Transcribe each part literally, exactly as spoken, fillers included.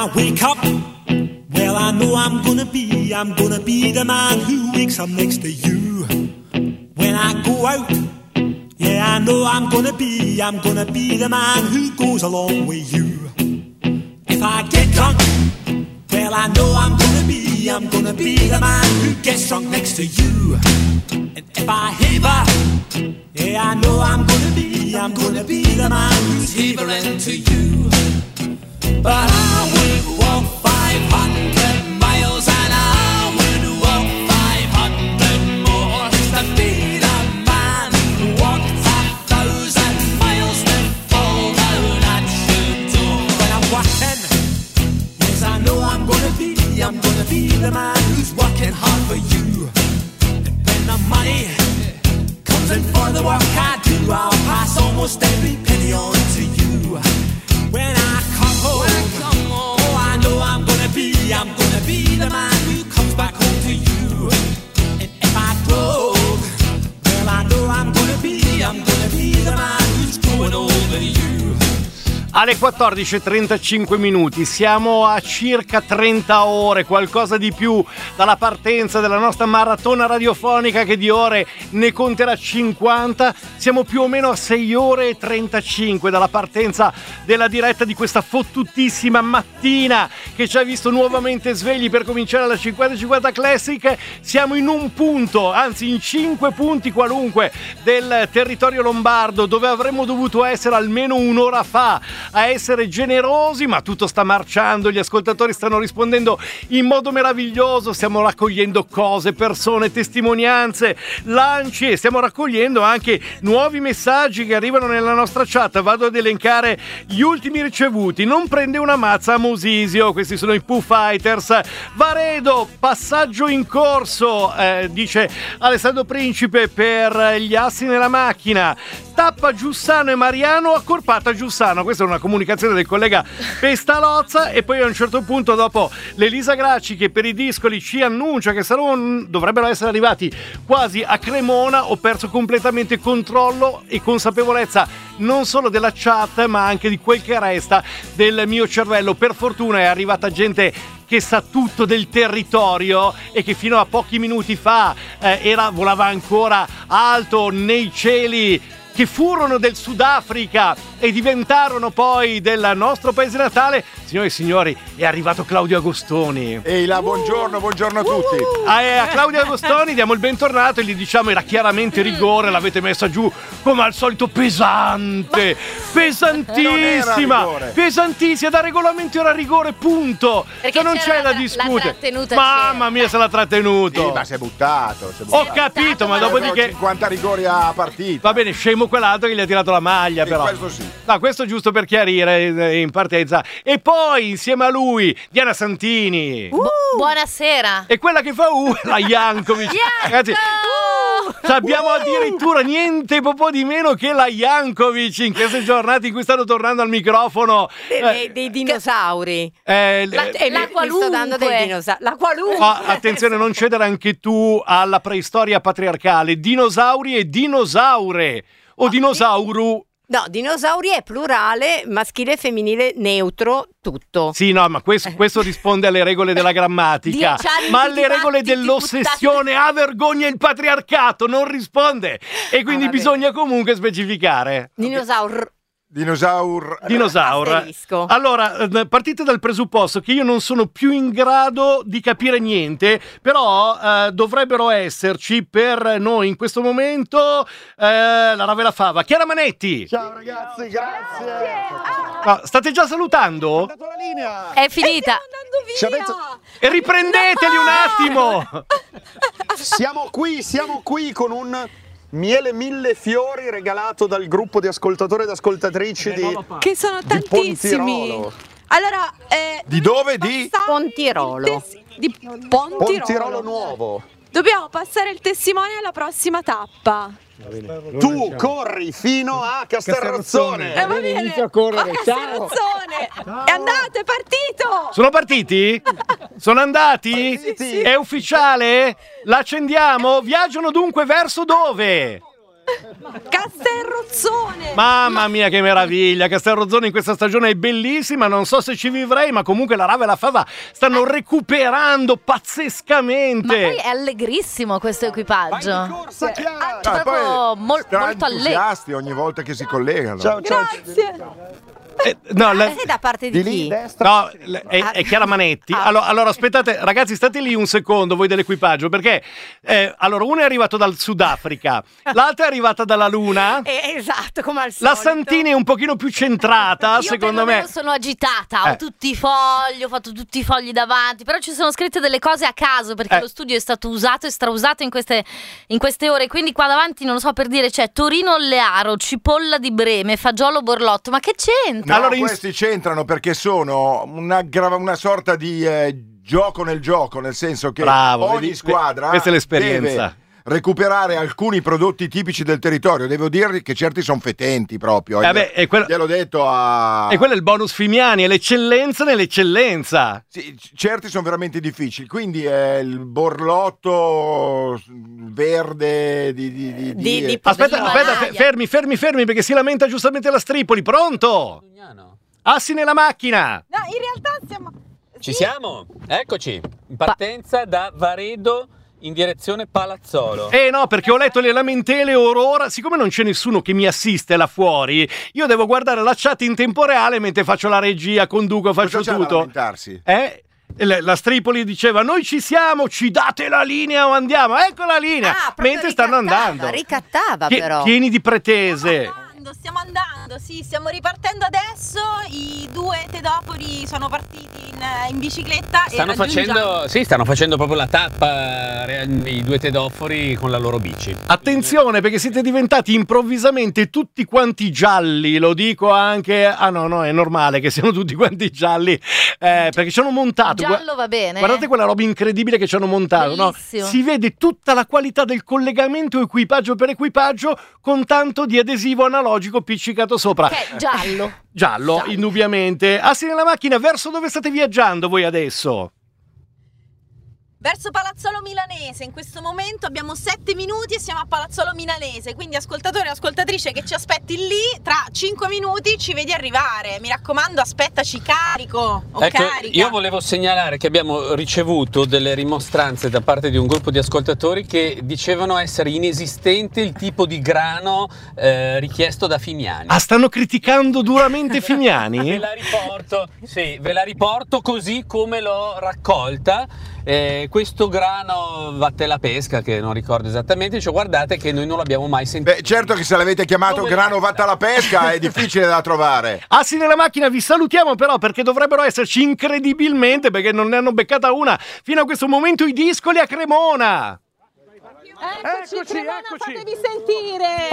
I wake up, well I know I'm gonna be, I'm gonna be the man who wakes up next to you. When I go out, yeah I know I'm gonna be, I'm gonna be the man who goes along with you. If I get drunk, well I know I'm gonna be, I'm gonna be the man who gets drunk next to you. And if I heaver, yeah I know I'm gonna be, I'm gonna be the man who's heavering to you. But I would walk five hundred miles and I would walk five hundred more to be the man who walked a thousand miles to fall down at your door. When I'm walking, yes I know I'm gonna be, I'm gonna be the man who's working hard for you. And when the money comes in for the work I do, I'll pass almost every penny on to you. When I come home, oh I know I'm gonna be, I'm gonna be the man who comes back home to you. And if I drove, well I know I'm gonna be, I'm gonna be the man who's going over you. Alle quattordici e trentacinque minuti, siamo a circa trenta ore, qualcosa di più dalla partenza della nostra maratona radiofonica che di ore ne conterà cinquanta. Siamo più o meno a sei ore e trentacinque dalla partenza della diretta di questa fottutissima mattina che ci ha visto nuovamente svegli per cominciare la cinquanta cinquanta Classic. Siamo in un punto, anzi in cinque punti qualunque del territorio lombardo, dove avremmo dovuto essere almeno un'ora fa a essere generosi, ma tutto sta marciando, gli ascoltatori stanno rispondendo in modo meraviglioso, stiamo raccogliendo cose, persone, testimonianze, lanci e stiamo raccogliendo anche nuovi messaggi che arrivano nella nostra chat. Vado ad elencare gli ultimi ricevuti. Non prende una mazza a Mosisio, questi sono i Pooh Fighters. Varedo, passaggio in corso, eh, dice Alessandro Principe per gli assi nella macchina. Tappa Giussano e Mariano, accorpata Giussano. Questa è una comunicazione del collega Pestalozza. E poi a un certo punto, dopo l'Elisa Gracci che per i discoli ci annuncia che saranno, dovrebbero essere arrivati quasi a Cremona, ho perso completamente controllo e consapevolezza non solo della chat ma anche di quel che resta del mio cervello. Per fortuna è arrivata gente che sa tutto del territorio e che fino a pochi minuti fa eh, era volava ancora alto nei cieli che furono del Sudafrica e diventarono poi del nostro paese natale. Signore e signori, è arrivato Claudio Agostoni. Ehi là, buongiorno, buongiorno a tutti. A, eh, a Claudio Agostoni diamo il bentornato e gli diciamo era chiaramente rigore, l'avete messa giù come al solito pesante, pesantissima, pesantissima, da regolamento era rigore, punto. Perché non c'è da la, discutere. La Mamma mia, se l'ha trattenuto. Sì, ma si è buttato. Si è buttato. Ho capito, ma dopodiché cinquanta rigori a partita. Va bene, scemo quell'altro che gli ha tirato la maglia, sì, però. Questo sì. No, questo giusto per chiarire in partenza. E poi insieme a lui Diana Santini. Uh, buonasera. E quella che fa uh, la Jankovic. Ragazzi, uh, abbiamo uh. addirittura niente po' di meno che la Jankovic in queste giornate in cui stanno tornando al microfono dei, dei, dei dinosauri. Eh, la, e la mi, qualunque. mi sto dando dei dinosauri. La qualunque. Oh, attenzione, non cedere anche tu alla preistoria patriarcale. Dinosauri e dinosaure. O dinosauro. No, dinosauri è plurale, maschile e femminile neutro, tutto. Sì, no, ma questo, questo risponde alle regole della grammatica. Ma alle regole dell'ossessione, ah, vergogna il patriarcato, non risponde. E quindi ah, bisogna comunque specificare. Dinosauro. Dinosaur. Dinosaur. Asterisco. Allora, partite dal presupposto che io non sono più in grado di capire niente, però eh, dovrebbero esserci per noi in questo momento eh, la Ravela Fava. Chiara Manetti. Ciao ragazzi, grazie. No, state già salutando? Ho dato la linea. È finita. Stiamo andando via. E riprendeteli un attimo. Siamo qui, siamo qui con un miele mille fiori regalato dal gruppo di ascoltatori ed ascoltatrici di che sono di tantissimi. Pontirolo. Allora, eh, di dove? Di Pontirolo. Di Pontirolo. Pontirolo Nuovo. Dobbiamo passare il testimone alla prossima tappa. Tu corri fino a Castelrozzone. Eh, va bene. Inizio a correre. A Ciao. Castelrozzone. E andate, è partito. Sono partiti? Sono andati? Partiti. È ufficiale? L'accendiamo? Viaggiano dunque verso dove? Castelrozzone! Mamma mia che meraviglia, Castelrozzone in questa stagione è bellissima, non so se ci vivrei, ma comunque la rava e la fava stanno recuperando pazzescamente. Ma poi è allegrissimo questo equipaggio. Vai di corsa, Chiara! Cioè, Ah, poi proprio mol- stra molto allegro. entusiasti ogni volta che si collegano. Ciao, ciao. Grazie! Eh, no, la- Sei da parte di, Di lì, chi? destra. No, l- è, è Chiara Manetti. Ah. Allora, allora, aspettate, ragazzi, state lì un secondo, voi dell'equipaggio, perché eh, allora uno è arrivato dal Sudafrica, l'altra è arrivata dalla Luna. Eh, esatto, come al solito. La Santini è un pochino più centrata, Io secondo perlomeno me. sono agitata, ho Eh. tutti i fogli, ho fatto tutti i fogli davanti, però ci sono scritte delle cose a caso perché Eh. lo studio è stato usato e strausato in queste, in queste ore, quindi qua davanti non lo so per dire c'è Torino Ollearo, cipolla di Breme, fagiolo Borlotto, ma che c'entra? No, Allora, in- questi c'entrano perché sono una, gra- una sorta di eh, gioco nel gioco, nel senso che Bravo, ogni vedi? squadra Questa è l'esperienza. deve recuperare alcuni prodotti tipici del territorio. Devo dirvi che certi sono fetenti proprio. Eh beh, è quello- Gliel'ho detto a... E quello è il bonus Fimiani, è l'eccellenza nell'eccellenza. Sì, c- certi sono veramente difficili, quindi è il borlotto verde di... di, di, Di- di- Aspetta, Dell'Himalaya. aspetta, fe- fermi, fermi, fermi, perché si lamenta giustamente la Stripoli. Pronto? Assi nella macchina. No, in realtà siamo... Ci siamo, eccoci, in partenza da Varedo in direzione Palazzolo. Eh no, perché ho letto le lamentele Aurora, siccome non c'è nessuno che mi assiste là fuori, io devo guardare la chat in tempo reale mentre faccio la regia, conduco, faccio Cosa c'ha da tutto. lamentarsi? Eh? E la la Stripoli diceva noi ci siamo, ci date la linea o andiamo, ecco la linea, Ah, proprio mentre stanno ricattava, andando. ricattava Pie- però. Pieni di pretese. andando, stiamo andando, sì, stiamo ripartendo adesso. I due tedopoli sono partiti in, in bicicletta. Stanno e raggiungiamo- facendo, sì, stanno facendo proprio la tappa, re- i due tedofori con la loro bici. Attenzione, perché siete diventati improvvisamente tutti quanti gialli, lo dico anche... Ah no, no, è normale che siano tutti quanti gialli, eh, perché ci hanno montato... Giallo va bene. Guardate quella roba incredibile che ci hanno montato, no? Bellissimo. Si vede tutta la qualità del collegamento equipaggio per equipaggio con tanto di adesivo analogico piccicato sopra. Che è giallo. Giallo, Giallo. indubbiamente. Assi nella macchina, verso dove state viaggiando voi adesso? Verso Palazzolo Milanese, in questo momento abbiamo sette minuti e siamo a Palazzolo Milanese, quindi ascoltatore e ascoltatrice che ci aspetti lì, tra cinque minuti ci vedi arrivare, mi raccomando aspettaci carico o Ecco, carica. io volevo segnalare che abbiamo ricevuto delle rimostranze da parte di un gruppo di ascoltatori che dicevano essere inesistente il tipo di grano eh, richiesto da Fimiani. Ah, stanno criticando duramente Ve Fimiani? la riporto, sì, ve la riporto così come l'ho raccolta. Eh, questo grano vatte la pesca, che non ricordo esattamente, cioè guardate che noi non l'abbiamo mai sentito. Beh, certo che se l'avete chiamato Dove grano l'hai? vatta alla pesca è difficile da trovare. Assi nella macchina, vi salutiamo però perché dovrebbero esserci incredibilmente, perché non ne hanno beccata una fino a questo momento, i discoli a Cremona. Eccoci, Eccoci, Cremona, eccoci. fatevi sentire.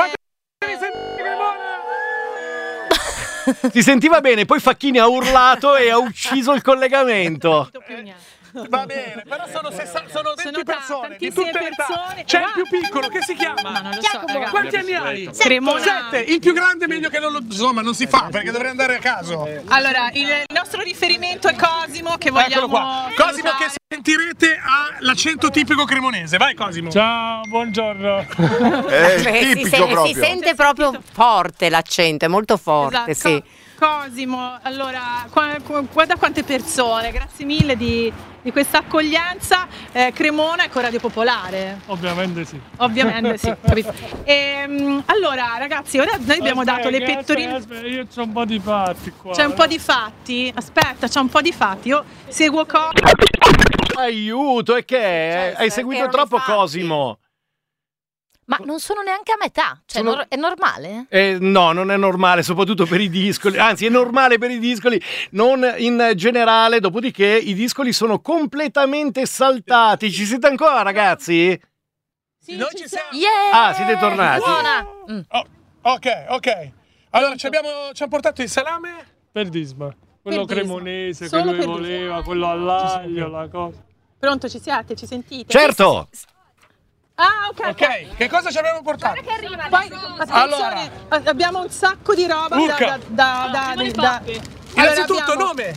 Si sentiva bene, poi Facchini ha urlato e ha ucciso il collegamento. Va bene, però sono, sessanta, sono venti Sono persone di tantissime tutte le età. persone. C'è il Guarda. più piccolo che si chiama? Ma non lo so, ragazzi. Quanti anni hai? Cremona. Sette. Il più grande è meglio che non lo... Insomma, non si fa perché dovrei andare a caso. Allora, il nostro riferimento è Cosimo, che vogliamo Eccolo qua. Cosimo salutare. che sentirete ha l'accento tipico cremonese. Vai Cosimo. Ciao, buongiorno. È Cioè, si, tipico se- proprio. si sente proprio forte l'accento, è molto forte, Esatto. sì. Cosimo, allora, qua- qua- guarda quante persone, grazie mille di, di questa accoglienza. Eh, Cremona è con Radio Popolare, Ovviamente sì. ovviamente sì. Capito? Ehm, allora, ragazzi, ora noi abbiamo Aspetta, dato le che pettorine. aspetta, aspetta, io c'ho un po' di fatti qua. C'è un po' di fatti, aspetta, c'è un po' di fatti. Io seguo Cosimo. Aiuto, e che è? Cioè, Hai seguito erano troppo fatti. Cosimo. Ma non sono neanche a metà, cioè Sono- nor- è normale? Eh, no, non è normale, soprattutto per i discoli, anzi è normale per i discoli, non in generale, dopodiché i discoli sono completamente saltati. Ci siete ancora, ragazzi? Sì, Noi ci ci siamo. siamo. Yeah! Ah, siete tornati. Buona. Mm. Oh, ok, ok. Allora ci abbiamo, ci hanno portato il salame. Per Disma. Quello Per Disma. cremonese Solo che lui per Disma. voleva, quello all'aglio, la cosa. Pronto, ci siete? Ci sentite? Certo! Ah, ok. Ok, che cosa ci abbiamo portato? Poi, attenzione, abbiamo un sacco di roba Urca. da... da, da, da, da- Innanzitutto Allora, abbiamo nome.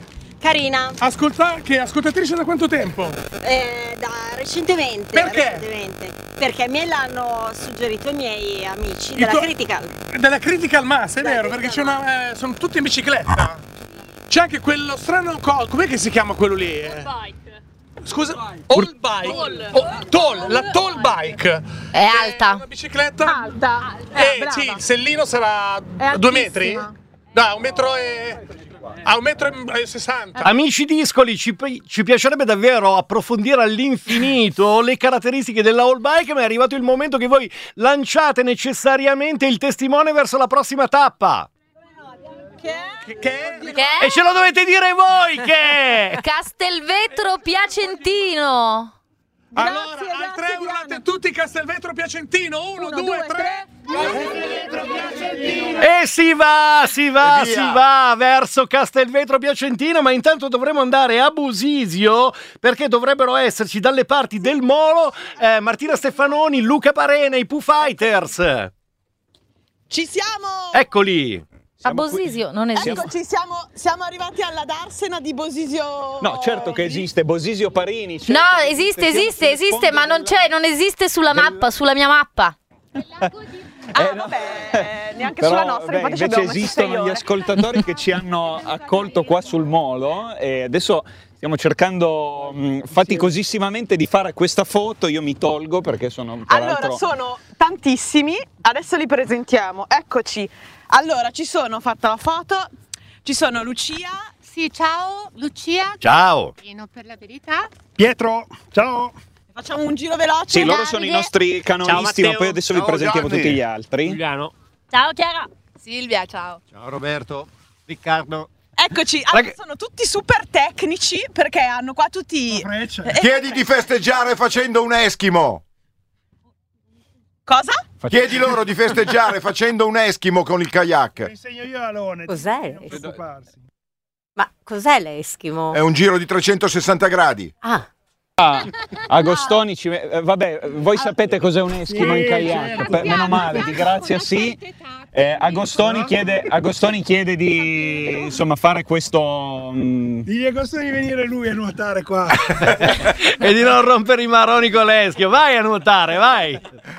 Carina. Ascolta, che ascoltatrice da quanto tempo? Eh, da recentemente. Perché? Recentemente. Perché me l'hanno suggerito i miei amici I della tuo- Critical. Della Critical Mass, è vero, perché c'è una, eh, sono tutti in bicicletta. C'è anche quello strano co- com'è che si chiama quello lì? Eh? Scusa? All bike. Oh, toll, la toll bike. È alta. Una bicicletta? Alta. Eh, brava. sì, il sellino sarà È due altissima. metri? No, un metro e... a un metro e sessanta. Amici discoli, ci, pi- ci piacerebbe davvero approfondire all'infinito le caratteristiche della All Bike, ma è arrivato il momento che voi lanciate necessariamente il testimone verso la prossima tappa. Che? che? E ce lo dovete dire voi che... Castelvetro Piacentino. Allora, al tre urlate tutti Castelvetro Piacentino. Uno, Uno, due, due, tre. E si va, si va, E via. si va verso Castelvetro Piacentino, ma intanto dovremo andare a Busisio perché dovrebbero esserci dalle parti del Molo eh, Martina Stefanoni, Luca Parena, i Pooh Fighters. Ci siamo! Eccoli. A Bosisio non esiste. Eccoci, siamo, siamo arrivati alla Darsena di Bosisio. No, certo che esiste, Bosisio Parini. certo No, che esiste, Siamo esiste, sulle esiste, sponde ma non della- c'è, non esiste sulla mappa, sulla mia mappa. Ah, vabbè, neanche Però, sulla nostra, beh, infatti ci invece abbiamo messo esistono sei gli ore. ascoltatori che ci hanno accolto qua sul molo e adesso stiamo cercando mh, faticosissimamente di fare questa foto. Io mi tolgo perché sono Allora, peraltro... sono tantissimi, adesso li presentiamo. Eccoci. Allora, ci sono, fatta la foto, ci sono Lucia. Sì, ciao Lucia. Ciao. Pieno per la verità. Pietro, ciao. Facciamo un giro veloce. Sì, loro sono i nostri canonisti, ma poi adesso vi Ciao, presentiamo Gianni. tutti gli altri. Giuliano. Ciao Chiara. Silvia, ciao. Ciao Roberto. Riccardo. Eccoci, allora, sono tutti super tecnici perché hanno qua tutti... Eh, Chiedi di festeggiare facendo un eschimo. Cosa? Chiedi loro di festeggiare facendo un eschimo con il kayak. Insegno io a Alone. Cos'è? Non preoccuparsi. Ma cos'è l'Eskimo? È un giro di trecentosessanta gradi. Ah. Ah, Agostoni ci... eh, vabbè, voi sapete cos'è un eschimo Sì, in kayak? certo. Per- meno male, di grazia sì. Eh, Agostoni, chiede, Agostoni chiede di insomma fare questo... mm, Digli a Agostoni di venire lui a nuotare qua. E di non rompere i maroni con l'eschio. Vai a nuotare, vai.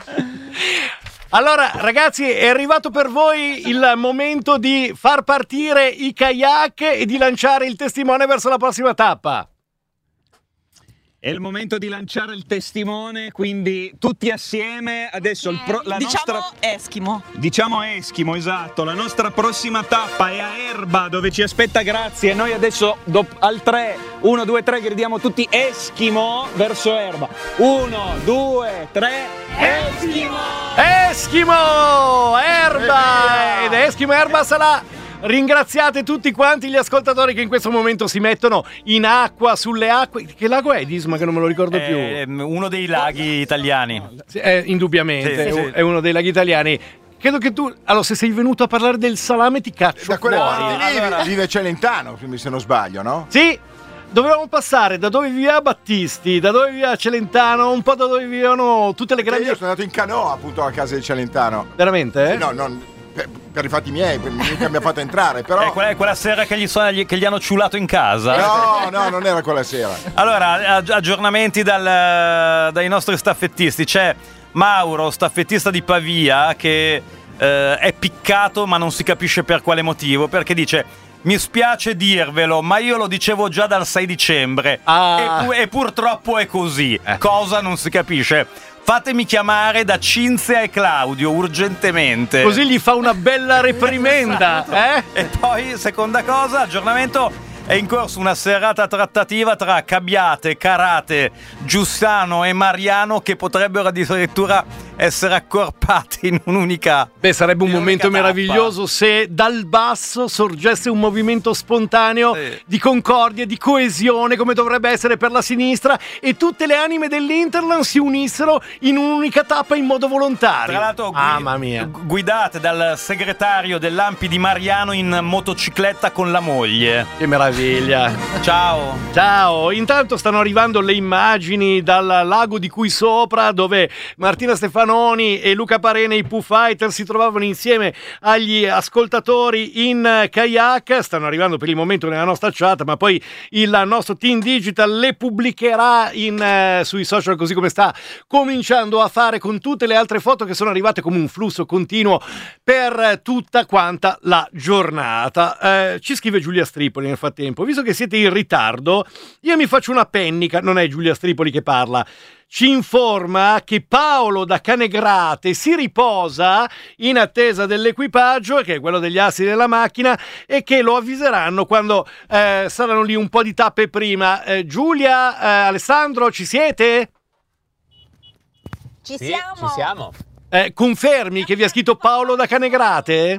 Allora, ragazzi, è arrivato per voi il momento di far partire i kayak e di lanciare il testimone verso la prossima tappa. È il momento di lanciare il testimone, quindi tutti assieme adesso il pro- la Diciamo nostra... Eschimo. Diciamo Eschimo, esatto. La nostra prossima tappa è a Erba, dove ci aspetta Grazie. Noi adesso dop- al tre, uno, due, tre gridiamo tutti Eschimo verso Erba. uno, due, tre, Eschimo! Eschimo! Erba! Ed Eschimo Erba sarà... Ringraziate tutti quanti gli ascoltatori che in questo momento si mettono in acqua, sulle acque. Che lago è, Disma, che non me lo ricordo più? È uno dei laghi italiani. Sì, è, indubbiamente, Sì, è, sì. è uno dei laghi italiani. Credo che tu, allora, se sei venuto a parlare del salame ti caccio Da quelle fuori. parti lì Allora- vive Celentano, se non sbaglio, no? Sì, dovevamo passare da dove viveva Battisti, da dove viveva Celentano, un po' da dove vivevano tutte le Perché grandi... io sono andato in canoa appunto a casa di Celentano. Veramente? Sì, no, non per, per i fatti miei, per- mica mi ha fatto entrare, però... È quella, è quella sera che gli, sono- che gli hanno ciulato in casa. No, no, non era quella sera. Allora, ag- aggiornamenti dal- dai nostri staffettisti. C'è Mauro, staffettista di Pavia, che eh, è piccato ma non si capisce per quale motivo, perché dice: mi spiace dirvelo, ma io lo dicevo già dal sei dicembre Ah. e, pu- e purtroppo è così. Cosa non si capisce? Fatemi chiamare da Cinzia e Claudio urgentemente. Così gli fa una bella reprimenda, eh? E poi, seconda cosa, aggiornamento, è in corso una serata trattativa tra Cabbiate, Carate, Giussano e Mariano, che potrebbero addirittura essere accorpati in un'unica... Beh, sarebbe un in momento un'unica tappa. meraviglioso se dal basso sorgesse un movimento spontaneo Sì. di concordia, di coesione, come dovrebbe essere per la sinistra, e tutte le anime dell'Interland si unissero in un'unica tappa in modo volontario. Tra l'altro gui- Mamma mia. gu- guidate dal segretario dell'Ampi di Mariano in motocicletta con la moglie. Che meraviglia. Ciao. Ciao, intanto stanno arrivando le immagini dal lago di qui sopra, dove Martina Stefanoni Vanoni e Luca Parena, i Pooh Fighter, si trovavano insieme agli ascoltatori in kayak. Stanno arrivando per il momento nella nostra chat, ma poi il nostro team digital le pubblicherà in, eh, sui social, così come sta cominciando a fare con tutte le altre foto che sono arrivate come un flusso continuo per tutta quanta la giornata. Eh, ci scrive Giulia Stripoli nel frattempo: visto che siete in ritardo, io mi faccio una pennica. Non è Giulia Stripoli che parla. Ci informa che Paolo da Canegrate si riposa in attesa dell'equipaggio, che è quello degli assi della macchina, e che lo avviseranno quando eh, saranno lì un po' di tappe prima. Eh, Giulia, eh, Alessandro, ci siete? Ci Sì, siamo. ci siamo. Eh, confermi che vi ha scritto Paolo da Canegrate?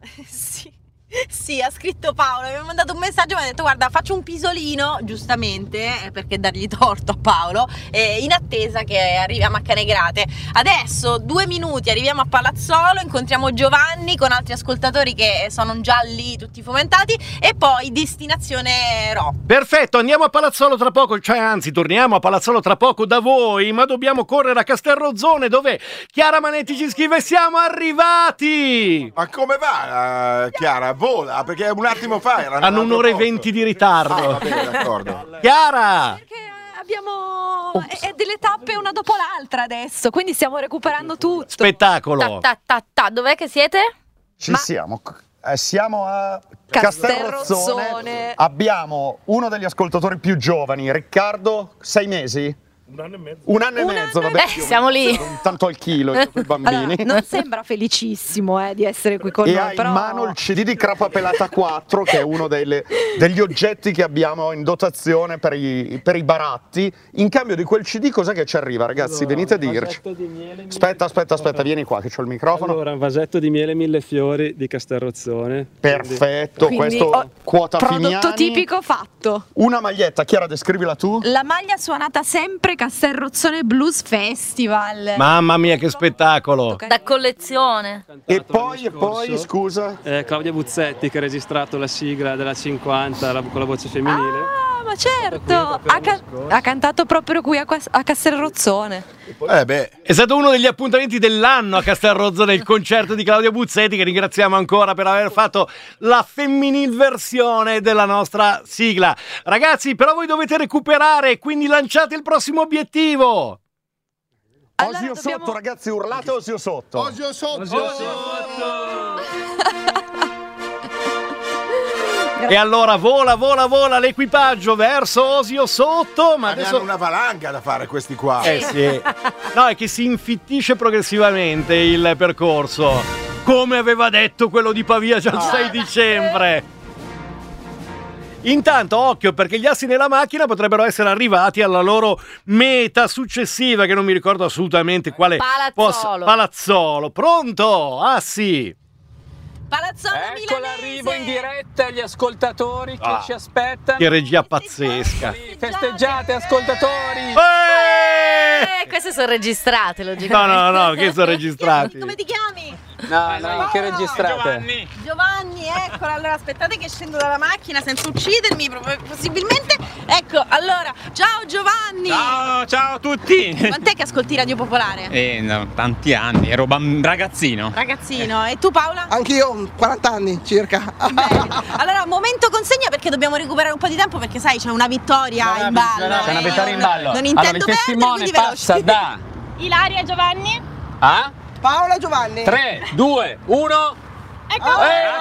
Sì. Sì, ha scritto Paolo, mi ha mandato un messaggio e mi ha detto: guarda, faccio un pisolino, giustamente, eh, perché dargli torto a Paolo, eh, in attesa che arriviamo a Canegrate. Adesso, due minuti, arriviamo a Palazzolo, incontriamo Giovanni con altri ascoltatori che sono già lì tutti fomentati, e poi destinazione Ro. Perfetto, andiamo a Palazzolo tra poco, cioè anzi torniamo a Palazzolo tra poco da voi, ma dobbiamo correre a Castelrozzone, dove Chiara Manetti ci scrive: siamo arrivati! Ma come va, uh, Chiara? Vola, perché un attimo fa era hanno un'ora e venti di ritardo. Ah, va bene, d'accordo. Chiara! Abbiamo è, è delle tappe una dopo l'altra adesso, quindi stiamo recuperando tutto. Spettacolo. Ta, ta, ta, ta. Dov'è che siete? Ci Ma- siamo. Eh, siamo a Castelrozzone. Castelrozzone. Abbiamo uno degli ascoltatori più giovani, Riccardo, sei mesi? Un anno e mezzo. Un anno e mezzo, vabbè. Eh, siamo lì. Non tanto al chilo, io con i bambini. Allora, non sembra felicissimo eh, di essere qui con E noi, ha però in mano il C D di Crapa Pelata quattro, che è uno delle- degli oggetti che abbiamo in dotazione per i, per i baratti. In cambio di quel C D, cos'è che ci arriva, ragazzi? Venite a dirci. Aspetta, aspetta, aspetta, vieni qua che c'ho il microfono. Allora, un vasetto di miele mille fiori di Castelrozzone. Perfetto, Quindi, questo oh, quota prodotto Finiani. tipico fatto. Una maglietta, Chiara, descrivila tu. La maglia suonata sempre Castelrozzone Blues Festival. Mamma mia, che spettacolo! Da collezione. E poi, e poi, scusa. Eh, Claudia Buzzetti che ha registrato la sigla della cinquanta la- con la voce femminile. Ah, ma certo, ha, ca- ha cantato proprio qui a, Cas- a Castelrozzone. Eh beh, È stato uno degli appuntamenti dell'anno a Castelrozzone, il concerto di Claudia Buzzetti, che ringraziamo ancora per aver fatto la femminil versione della nostra sigla. Ragazzi, però voi dovete recuperare, quindi lanciate il prossimo obiettivo. Osio sotto, ragazzi, urlate Osio sotto. Osio sotto. E allora vola, vola, vola l'equipaggio verso Osio sotto, ma Ma ne adesso... hanno una valanga da fare questi qua. Eh sì. No, è che si infittisce progressivamente il percorso, come aveva detto quello di Pavia già il sei dicembre. Intanto occhio, perché gli assi nella macchina potrebbero essere arrivati alla loro meta successiva, che non mi ricordo assolutamente quale Palazzolo. possa- Palazzolo. Pronto? Assi. Palazzolo Ecco l'arrivo in diretta agli ascoltatori che Ah. ci aspettano. Che regia pazzesca. Festeggiate, ascoltatori! Eh, queste sono registrate, No, logicamente. no, no, che sono registrati. Come ti chiami? No, no, che registrate? Giovanni, eccola. Allora aspettate che scendo dalla macchina senza uccidermi, pro- possibilmente. Ecco, allora, ciao Giovanni. Ciao, ciao a tutti! Quant'è che ascolti Radio Popolare? Eh, no, tanti anni, ero bam- ragazzino. Ragazzino, e tu Paola? Anch'io, quaranta anni circa. Allora, momento consegna, perché dobbiamo recuperare un po' di tempo, perché sai, c'è una vittoria in ballo. C'è una eh, vittoria in non- ballo. Non Allora, intendo il perdere, testimone quindi passa veloci. da Ilaria Giovanni. A Paola e Giovanni. tre, due, uno. Ecco.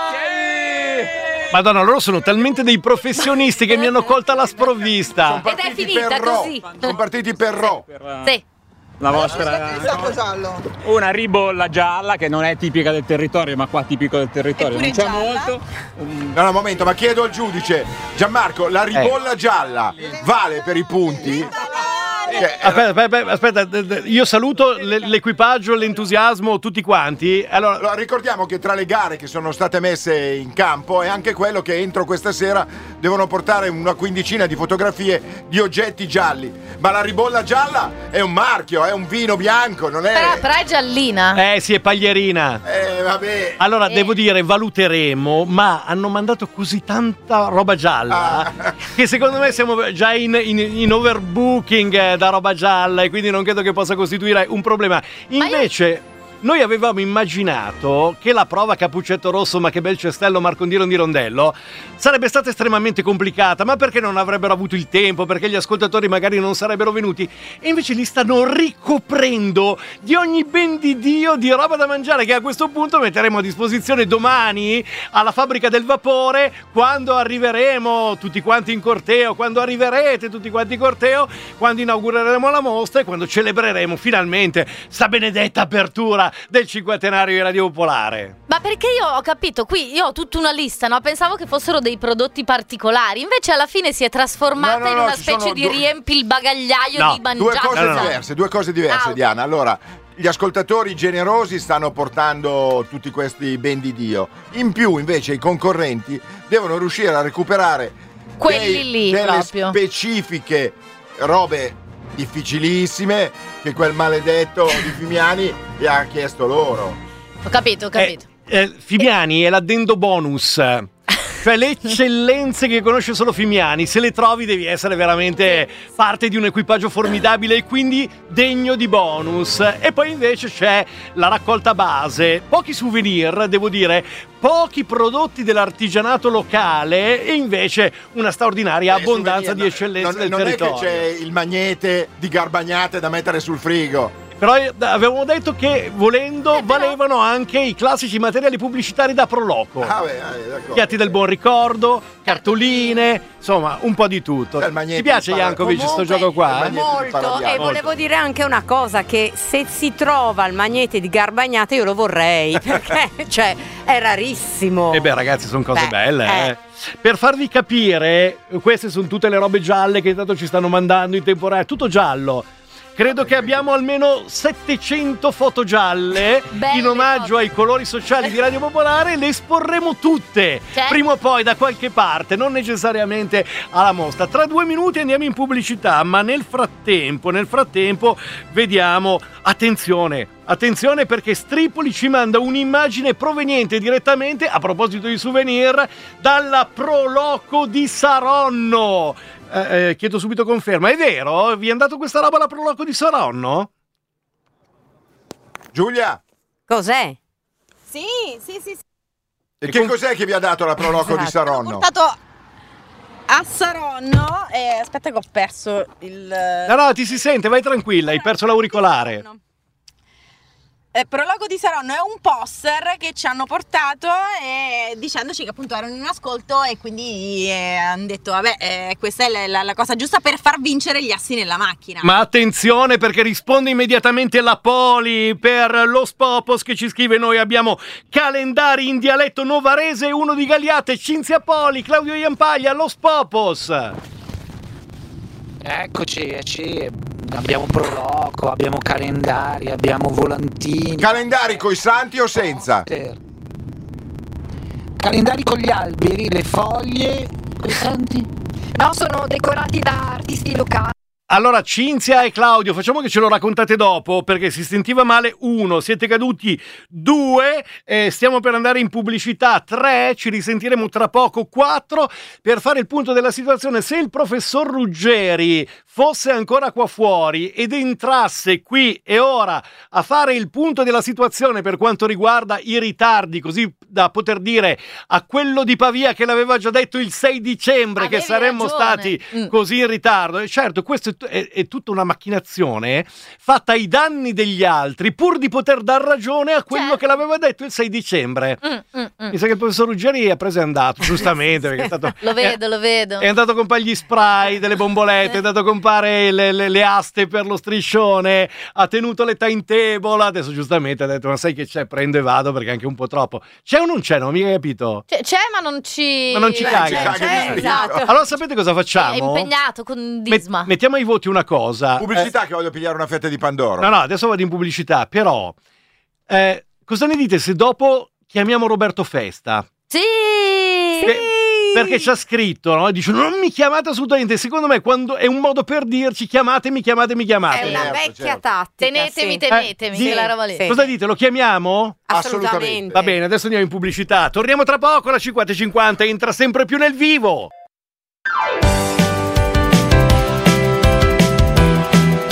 Madonna, loro sono talmente dei professionisti che mi hanno colta la sprovvista. Ed è finita per Ro. così. Sono partiti per Ro. Sì. La vostra Il sacco giallo. una ribolla gialla che non è tipica del territorio, ma qua tipico del territorio. Non Eppure c'è gialla. molto. No, no, un momento, ma chiedo al giudice, Gianmarco, la ribolla gialla vale per i punti? Cioè, Aspetta, aspetta, aspetta, d- d- io saluto l- l'equipaggio, l'entusiasmo, tutti quanti. Allora, allora, ricordiamo che tra le gare che sono state messe in campo è anche quello che entro questa sera devono portare una quindicina di fotografie di oggetti gialli. Ma la ribolla gialla è un marchio, è un vino bianco, non è... Però, però è giallina. eh sì, è paglierina. Eh, vabbè. Allora, Eh. devo dire, valuteremo, ma hanno mandato così tanta roba gialla Ah. che secondo me siamo già in, in- in overbooking eh, da da roba gialla e quindi non credo che possa costituire un problema. Invece noi avevamo immaginato che la prova Cappuccetto Rosso, ma che bel cestello Marcondiro di Rondello, sarebbe stata estremamente complicata, ma perché non avrebbero avuto il tempo, perché gli ascoltatori magari non sarebbero venuti, e invece li stanno ricoprendo di ogni ben di Dio di roba da mangiare, che a questo punto metteremo a disposizione domani alla Fabbrica del Vapore, quando arriveremo tutti quanti in corteo, quando arriverete tutti quanti in corteo, quando inaugureremo la mostra e quando celebreremo finalmente sta benedetta apertura del cinquantenario di Radio Popolare. Ma perché io ho capito, qui io ho tutta una lista, no? Pensavo che fossero dei prodotti particolari, invece alla fine si è trasformata No, no, in no, una ci specie sono di due- riempi il bagagliaio No, di mangiare. due cose diverse, due cose diverse, Ah, ok. Diana. Allora, gli ascoltatori generosi stanno portando tutti questi ben di Dio. In più, invece, i concorrenti devono riuscire a recuperare Quelli dei- lì, delle proprio. specifiche robe difficilissime che quel maledetto di Fimiani gli ha chiesto loro. Ho capito, ho capito. Eh, eh, Fimiani è l'addendo bonus. Cioè le eccellenze che conosce solo Fimiani, se le trovi devi essere veramente parte di un equipaggio formidabile e quindi degno di bonus. E poi invece c'è la raccolta base, pochi souvenir, devo dire, pochi prodotti dell'artigianato locale e invece una straordinaria abbondanza di eccellenze Non, del non è territorio. che c'è il magnete di Garbagnate da mettere sul frigo. Però eh, avevamo detto che volendo valevano anche i classici materiali pubblicitari da Proloco. Ah, beh, eh, d'accordo. Piatti del buon ricordo, cartoline, insomma, un po' di tutto. Ti piace Jankovic sto gioco qua? Molto, e volevo dire anche una cosa, che se si trova il magnete di Garbagnate io lo vorrei, perché cioè è rarissimo. E beh ragazzi, sono cose Beh, belle, eh. eh. Per farvi capire, queste sono tutte le robe gialle che intanto ci stanno mandando in tempo reale, tutto giallo. Credo che abbiamo almeno settecento foto gialle Belle in omaggio foto. ai colori sociali di Radio Popolare. Le esporremo tutte, Certo. prima o poi da qualche parte, non necessariamente alla mostra. Tra due minuti andiamo in pubblicità, ma nel frattempo, nel frattempo vediamo, attenzione, attenzione perché Stripoli ci manda un'immagine proveniente direttamente, a proposito di souvenir, dalla Proloco di Saronno. Eh, eh, chiedo subito conferma, è vero? Vi è andato questa roba alla Proloco di Saronno? Giulia, Cos'è? Sì, sì, sì, sì. e che cos'è che vi ha dato la Proloco di Esatto. Saronno? Ho portato a Saronno e aspetta che ho perso il No, no, ti si sente, vai tranquilla, hai perso l'auricolare. eh, Prologo di Saronno è un poster che ci hanno portato e dicendoci che appunto erano in ascolto e quindi eh, hanno detto vabbè eh, questa è la, la- la cosa giusta per far vincere gli assi nella macchina. Ma attenzione perché risponde immediatamente la Poli per lo Spopos che ci scrive: noi abbiamo calendari in dialetto novarese, uno di Gagliate, Cinzia Poli, Claudio Iampaglia, lo Spopos. Eccoci, eccoci. Abbiamo Proloco, abbiamo calendari, abbiamo volantini. Calendari coi santi o senza? Calendari con gli alberi, le foglie, coi santi? No, sono decorati da artisti locali. Allora, Cinzia e Claudio, facciamo che ce lo raccontate dopo, perché si sentiva male. Uno, siete caduti. Due, eh, stiamo per andare in pubblicità. Tre, ci risentiremo tra poco. Quattro, per fare il punto della situazione. Se il professor Ruggeri fosse ancora qua fuori ed entrasse qui e ora a fare il punto della situazione per quanto riguarda i ritardi, così da poter dire a quello di Pavia che l'aveva già detto il sei dicembre Avevi che saremmo ragione. stati Mm. così in ritardo. E certo, questo è, è, è tutta una macchinazione fatta ai danni degli altri pur di poter dar ragione a quello che l'aveva detto il sei dicembre. Mm, mm, mm. Mi sa che il professor Ruggeri è preso e è andato, giustamente, perché è stato... Lo vedo, lo vedo. È andato a comprare gli spray, delle bombolette, è andato a comprare le, le- le aste per lo striscione, ha tenuto le timetable, adesso giustamente ha detto ma sai che c'è, prendo e vado perché è anche un po' troppo. C'è o non c'è? Non ho mica capito. C'è, c'è, ma non ci... Ma non ci caga. C'è, c'è, esatto. Allora sapete cosa È facciamo? impegnato con Met- Disma. mettiamo ai voti una cosa. Pubblicità che voglio pigliare una fetta di Pandoro. No, no, adesso vado in pubblicità, però eh, cosa ne dite se dopo chiamiamo Roberto Festa? Sì! Che- Perché ci ha scritto, no? Dice non mi chiamate assolutamente. Secondo me quando è un modo per dirci chiamatemi, chiamatemi, chiamatemi. È una vecchia tattica. Tenetemi, sì. tenetemi, Eh, quella roba lì. sì. Cosa dite? Lo chiamiamo? Assolutamente. Va bene, adesso andiamo in pubblicità. Torniamo tra poco, la cinquanta e cinquanta entra sempre più nel vivo.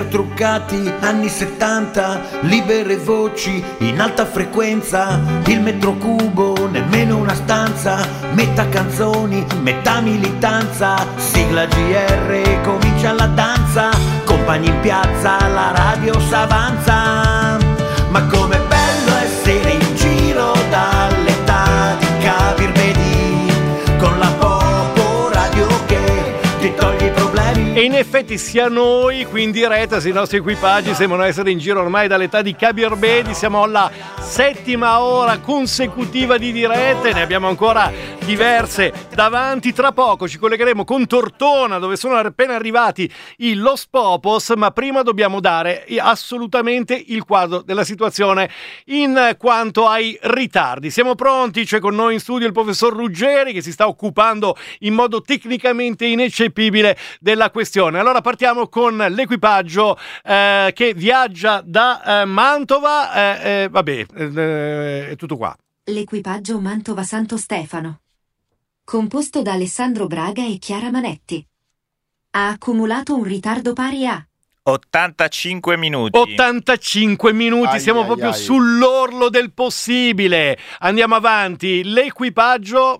zero truccati, anni settanta, libere voci in alta frequenza, il metro cubo, nemmeno una stanza, metà canzoni, metà militanza, sigla G R, comincia la danza, compagni in piazza, la radio s'avanza, ma com'è bello essere in giro dall'età di Kabir Bedi, con la Popo Radio che ti toglie i problemi. E in effetti sia noi qui in diretta sia i nostri equipaggi sembrano essere in giro ormai dall'età di Kabir Bedi. Siamo alla settima ora consecutiva di dirette, ne abbiamo ancora diverse davanti. Tra poco ci collegheremo con Tortona, dove sono appena arrivati i Los Popos, ma prima dobbiamo dare assolutamente il quadro della situazione in quanto ai ritardi. Siamo pronti? C'è con noi in studio il professor Ruggeri che si sta occupando in modo tecnicamente ineccepibile della questione. Allora partiamo con l'equipaggio eh, che viaggia da eh, Mantova. Eh, eh, vabbè, eh, è tutto qua. L'equipaggio Mantova-Santo Stefano, composto da Alessandro Braga e Chiara Manetti, ha accumulato un ritardo pari a ottantacinque minuti. ottantacinque minuti, Ai, siamo ai, proprio ai. sull'orlo del possibile. Andiamo avanti. L'equipaggio.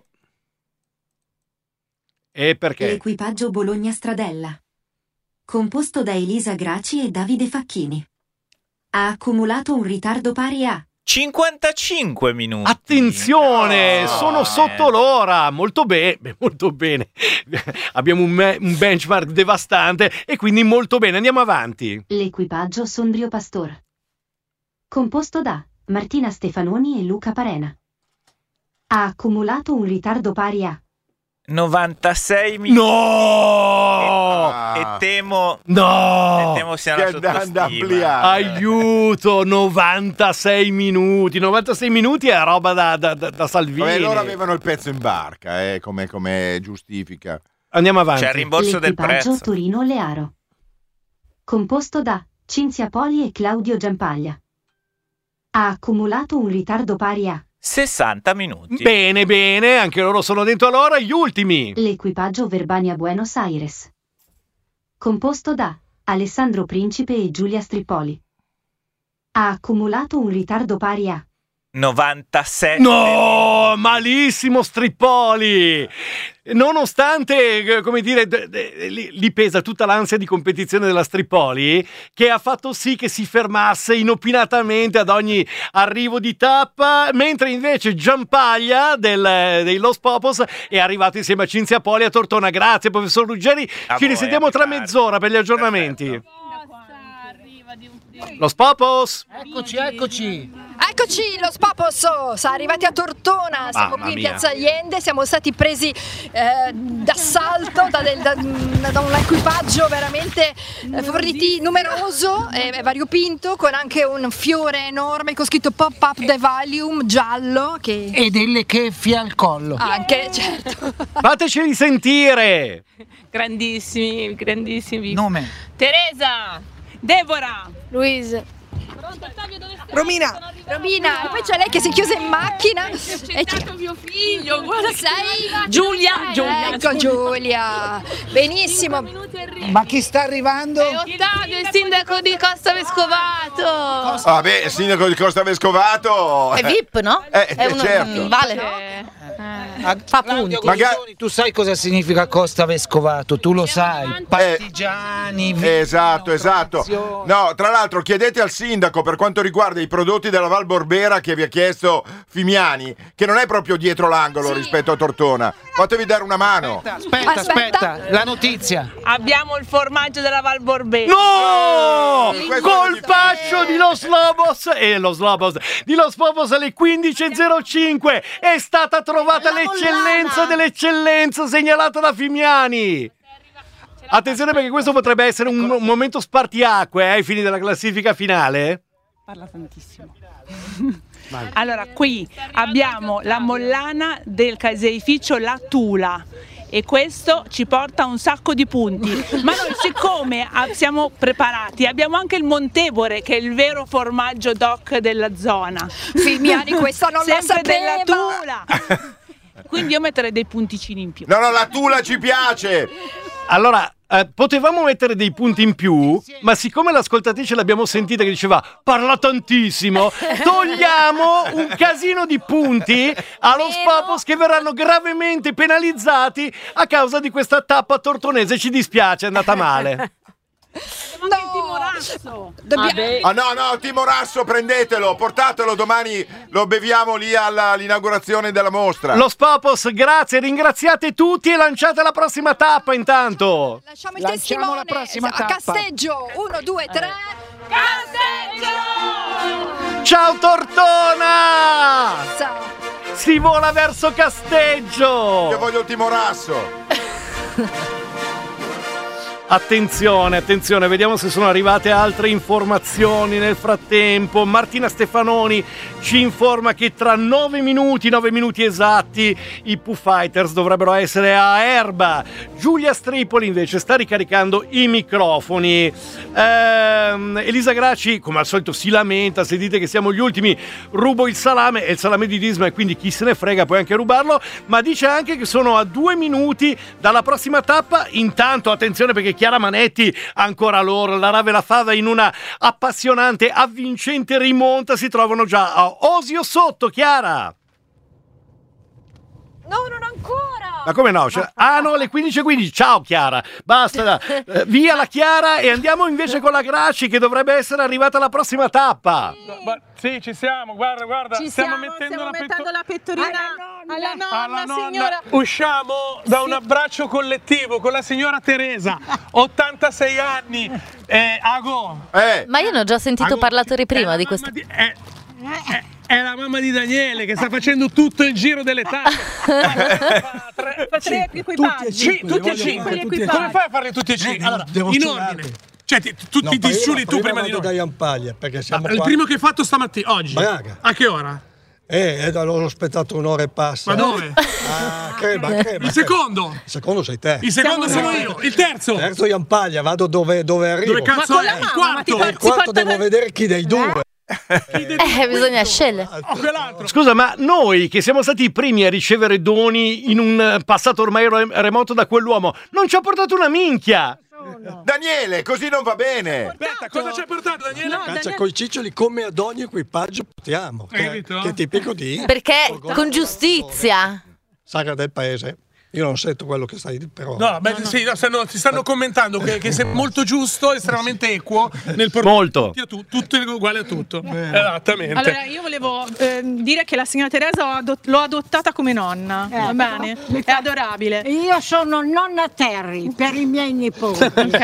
E perché? L'equipaggio Bologna-Stradella, composto da Elisa Graci e Davide Facchini, ha accumulato un ritardo pari a cinquantacinque minuti. Attenzione, Oh, sono eh. sotto l'ora. Molto bene, molto bene. Abbiamo un, me- un benchmark devastante e quindi molto bene. Andiamo avanti. l'equipaggio Sondrio Pastor, composto da Martina Stefanoni e Luca Parena, ha accumulato un ritardo pari a novantasei minuti. No! E, e temo No! E temo sia una sottostima. Aiuto, novantasei minuti. novantasei minuti è roba da, da, da, da Salvini. Vabbè, loro avevano il pezzo in barca, eh, come, come giustifica. Andiamo avanti. C'è il rimborso del l'equipaggio prezzo. Torino-Learo, composto da Cinzia Poli e Claudio Giampaglia, ha accumulato un ritardo pari a sessanta minuti. Bene, bene, anche loro sono dentro all'ora. Gli ultimi. l'equipaggio Verbania Buenos Aires, composto da Alessandro Principe e Giulia Strippoli, ha accumulato un ritardo pari a novantasette. No, malissimo Strippoli. Nonostante, eh, come dire, d- d- lì, lì pesa tutta l'ansia di competizione della Strippoli, che ha fatto sì che si fermasse inopinatamente ad ogni arrivo di tappa, mentre invece Giampaglia del, dei Los Popos è arrivato insieme a Cinzia Poli a Tortona. Grazie professor Ruggeri, A ci voi, risentiamo tra mezz'ora per gli aggiornamenti. Los Popos! Eccoci, eccoci. Eccoci, lo Spaposo, siamo arrivati a Tortona, siamo Mamma qui in mia. Piazza Allende, siamo stati presi eh, d'assalto da, del- da- da un equipaggio veramente eh, forniti, numeroso e e variopinto, con anche un fiore enorme con scritto Pop Up The Volume giallo che... E delle cheffie al collo. Anche, certo. Fateceli sentire! Grandissimi, grandissimi. Nome. Teresa, Deborah, Luisa. Romina. Romina, e poi c'è lei che si è chiusa in macchina e c'è mio figlio, guarda che sei Giulia, Giulia, ecco scusa. Giulia, benissimo. Ma chi sta arrivando? È Ottavio, il sindaco di Costa Vescovato. Vabbè, il sindaco di Costa Vescovato. È V I P, no? Eh, È uno- certo. vale. Fa punti. Magari tu sai cosa significa Costa Vescovato, tu lo sai. Partigiani, vino, Esatto, esatto. No, tra l'altro chiedete al sindaco per quanto riguarda i prodotti della Val Borbera che vi ha chiesto Fimiani, che non è proprio dietro l'angolo rispetto a Tortona. Fatevi dare una mano. Aspetta, aspetta, la notizia. Abbiamo il formaggio della Val Borbera. No! Questo Colpaccio di Los Lobos e Los Lobos di Los Popos alle quindici e zero cinque è stata trovata l'eccellenza dell'eccellenza segnalata da Fimiani. Attenzione perché questo potrebbe essere un, un momento spartiacque eh, ai fini della classifica finale. Parla tantissimo. Allora, qui abbiamo la mollana del caseificio La Tula e questo ci porta a un sacco di punti. Ma noi siccome ah, siamo preparati, abbiamo anche il Montevore che è il vero formaggio doc della zona. Fimiani, questa non la Sempre della sapeva. Tula. Quindi io metterei dei punticini in più. No, no, la Tula ci piace. Allora, Eh, potevamo mettere dei punti in più, ma siccome l'ascoltatrice l'abbiamo sentita che diceva parla tantissimo, togliamo un casino di punti allo Spopos che verranno gravemente penalizzati a causa di questa tappa tortonese. Ci dispiace, è andata male. No, Ah no, no, Timorasso, prendetelo, portatelo, domani lo beviamo lì all'inaugurazione della mostra. Lo Spopos, grazie, ringraziate tutti e lanciate la prossima tappa intanto. Lasciamo il Lanciamo testimone la prossima a tappa. Casteggio. Uno, due, tre. Casteggio! Ciao Tortona! Si vola verso Casteggio! Io voglio il Timorasso. Attenzione, attenzione, vediamo se sono arrivate altre informazioni nel frattempo. Martina Stefanoni ci informa che tra nove minuti, nove minuti esatti, i Pooh Fighters dovrebbero essere a Erba. Giulia Stripoli invece sta ricaricando i microfoni. Ehm, Elisa Gracci, come al solito, si lamenta, se dite che siamo gli ultimi, rubo il salame, è il salame di Disma e quindi chi se ne frega puoi anche rubarlo, ma dice anche che sono a due minuti dalla prossima tappa. Intanto, attenzione perché Chiara Manetti, ancora loro, la rave la fava in una appassionante, avvincente rimonta, si trovano già a Osio sotto. Chiara! No, non ancora. Ma come no? Cioè, ah no, alle quindici e quindici. Ciao Chiara, basta, eh, via la Chiara e andiamo invece con la Gracci che dovrebbe essere arrivata alla prossima tappa. No, ma- sì, ci siamo, guarda, guarda, Ci stiamo siamo, mettendo, stiamo la, petto- mettendo la pettorina alla nonna, alla nonna. signora. Usciamo da un abbraccio collettivo con la signora Teresa, ottantasei anni, eh, Ago. Ma io ne ho già sentito Ago- parlare prima è di la questo. mamma di- è, è- è la mamma di Daniele che sta facendo tutto il giro delle tappe. Fa tre equipaggi. Sì, tutti e cinque. Come fai a farli tutti e cinque? Allora, in ordine. Cioè, ti- tu ti ti sciuli tu prima di noi. da Iampaglia, perché siamo Ah, il qua. primo che hai fatto stamattina, oggi. Braga. A che ora? Eh, eh, l'ho aspettato un'ora e passa. Ma dove? Ah, Crema, Crema. Il secondo? Il secondo sei te. Il secondo sono io. Il terzo? Terzo Iampaglia, vado dove, dove arrivo. Dove cazzo Ma con è? la Il mamma, quarto? ti fa- Il quarto si devo porta- vedere chi dei due. Eh, bisogna scegliere. Scusa, ma noi che siamo stati i primi a ricevere doni in un passato ormai re- remoto da quell'uomo, non ci ha portato una minchia. Daniele, così non va bene. Aspetta, cosa ci hai portato, Daniele? Caccia coi ciccioli come ad ogni equipaggio portiamo. Hai Che, capito? che è tipico di Perché con giustizia. sagra del paese. Io non sento quello che stai però. No, beh, sì, no, stanno, ti stanno commentando che, che sei molto giusto, estremamente equo nel portare Molto. tu, tutto è uguale a tutto. Esattamente. Allora, io volevo eh, dire che la signora Teresa ho adott- l'ho adottata come nonna, va bene? È adorabile. Io sono nonna Terry per i miei nipoti.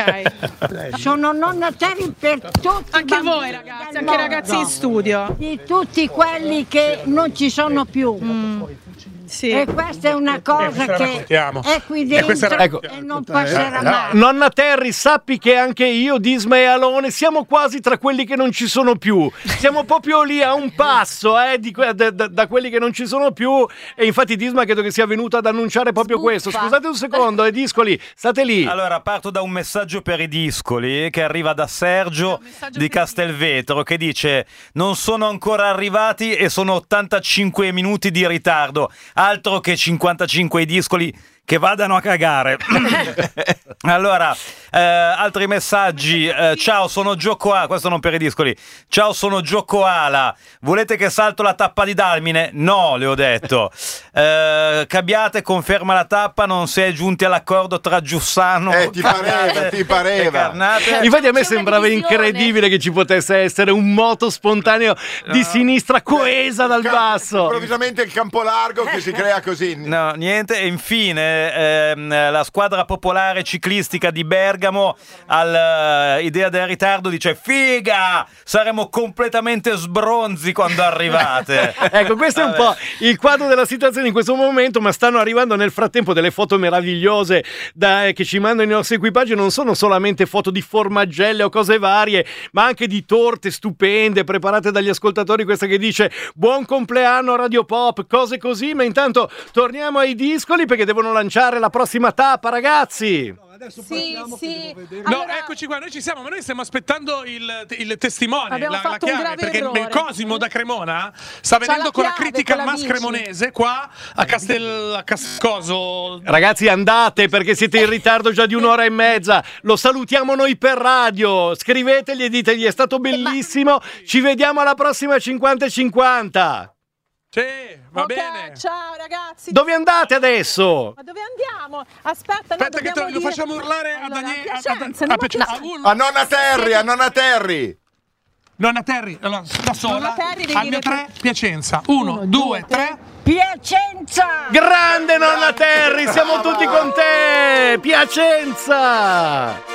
Ok. Sono nonna Terry per tutti Anche i bambini voi, ragazzi, del anche i ragazzi in mondo. studio. Di tutti quelli che non ci sono più. Sì. E questa è una cosa questa la che raccontiamo. è qui E dentro questa la- Ecco. e non passerà No, mai. Nonna Terry, sappi che anche io, Disma e Alone siamo quasi tra quelli che non ci sono più. Siamo proprio lì a un passo eh, di que- da, da- da quelli che non ci sono più. E infatti Disma credo che sia venuta ad annunciare proprio questo. Scusate un secondo, eh, Discoli, state lì. Allora, parto da un messaggio per i discoli che arriva da Sergio di Castelvetro che dice: non sono ancora arrivati e sono ottantacinque minuti di ritardo, altro che cinquantacinque i discoli, che vadano a cagare. Allora, eh, altri messaggi. Eh, ciao, sono Gio Koala. Questo non per i discoli. Ciao, sono Gio Koala. Volete che salto la tappa di Dalmine? No, le ho detto. Eh, Cabbiate conferma la tappa. Non si è giunti all'accordo tra Giussano. Eh, ti pareva, ti pareva. e Carnate. Infatti a me sembrava incredibile che ci potesse essere un moto spontaneo di sinistra coesa dal basso. Improvvisamente il campo largo che si crea così. No, niente. E infine ehm, la squadra popolare ciclistica di Bergamo all'idea del ritardo dice: figa, saremo completamente sbronzi quando arrivate. Ecco, questo è un po' il quadro della situazione in questo momento, ma stanno arrivando nel frattempo delle foto meravigliose da, che ci mandano i nostri equipaggi. Non sono solamente foto di formaggelle o cose varie, ma anche di torte stupende preparate dagli ascoltatori. Questa che dice: buon compleanno Radio Pop, cose così. Ma intanto torniamo ai discoli perché devono lanciare la prossima tappa, ragazzi. Sì, sì. No, eccoci qua, noi ci siamo, ma noi stiamo aspettando il, il testimone, Abbiamo la, la fatto un chiave, grave perché errore. il Cosimo da Cremona sta venendo la con la chiave, critica al quella Mas bici. Cremonese qua a Castel a Cascoso. Ragazzi, andate perché siete in ritardo già di un'ora e mezza. Lo salutiamo noi per radio. Scrivetegli e ditegli: è stato bellissimo. Ci vediamo alla prossima cinquanta e cinquanta. Sì, va Ok, bene. ciao ragazzi. Dove andate adesso? Ma dove andiamo? Aspetta, Aspetta no, che te- lo dire... facciamo urlare a allora, Daniele. a a- Piacenza, a- andiamo a Piacenza. a Piacenza. A nonna Terry, a nonna Terry. Nonna Terry, allora, da sola. Nonna Terry, devi Al dire mio tre, Piacenza. Uno, due, tre. Piacenza! Grande nonna Terry, siamo tutti con te. Piacenza.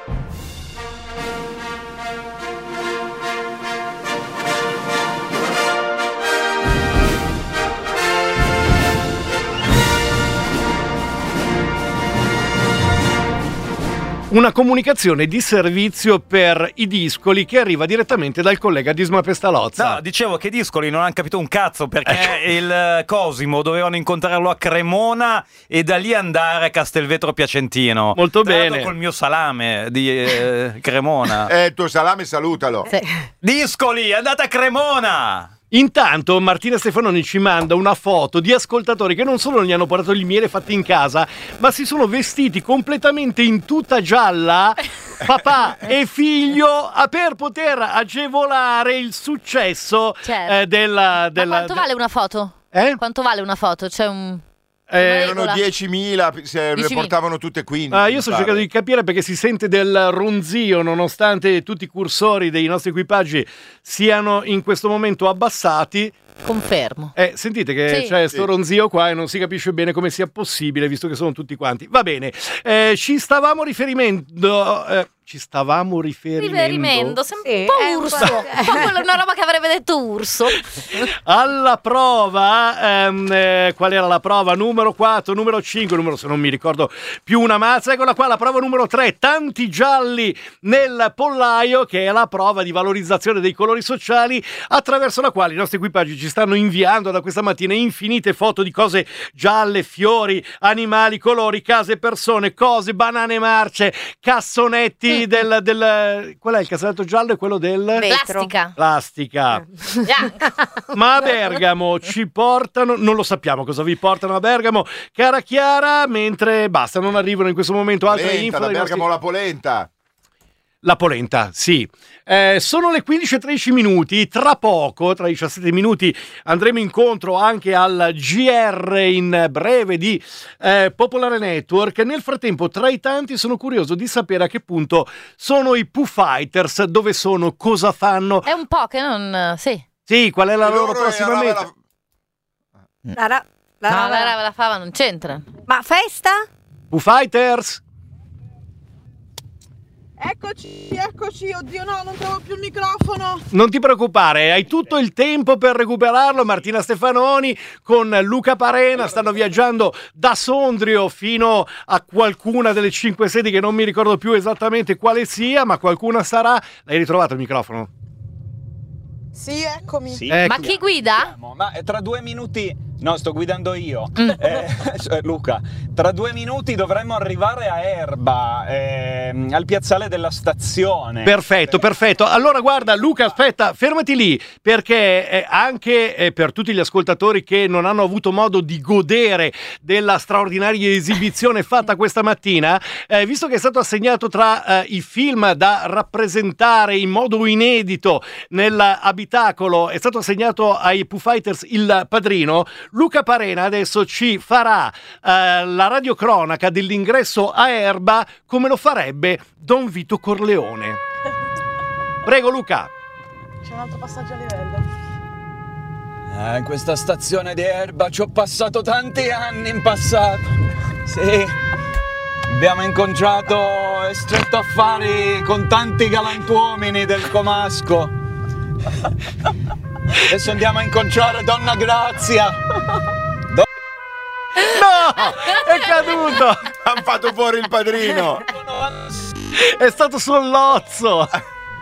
Una comunicazione di servizio per i discoli che arriva direttamente dal collega Disma Pestalozza. No, dicevo che i discoli non hanno capito un cazzo perché il eh, Cosimo dovevano incontrarlo a Cremona e da lì andare a Castelvetro Piacentino. Molto Tra l'altro bene. col mio salame di eh, Cremona. Eh, il tuo salame, salutalo. Discoli, andate a Cremona! Intanto Martina Stefanoni ci manda una foto di ascoltatori che non solo non gli hanno portato il miele fatti in casa, ma si sono vestiti completamente in tuta gialla, papà e figlio, a- per poter agevolare il successo Certo. eh, della... della Ma quanto vale una foto? Eh? Quanto vale una foto? C'è un... Eh, Erano regola. diecimila, se le diecimila. portavano tutte quindici. Ah, io sto mi pare. cercando di capire perché si sente del ronzio nonostante tutti i cursori dei nostri equipaggi siano in questo momento abbassati. Confermo. Eh, sentite che Sì. c'è sto Sì. ronzio qua e non si capisce bene come sia possibile visto che sono tutti quanti. Va bene, eh, ci stavamo riferimento... eh, ci stavamo riferimento... Riferimento, sembra Sì, un po' è un urso. po'- Un po' quello- una roba che avrebbe detto urso. Alla prova, ehm, eh, qual era la prova? Numero quattro, numero cinque, numero se non mi ricordo più una mazza. Eccola qua, la prova numero tre, tanti gialli nel pollaio, che è la prova di valorizzazione dei colori sociali attraverso la quale i nostri equipaggi ci stanno inviando da questa mattina infinite foto di cose gialle, fiori, animali, colori, case, persone, cose, banane marce, cassonetti del, del... Qual è il cassonetto giallo? È quello del... Vetro. Plastica. Plastica. Bianca. Ma a Bergamo ci portano, non lo sappiamo cosa vi portano a Bergamo, cara Chiara, mentre basta, non arrivano in questo momento altre Polenta, info. da dai Bergamo nostri- la polenta. La polenta, sì. Eh, sono le quindici e tredici minuti, tra poco, tra diciassette minuti, andremo incontro anche al G R in breve di eh, Popolare Network. Nel frattempo, tra i tanti, sono curioso di sapere a che punto sono i Pooh Fighters, dove sono, cosa fanno. È un po' che non... Sì. Sì, qual è la E loro loro prossima era meta? la- La ra- la No, ra- la rava la fava non c'entra. Ma festa? Pooh Fighters? Eccoci, eccoci. Oddio no, non trovo più il microfono. Non ti preoccupare, hai tutto il tempo per recuperarlo. Martina Stefanoni con Luca Parena stanno viaggiando da Sondrio fino a qualcuna delle cinque sedi che non mi ricordo più esattamente quale sia, ma qualcuna sarà. L'hai ritrovato il microfono? Sì, eccomi. Sì. Ecco. Ma chi guida? Ma eh, tra due minuti... No, sto guidando io. Eh, cioè, Luca, tra due minuti dovremmo arrivare a Erba, ehm, al piazzale della stazione. Perfetto, perfetto. Allora guarda Luca, aspetta, fermati lì, perché eh, anche eh, per tutti gli ascoltatori che non hanno avuto modo di godere della straordinaria esibizione fatta questa mattina, eh, visto che è stato assegnato tra eh, i film da rappresentare in modo inedito nell'abitacolo, è stato assegnato ai Pooh Fighters Il Padrino. Luca Parena adesso ci farà eh, la radiocronaca dell'ingresso a Erba come lo farebbe Don Vito Corleone. Prego Luca. C'è un altro passaggio a livello. Eh, in questa stazione di Erba ci ho passato tanti anni in passato. Sì, abbiamo inconciato e stretto affari con tanti galantuomini del Comasco. Adesso andiamo a inconciare Donna Grazia. Do- No! È caduto! Hanno fatto fuori il padrino. È stato sollozzo!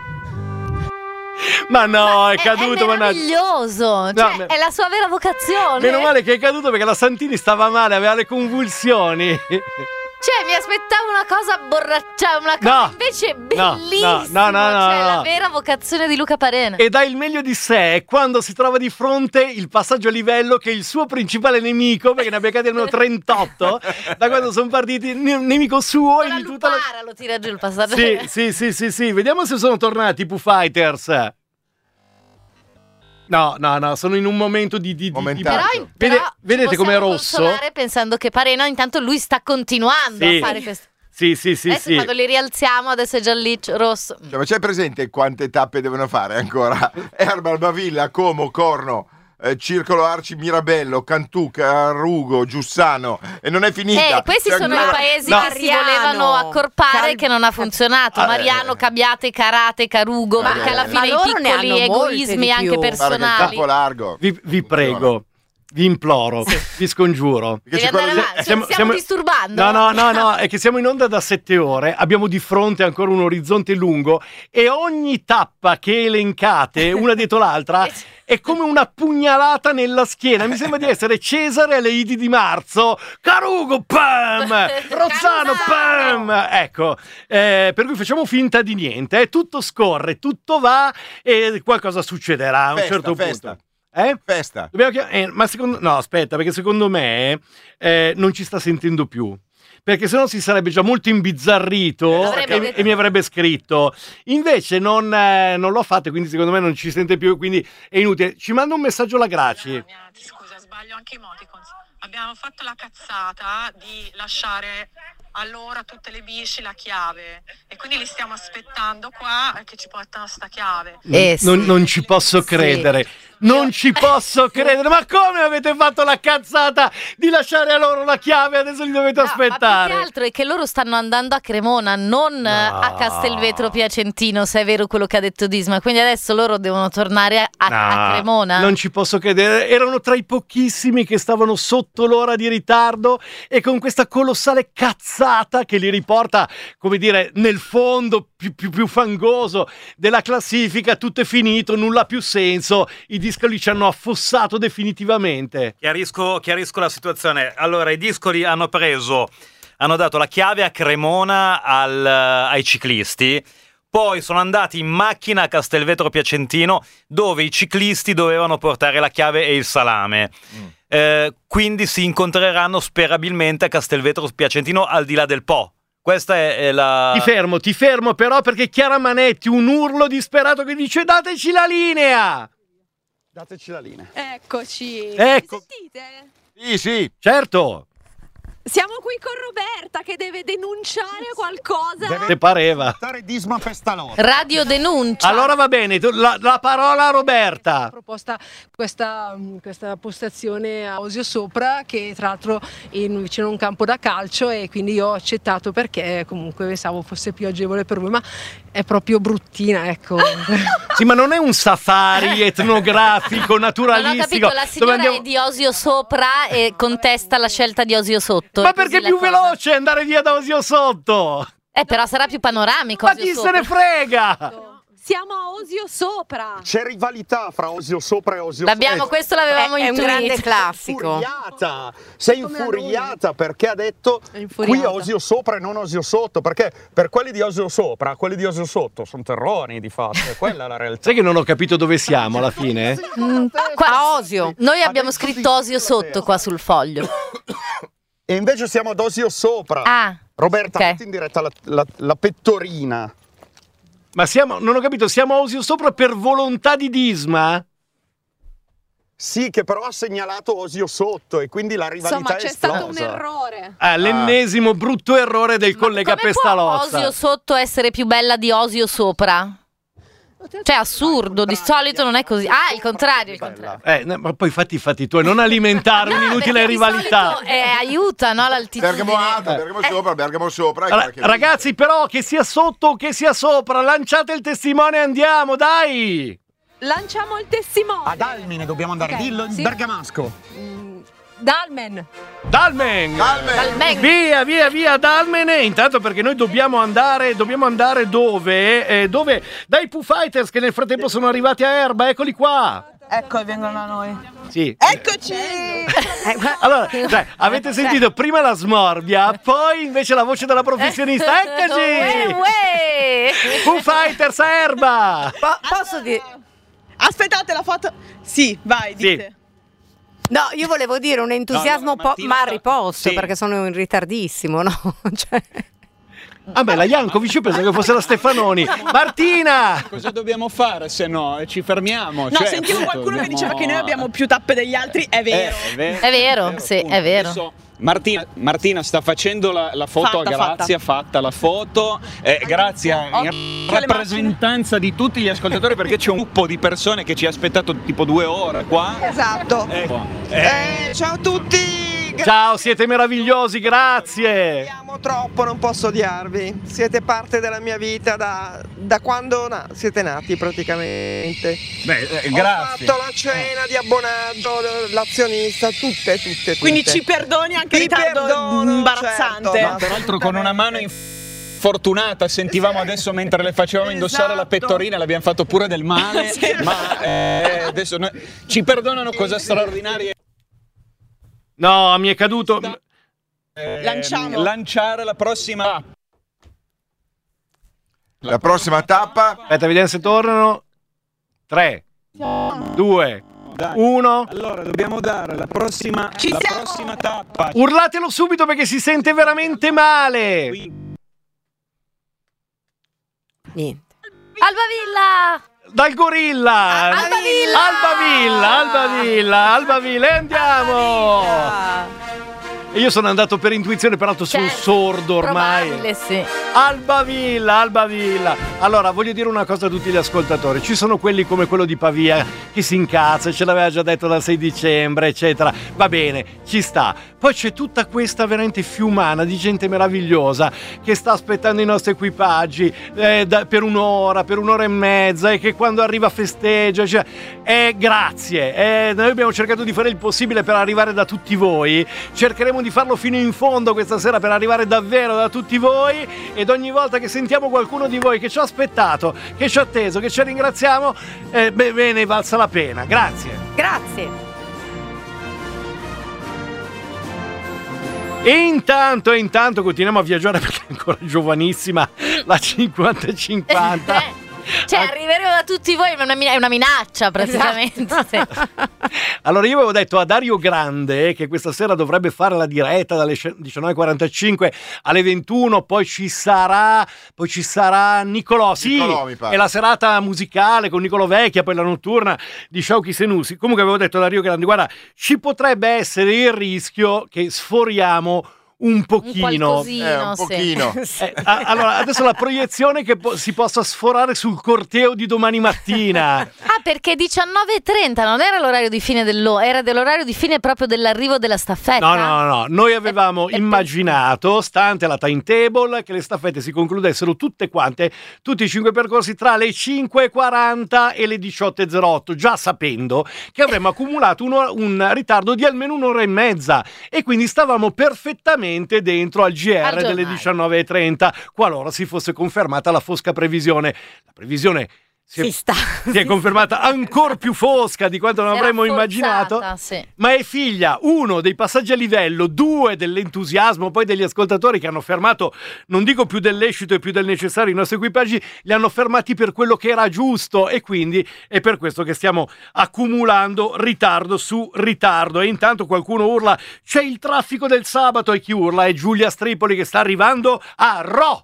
Ma no, è caduto, È mannaggia. meraviglioso. Cioè, No, me- è la sua vera vocazione. Meno male che è caduto perché la Santini stava male, aveva le convulsioni. Cioè, mi aspettavo una cosa borraccia, una cosa No. invece No, bellissima. no, no, no, cioè, no, la no. vera vocazione di Luca Parena. E dà il meglio di sé è quando si trova di fronte il passaggio a livello che è il suo principale nemico, perché ne ha beccati almeno trentotto da quando sono partiti, ne- nemico suo e di tutta la... Para, lo tira giù il passaggio. Sì, sì, sì, sì, sì, vediamo se sono tornati i Foo Fighters. No, no, no, sono in un momento di... di, di, di... Però, Vede- però vedete ci com'è possiamo rosso? consolare pensando che Parena intanto lui sta continuando Sì. a fare questo. Sì, sì, sì, adesso sì. quando li rialziamo adesso è già lì rosso. Cioè, ma c'è presente quante tappe devono fare ancora? Erba, Albavilla, Como, Corno, eh, Circolo Arci, Mirabello, Cantù, Carugo, Giussano, e non è finita. Eh, questi C'è sono ancora- i paesi No. che si volevano accorpare Cal- che non ha funzionato. Ah, Mariano, Cabiate, Carate, Carugo, Ma- perché alla ma fine i loro ne piccoli hanno molte egoismi di anche più. Guarda che il personali. campo largo. Vi, vi prego, vi imploro, vi scongiuro. Perché Devi c'è quello andare di- avanti. siamo- stiamo siamo- disturbando. No, no, no, no, è che siamo in onda da sette ore, abbiamo di fronte ancora un orizzonte lungo e ogni tappa che elencate, una dietro l'altra, è come una pugnalata nella schiena. Mi sembra di essere Cesare alle Idi di marzo. Carugo, pam! Rozzano, pam! Ecco, eh, per cui facciamo finta di niente. eh. Tutto scorre, tutto va e qualcosa succederà a un Festa, certo festa. punto. Eh? Festa. Dobbiamo chiam- eh, ma secondo no, aspetta, perché secondo me eh, non ci sta sentendo più. Perché sennò si sarebbe già molto imbizzarrito Avrebbe e, detto- e mi avrebbe scritto. Invece non, eh, non l'ho fatto, quindi secondo me non ci sente più, quindi è inutile. Ci manda un messaggio la Graci. Scusa, sbaglio anche i emoticons. Abbiamo fatto la cazzata di lasciare a loro tutte le bici la chiave e quindi li stiamo aspettando qua che ci portano sta chiave. Non, non- non ci posso credere, non ci posso credere. Ma come avete fatto la cazzata di lasciare a loro la chiave e adesso li dovete No, ma più aspettare? che altro è che loro stanno andando a Cremona, non eh, a Castelvetro Piacentino, se è vero quello che ha detto Disma. Quindi adesso loro devono tornare a, a No, Cremona. non ci posso credere. Erano tra i pochissimi che stavano sotto l'ora di ritardo e con questa colossale cazzata che li riporta, come dire, nel fondo più, più, più fangoso della classifica. Tutto è finito, nulla ha più senso. I discoli ci hanno affossato definitivamente. Chiarisco, chiarisco la situazione. Allora, i discoli hanno preso, hanno dato la chiave a Cremona al- ai ciclisti, poi sono andati in macchina a Castelvetro Piacentino, dove i ciclisti dovevano portare la chiave e il salame. Eh, quindi si incontreranno sperabilmente a Castelvetro Piacentino al di là del Po. Questa è, è la... Ti fermo, ti fermo però perché Chiara Manetti, un urlo disperato che dice dateci la linea. Dateci la linea. Eccoci. Ecco. Mi sentite? Sì, sì. Certo. Siamo qui con Roberta che deve denunciare qualcosa. Te pareva. Disma Pestalozzi. Radio denuncia. Allora va bene, tu- la, la parola a Roberta. proposta questa, mh, questa postazione a Osio Sopra, che tra l'altro è in- vicino a un campo da calcio, e quindi io ho accettato perché comunque pensavo fosse più agevole per voi, ma è proprio bruttina, ecco. Sì, ma non è un safari etnografico, Non ho naturalistico. capito, la dove signora andiamo- è di Osio sopra e contesta la scelta di Osio sotto. Ma È così perché è la più cosa. veloce andare via da Osio sotto? Eh, però sarà più panoramico. Ma Osio chi se sopra. ne frega? Siamo a Osio Sopra. C'è rivalità fra Osio Sopra e Osio L'abbiamo- Sotto. questo l'avevamo È- è un intuito. grande classico. Infuriata. Sei infuriata perché ha detto qui a Osio Sopra e non Osio Sotto, perché per quelli di Osio Sopra, quelli di Osio Sotto sono terroni di fatto, è quella la realtà. Sai che non ho capito dove siamo alla fine? Mm, qua a Osio. Noi abbiamo scritto Osio sotto qua sul foglio. E invece siamo ad Osio Sopra. Ah, Roberta, ok. metti in diretta la, la- la pettorina. Ma siamo, non ho capito, siamo a Osio Sopra per volontà di Disma? Sì, che però ha segnalato Osio Sotto e quindi la rivalità Insomma, è c'è esplosa. stato un errore. Ah, l'ennesimo brutto errore del collega Come può Pestalozza. Osio sotto essere più bella di Osio sopra? Cioè, assurdo, di solito non è così. Ah, il contrario, il contrario. Eh, no, ma poi fatti i fatti tuoi, non alimentare un'inutile Perché di rivalità. solito, eh, aiuta, no, l'altitudine. Bergamo alto, Bergamo sopra, Bergamo sopra. e Ra- guarda che- ragazzi, però, che sia sotto o che sia sopra, lanciate il testimone e andiamo, dai! Lanciamo il testimone. Ad Almine dobbiamo andare, Ok, dillo in sì. bergamasco. Dalmen. Dalmen! Dalmen. Via, via, via, Dalmene! Intanto perché noi dobbiamo andare, dobbiamo andare dove? Eh, dove? Dai Foo Fighters che nel frattempo sono arrivati a Erba, eccoli qua! Ecco, vengono da noi. Sì. Eccoci! Allora, cioè, avete sentito prima la smorbia, poi invece la voce della professionista. Eccoci! Foo Fighters a Erba! Po- posso dire? Aspettate la foto. Sì, vai, dite. No, io volevo dire un entusiasmo No, no, po- Martina ma a sta- riposto, sì. perché sono in ritardissimo, no? Cioè... Ah beh, la Jankovic, io penso che fosse la Stefanoni. Martina! Cosa dobbiamo fare se no? Ci fermiamo. No, cioè, sentivo appunto, qualcuno che dobbiamo- diceva che noi abbiamo più tappe degli altri, è vero. Eh, è vero, È vero, sì, appunto. è vero. Adesso Martina, Martina sta facendo la, la foto Fatta, a Grazia, fatta. la foto. Eh, grazie a- in rappresentanza di tutti gli ascoltatori, perché c'è un gruppo di persone che ci ha aspettato tipo due ore qua. Esatto. Ecco. Eh, ciao a tutti. Ciao, siete meravigliosi, grazie! Vi amo troppo, non posso odiarvi. Siete parte della mia vita da, da quando na- siete nati praticamente. Beh, eh, Ho grazie. fatto la cena di abbonaggio, l'azionista, tutte, tutte, tutte. Quindi ci perdoni anche il Ti ritardo perdono, imbarazzante. certo. Ma peraltro con una mano in fortunata, sentivamo adesso mentre le facevamo indossare la pettorina, l'abbiamo fatto pure del male, Sì. ma eh, adesso noi- ci perdonano, cosa straordinaria. No, mi è caduto. Eh, Lanciamo. Lanciare la prossima. La prossima tappa. Aspetta, vediamo se tornano. tre, due, uno. Allora, dobbiamo dare la prossima, Ci la siamo. prossima tappa. Urlatelo subito perché si sente veramente male. Niente. Albavilla! Dal gorilla. Albavilla! Albavilla, Albavilla, Albavilla, e andiamo. E io sono andato per intuizione, peraltro sono Certo, sordo ormai. Probabile, sì. Albavilla, Albavilla. Allora, voglio dire una cosa a tutti gli ascoltatori. Ci sono quelli come quello di Pavia che si incazza, ce l'aveva già detto dal sei dicembre, eccetera. Va bene, ci sta. Poi c'è tutta questa veramente fiumana di gente meravigliosa che sta aspettando i nostri equipaggi eh, da- per un'ora, per un'ora e mezza, e che quando arriva festeggia. Cioè, eh, grazie. Eh, noi abbiamo cercato di fare il possibile per arrivare da tutti voi. Cercheremo di farlo fino in fondo questa sera per arrivare davvero da tutti voi, ed ogni volta che sentiamo qualcuno di voi che ci ha aspettato, che ci ha atteso, che ci ringraziamo, eh, beh, bene, valsa la pena. Grazie. Grazie. E intanto, e intanto continuiamo a viaggiare perché è ancora giovanissima la cinquanta cinquanta. Cioè, arriveremo da tutti voi, ma è una, min- è una minaccia praticamente. Sì. Allora, io avevo detto a Dario Grande che questa sera dovrebbe fare la diretta dalle diciannove e quarantacinque alle ventuno, poi ci sarà poi ci sarà Nicolò, sì, Nicolò, mi pare. è la serata musicale con Nicolò Vecchia, poi la notturna di Shauki Senussi. Comunque avevo detto a Dario Grande, guarda, ci potrebbe essere il rischio che sforiamo un pochino. Un Eh, un sì. pochino. Eh, a- allora, adesso la proiezione che po- si possa sforare sul corteo di domani mattina. Ah, perché diciannove e trenta non era l'orario di fine dell'o, era dell'orario di fine proprio dell'arrivo della staffetta. No, no, no, no. Noi avevamo immaginato, stante la timetable, che le staffette si concludessero tutte quante, tutti i cinque percorsi tra le cinque e quaranta e le diciotto e zero otto, già sapendo che avremmo accumulato uno- un ritardo di almeno un'ora e mezza, e quindi stavamo perfettamente dentro al G R Al delle giornale. diciannove e trenta, qualora si fosse confermata la fosca previsione. La previsione si è, Si sta. si è confermata ancora più fosca di quanto non Era avremmo forzata, immaginato, sì. ma è figlia, uno, dei passaggi a livello, due, dell'entusiasmo poi degli ascoltatori che hanno fermato, non dico più dell'escito e più del necessario, i nostri equipaggi li hanno fermati per quello che era giusto, e quindi è per questo che stiamo accumulando ritardo su ritardo. E intanto qualcuno urla, c'è il traffico del sabato, e chi urla è Giulia Stripoli che sta arrivando a Ro.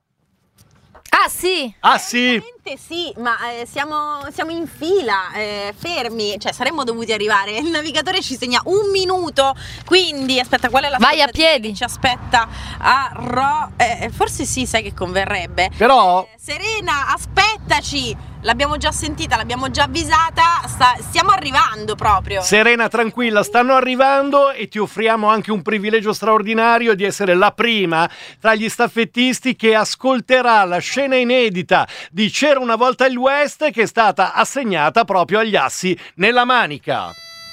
Ah, sì. Ah sì? Veramente sì, ma eh, siamo, siamo in fila, eh, fermi, cioè saremmo dovuti arrivare. Il navigatore ci segna un minuto, quindi aspetta, qual è la Vai a aspettativa piedi. che ci aspetta a Ro? Eh, forse sì, sai che converrebbe. Però Eh, Serena, aspettaci! L'abbiamo già sentita, l'abbiamo già avvisata, sta- stiamo arrivando proprio. Serena, tranquilla, stanno arrivando, e ti offriamo anche un privilegio straordinario di essere la prima tra gli staffettisti che ascolterà la scena inedita di C'era una volta il West, che è stata assegnata proprio agli assi nella manica.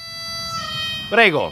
Prego.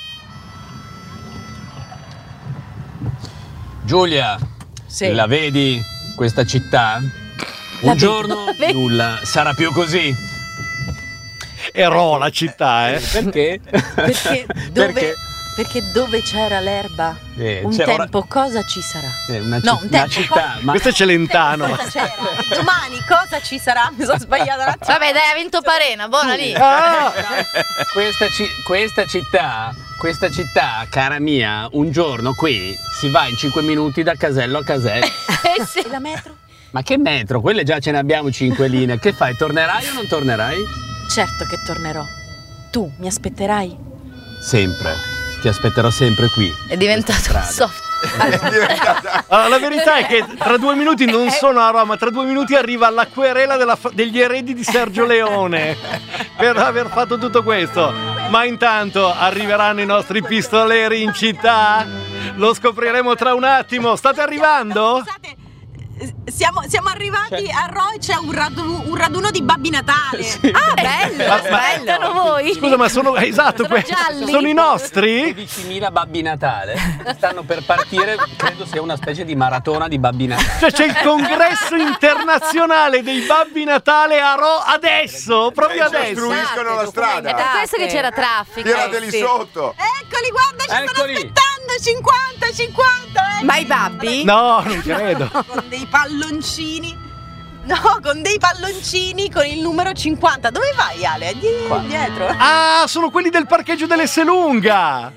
Giulia, Sì. la vedi questa città? Un La vedo, giorno la vedo. nulla sarà più così. Ero la città, eh. Perché? Perché dove, Perché? perché dove c'era l'erba Eh, un c'è ora- tempo cosa ci sarà? Eh, una, No, ci- un una tempo città, cosa- ma Questo è Celentano. Cosa c'era? Domani cosa ci sarà? Mi sono sbagliata un attimo. Vabbè, dai, ha vinto Parena, buona lì. Ah! questa, ci- questa città, questa città, cara mia, un giorno qui si va in cinque minuti da casello a casello. Eh sì. La metro? Ma che metro? Quelle già ce ne abbiamo cinque linee. Che fai? Tornerai o non tornerai? Certo che tornerò. Tu mi aspetterai? Sempre. Ti aspetterò sempre qui. È diventato un soft. Allora, la verità è che tra due minuti non sono a Roma, tra due minuti arriva la querela della fa- degli eredi di Sergio Leone per aver fatto tutto questo. Ma intanto arriveranno i nostri pistoleri in città? Lo scopriremo tra un attimo. State arrivando? Siamo, siamo arrivati a Rho e c'è un raduno, un raduno di Babbi Natale. Ah, bello! Ma- ma- bello voi. Scusa, ma sono esatto, Sono que- gialli? sono i nostri? dodicimila Babbi Natale stanno per partire, credo sia una specie di maratona di Babbi Natale. Cioè c'è il congresso internazionale dei Babbi Natale a Rho adesso, proprio E ci adesso. ostruiscono la strada. È per questo che c'era traffico. Tirateli Eh, sì. sotto. Eccoli, guarda, ci stanno aspettando cinquanta, cinquanta. Eh. Ma i babbi? No, non credo. Con dei palloncini. No, con dei palloncini con il numero cinquanta. Dove vai, Ale? Die- Qua. dietro. Ah, sono quelli del parcheggio dell'Esselunga.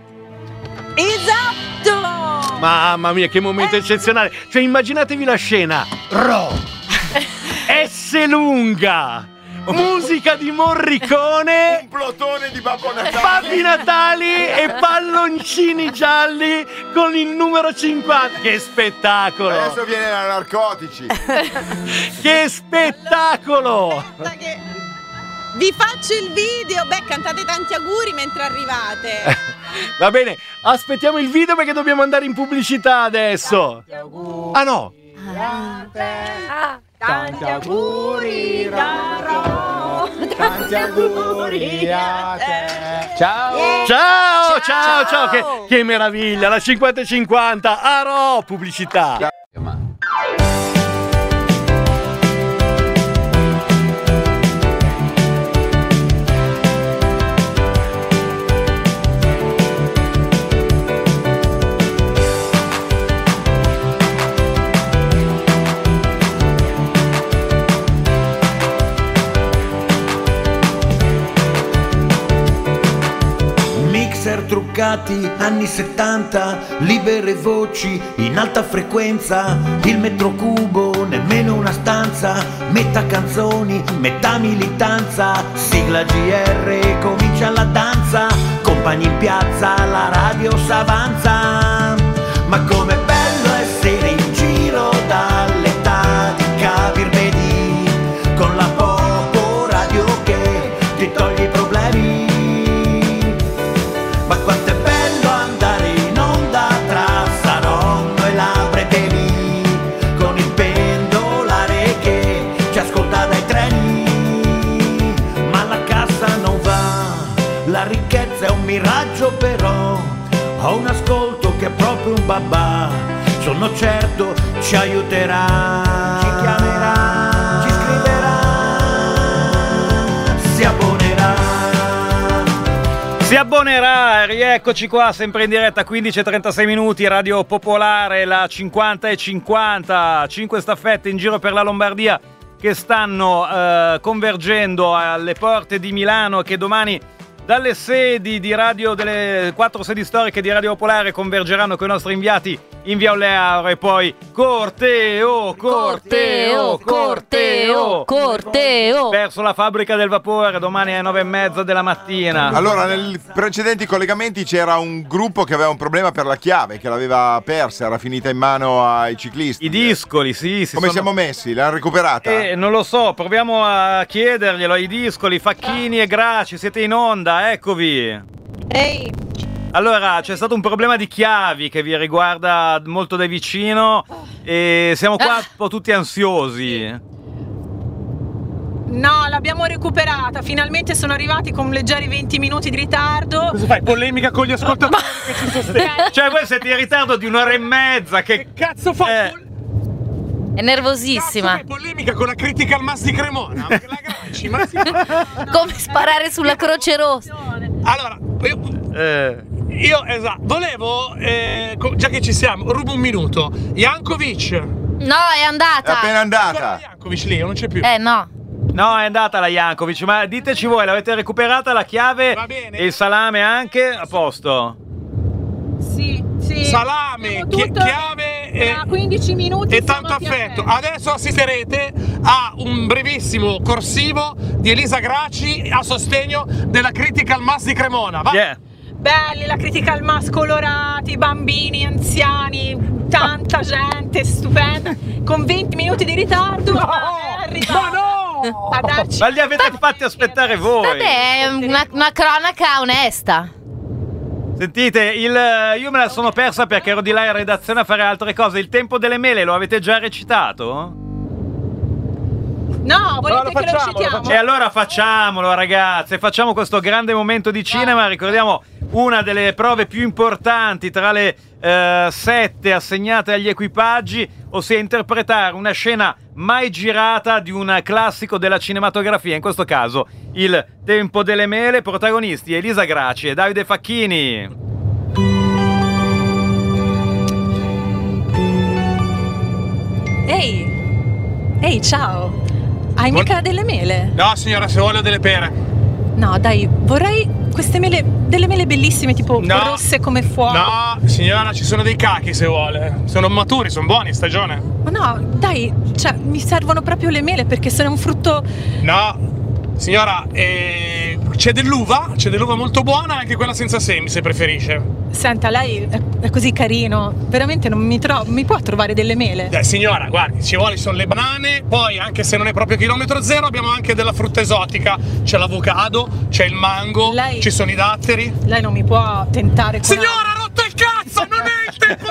Esatto! Mamma mia, che momento eccezionale. Cioè, immaginatevi la scena. Rho. Esselunga. Musica di Morricone. Un plotone di Babbo Natale. Babbi Natali e palloncini gialli con il numero cinquanta. Che spettacolo! Adesso viene da narcotici. Che spettacolo! Vi faccio il video. Beh, cantate tanti auguri mentre arrivate. Va bene, aspettiamo il video perché dobbiamo andare in pubblicità adesso. Ah no! Tanti auguri da Rho. Tanti auguri a te. Ciao! Ciao, ciao, ciao, Che, che meraviglia, la cinquanta e cinquanta, a Rho, pubblicità. Mixer truccati, anni settanta, libere voci in alta frequenza, il metro cubo, nemmeno una stanza, metà canzoni, metà militanza, sigla G R, comincia la danza, compagni in piazza, la radio s'avanza, ma com'è bello essere in giro dall'età di Kabir Bedi, con la Popo Radio che ti toglie i problemi. Ma quanto è bello andare in onda tra Saronno e la Bretevi, con il pendolare che ci ascolta dai treni. Ma la cassa non va, la ricchezza è un miraggio però, ho un ascolto che è proprio un babà, sono certo ci aiuterà, ci chiamerà, ci scriverà, si abbonerà. Si abbonerà, rieccoci qua, sempre in diretta, quindici e trentasei minuti, Radio Popolare, la cinquanta e cinquanta, cinque staffette in giro per la Lombardia che stanno eh, convergendo alle porte di Milano, che domani dalle sedi di radio, delle quattro sedi storiche di Radio Popolare, convergeranno con i nostri inviati in via Olearo e poi corteo, corteo, corteo, corteo verso la fabbrica del vapore domani alle nove e mezza della mattina. Allora, nei precedenti collegamenti c'era un gruppo che aveva un problema per la chiave, che l'aveva persa, era finita in mano ai ciclisti. I discoli, sì, sì. Come sono- siamo messi? L'hanno recuperata? Eh, non lo so, proviamo a chiederglielo ai discoli, Facchini e Graci, siete in onda, eccovi. Ehi. Allora, c'è stato un problema di chiavi che vi riguarda molto da vicino e siamo qua un po' tutti ansiosi. No, l'abbiamo recuperata. Finalmente sono arrivati con leggeri venti minuti di ritardo. Cosa fai? Polemica con gli ascoltatori che ci sostengono. Cioè, voi siete in ritardo di un'ora e mezza, che cazzo fa? Eh, È nervosissima. Cazzo, che polemica con la Critical Mass di Cremona. La Granci, ma si fa... Come sparare sulla Croce Rossa. Allora, io, Eh. io esatto, volevo, eh, co- già che ci siamo, rubo un minuto. Jankovic. No, è andata. È appena andata. Jankovic lì, non c'è più. Eh no. No, è andata la Jankovic, ma diteci voi, l'avete recuperata la chiave e il salame anche? A posto? Sì, sì. Salame, chi- tutto chiave e, tra quindici minuti e tanto siamo a affetto. Adesso assisterete a un brevissimo corsivo di Elisa Graci a sostegno della Critical Mass di Cremona. Va? Yeah. Belli, la Critical Mass, colorati, bambini, anziani, tanta gente, stupenda. Con venti minuti di ritardo. No, ma no! A darci... Ma li avete fatti aspettare voi. Vabbè, è una, una cronaca onesta. Sentite, il, io me la sono persa perché ero di là in redazione a fare altre cose. Il tempo delle mele lo avete già recitato? No, volete lo che facciamo, lo recitiamo? E allora facciamolo, ragazze, facciamo questo grande momento di cinema. Ricordiamo una delle prove più importanti tra le eh, sette assegnate agli equipaggi, ossia interpretare una scena mai girata di un classico della cinematografia, in questo caso Il tempo delle mele. Protagonisti Elisa Graci e Davide Facchini. Ehi, ehi, ciao. Hai mica delle mele? No, signora, se vuole ho delle pere. No, dai, vorrei queste mele, delle mele bellissime, tipo No. rosse come fuoco. No, signora, ci sono dei cachi se vuole. Sono maturi, sono buoni in stagione. Ma no, dai, cioè, mi servono proprio le mele perché sono un frutto... No, signora, eh, c'è dell'uva, c'è dell'uva molto buona, anche quella senza semi se preferisce. Senta, lei è, è così carino, veramente non mi, tro- mi può trovare delle mele? Eh, signora, guardi, ci vuole sono le banane, poi anche se non è proprio chilometro zero abbiamo anche della frutta esotica. C'è l'avocado, c'è il mango, Lei- ci sono i datteri. Lei non mi può tentare con... Signora, ha rotto il cazzo, non è il tempo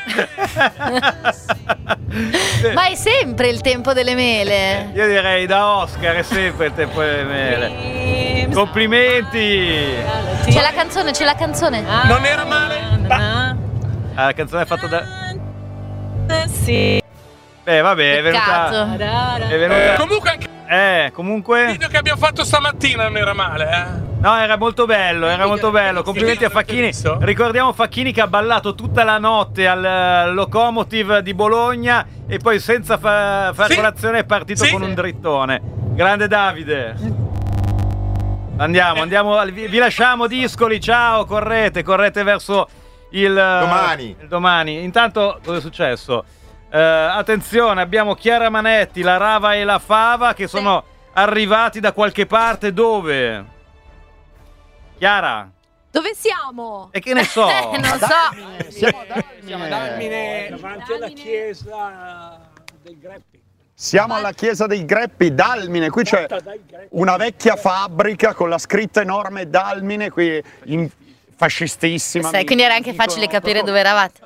delle mele! Ma è sempre il tempo delle mele. Io direi da Oscar è sempre il tempo delle mele. Complimenti! C'è la canzone, c'è la canzone. Non era male? Ah, Ah, la canzone è fatta da... eh, sì. Beh, vabbè, è venuta... Peccato. È venuta... Comunque anche Eh, comunque... il video che abbiamo fatto stamattina non era male, eh? No, era molto bello, era molto bello. Complimenti a Facchini. Ricordiamo Facchini che ha ballato tutta la notte al Locomotive di Bologna e poi senza fa- fare Sì. colazione è partito Sì. con un drittone. Grande Davide. Andiamo, andiamo, vi, vi lasciamo Discoli, ciao, correte, correte verso il Domani. il domani. Intanto cosa è successo? Eh, attenzione, abbiamo Chiara Manetti, la Rava e la Fava che sono arrivati da qualche parte. Dove? Chiara? Dove siamo? E che ne so? Eh, non so. Siamo Siamo a Dalmine, davanti alla chiesa dei Greppi. Siamo alla chiesa dei Greppi, Dalmine, qui c'è una vecchia fabbrica con la scritta enorme Dalmine, qui in fascistissima. Sai, quindi era anche facile capire dove eravate.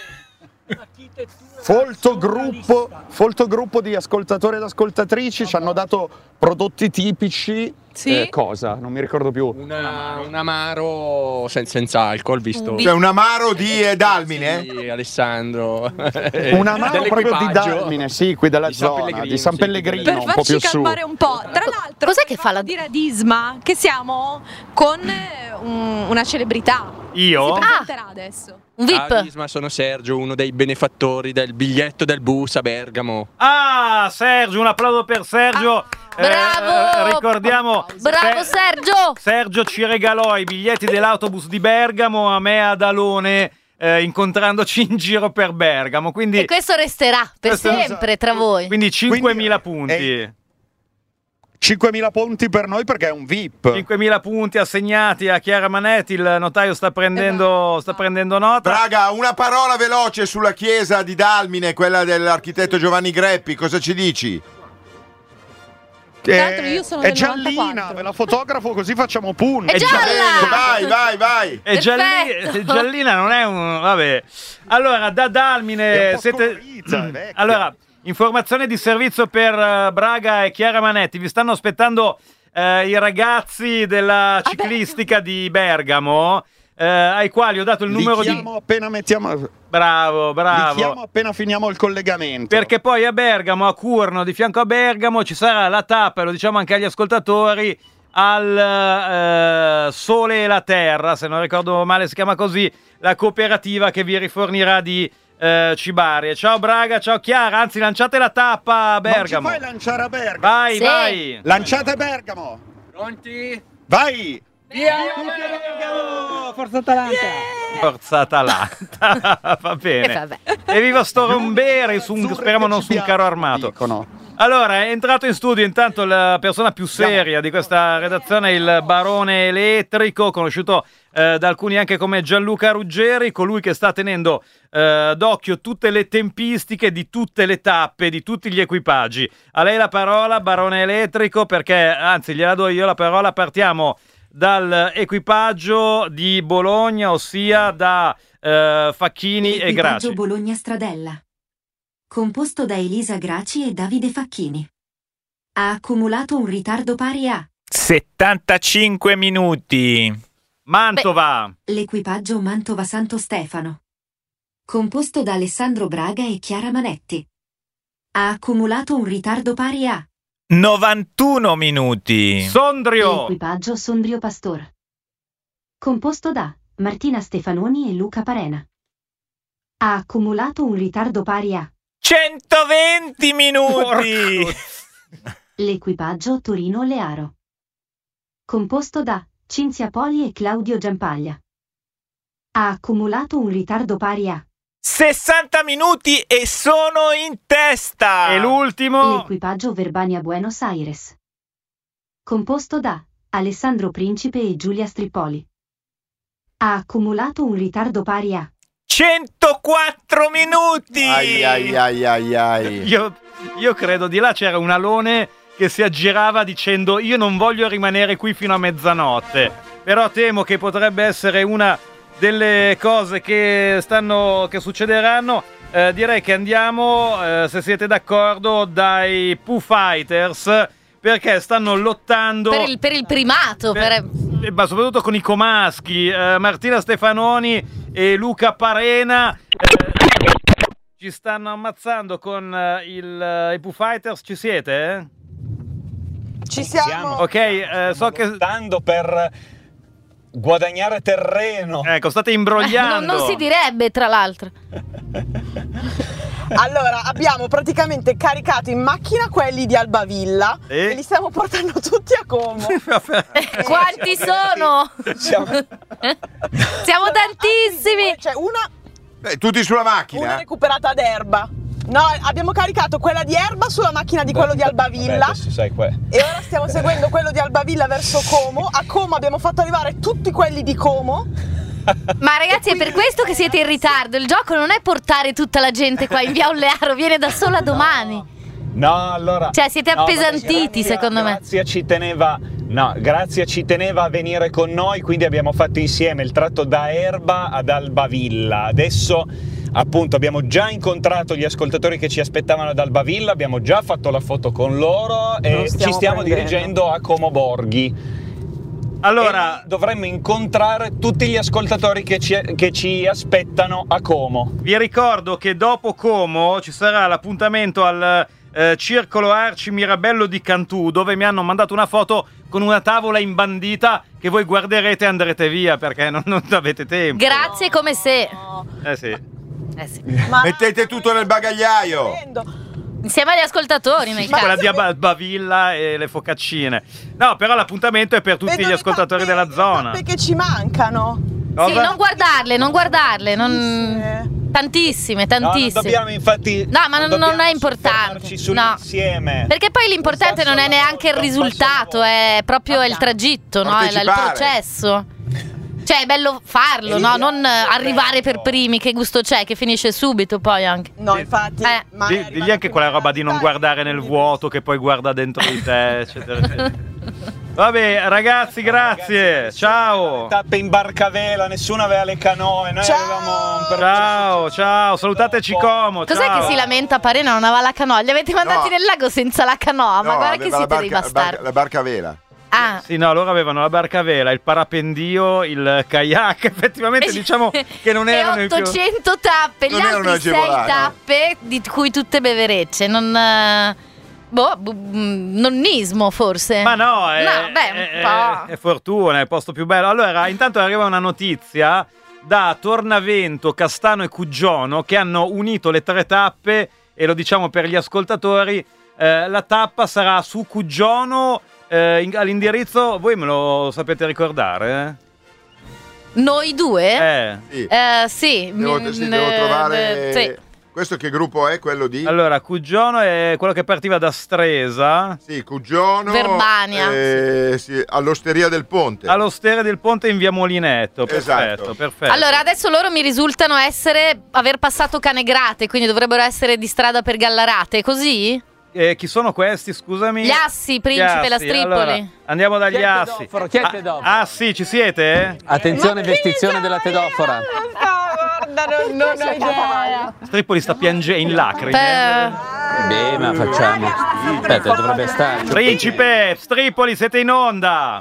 Folto gruppo, folto gruppo di ascoltatori ed ascoltatrici ci hanno dato prodotti tipici. Sì? Eh, cosa? Non mi ricordo più. Una- un amaro sen- senza alcol, visto. Cioè un amaro di eh, Dalmine? Sì, Alessandro. Un amaro proprio di Dalmine, sì, qui della Di San zona, Pellegrino, di San sì, Pellegrino, Per un po' farci più su. calmare un po'. Tra l'altro, Cos'è che fa la... dire ad Isma che siamo con eh, un- una celebrità. Io? Si presenterà adesso. Un V I P. Ah, Isma, sono Sergio, uno dei benefattori del biglietto del bus a Bergamo. Ah, Sergio, un applauso per Sergio. Eh, bravo! ricordiamo Bravo Se- Sergio! Sergio ci regalò i biglietti dell'autobus di Bergamo a me e ad Alone, eh, incontrandoci in giro per Bergamo. Quindi, E questo resterà per Questo- sempre tra voi. quindi cinquemila punti. eh, cinquemila punti per noi perché è un V I P. cinquemila punti assegnati a Chiara Manetti. Il notaio sta prendendo, sta prendendo nota. Braga, una parola veloce sulla chiesa di Dalmine, quella dell'architetto Giovanni Greppi, cosa ci dici? Che Tra l'altro io sono è del giallina, novantaquattro. ve la fotografo così facciamo punti. È gialla! Vai, vai, vai! E Gialli- Perfetto. Giallina non è un... vabbè. Allora, da È Dalmine un po' siete... colorita, è vecchia. Allora, informazione di servizio per eh, Braga e Chiara Manetti. Vi stanno aspettando eh, i ragazzi della ciclistica di Bergamo. eh, ai quali ho dato il Li numero chiamo di... appena mettiamo... Bravo, bravo. Li chiamo appena finiamo il collegamento. Perché poi a Bergamo, a Curno, di fianco a Bergamo, ci sarà la tappa, lo diciamo anche agli ascoltatori, al eh, Sole e la Terra, se non ricordo male si chiama così, la cooperativa che vi rifornirà di eh, cibarie. Ciao Braga, ciao Chiara, anzi lanciate la tappa a Bergamo. Non ci fai lanciare a Bergamo? Vai, Sì. vai. Lanciate Bergamo. Pronti? Vai. Via Bergamo! Forza Atalanta! Forza Atalanta. Va bene. E vabbè. E viva sto Romberi, su un, speriamo non su un carro armato. Allora, è entrato in studio intanto la persona più seria di questa redazione, il Barone Elettrico, conosciuto eh, da alcuni anche come Gianluca Ruggeri, colui che sta tenendo eh, d'occhio tutte le tempistiche di tutte le tappe, di tutti gli equipaggi. A lei la parola, Barone Elettrico, perché, anzi, gliela do io la parola, partiamo dal equipaggio di Bologna, ossia da eh, Facchini e Graci. Bologna Stradella, composto da Elisa Graci e Davide Facchini. Ha accumulato un ritardo pari a settantacinque minuti. Mantova. l'equipaggio Mantova Santo Stefano, composto da Alessandro Braga e Chiara Manetti. Ha accumulato un ritardo pari a novantuno minuti. Sondrio. l'equipaggio Sondrio Pastor, composto da Martina Stefanoni e Luca Parena. Ha accumulato un ritardo pari a centoventi minuti. l'equipaggio Torino Learo, composto da Cinzia Poli e Claudio Giampaglia. Ha accumulato un ritardo pari a sessanta minuti e sono in testa. E l'ultimo? l'equipaggio Verbania Buenos Aires, composto da Alessandro Principe e Giulia Strippoli. Ha accumulato un ritardo pari a centoquattro minuti. Ai ai ai ai ai. Io, io credo di là c'era un alone che si aggirava dicendo io non voglio rimanere qui fino a mezzanotte, però temo che potrebbe essere una delle cose che stanno che succederanno. Eh, direi che andiamo, eh, se siete d'accordo, dai Foo Fighters, perché stanno lottando Per il, per il primato, per... eh, ma soprattutto con i comaschi, eh, Martina Stefanoni e Luca Parena eh, ci stanno ammazzando con eh, il, eh, i Foo Fighters. Ci siete? Eh? Ci siamo. Ok, eh, so che stando per guadagnare terreno. Ecco, state imbrogliando. non, non si direbbe, tra l'altro. Allora, abbiamo praticamente caricato in macchina quelli di Albavilla e, e li stiamo portando tutti a Como. Quanti sono? Siamo, Siamo tantissimi. C'è una, Beh, tutti sulla macchina? una recuperata ad Erba. No, abbiamo caricato quella di Erba sulla macchina di quello di Albavilla. Vabbè, adesso sai que- E ora stiamo seguendo quello di Albavilla verso Como. A Como abbiamo fatto arrivare tutti quelli di Como. Ma ragazzi, è per questo che siete in ritardo. Il gioco non è portare tutta la gente qua in via Ollearo, viene da sola domani. No, allora. Cioè, siete no, appesantiti, Grazia, secondo me. Grazia ci teneva. No, Grazia ci teneva a venire con noi, quindi abbiamo fatto insieme il tratto da Erba ad Albavilla. Adesso, appunto, abbiamo già incontrato gli ascoltatori che ci aspettavano ad Albavilla, abbiamo già fatto la foto con loro e stiamo ci stiamo prendendo. dirigendo a Como Borghi. Allora, e dovremmo incontrare tutti gli ascoltatori che ci, che ci aspettano a Como. Vi ricordo che dopo Como ci sarà l'appuntamento al eh, Circolo Arci Mirabello di Cantù, dove mi hanno mandato una foto con una tavola imbandita che voi guarderete e andrete via perché non, non avete tempo. Grazie, come se. Eh sì. Eh sì. Mettete tutto nel bagagliaio. Insieme agli ascoltatori, nel Quella caso. di Ab- Bavilla e le focaccine. No, però l'appuntamento è per tutti Vedo gli ascoltatori della zona. Perché ci mancano. Cosa? Sì, non guardarle, non guardarle. Non... Tantissime, No, non tantissime. dobbiamo infatti. No, ma non, non dobbiamo è importante. No. Sull'insieme. Perché poi l'importante non è neanche il risultato, è proprio il tragitto, no? È la- il Partecipare. processo. Cioè è bello farlo, no? Non eh, arrivare per primi, che gusto c'è, che finisce subito poi anche. No, infatti. Eh. Di- digli anche quella roba di non guardare nel vuoto che poi guarda dentro di te, eccetera, eccetera. Vabbè, ragazzi, grazie. Ciao. Tappe in barcavela, nessuno aveva le canoe. Noi avevamo un per- Ciao, ciao. Salutateci Como. Cos'è ciao. che si lamenta Parena non aveva la canoa? Li avete mandati No. nel lago senza la canoa, ma No, guarda che aveva la siete dei barca, bastardi. barca- la barca a vela. Ah. Sì, no, loro avevano la barca a vela, il parapendio, il kayak. Effettivamente diciamo che non erano e i più... ottocento tappe, Non gli erano altri sei agevolati. tappe, di cui tutte beverecce. Non... eh, Boh, bu- mm, nonnismo forse. Ma no, è, No, beh, un è- po'. è fortuna, è il posto più bello. Allora, intanto arriva una notizia da Tornavento, Castano e Cuggiono che hanno unito le tre tappe, e lo diciamo per gli ascoltatori, eh, la tappa sarà su Cuggiono, eh, in- all'indirizzo, voi me lo sapete ricordare? Noi due? Eh. Sì. Eh, sì. Devo, Mm, sì, devo eh, trovare... sì. Questo che gruppo è? Quello di? Allora, Cuggiono è quello che partiva da Stresa. Sì, Cuggiono. Verbania. eh, sì, all'Osteria del Ponte. All'Osteria del Ponte in via Molinetto. Perfetto, Esatto. perfetto. Allora, adesso loro mi risultano essere aver passato Canegrate, quindi dovrebbero essere di strada per Gallarate, così? Eh, chi sono questi, scusami? Gli Assi, Principe, Gli la Assi. Stripoli. Allora, andiamo dagli Chi è il Assi. tedoforo? Chi è il Ah, tedoforo? ah, sì, ci siete? Attenzione, vestizione della tedofora. Guarda, non, non ho idea. Stripoli sta piangendo in lacrime. Beh, ma facciamo. Aspetta, dovrebbe stare. Principe, Stripoli, siete in onda.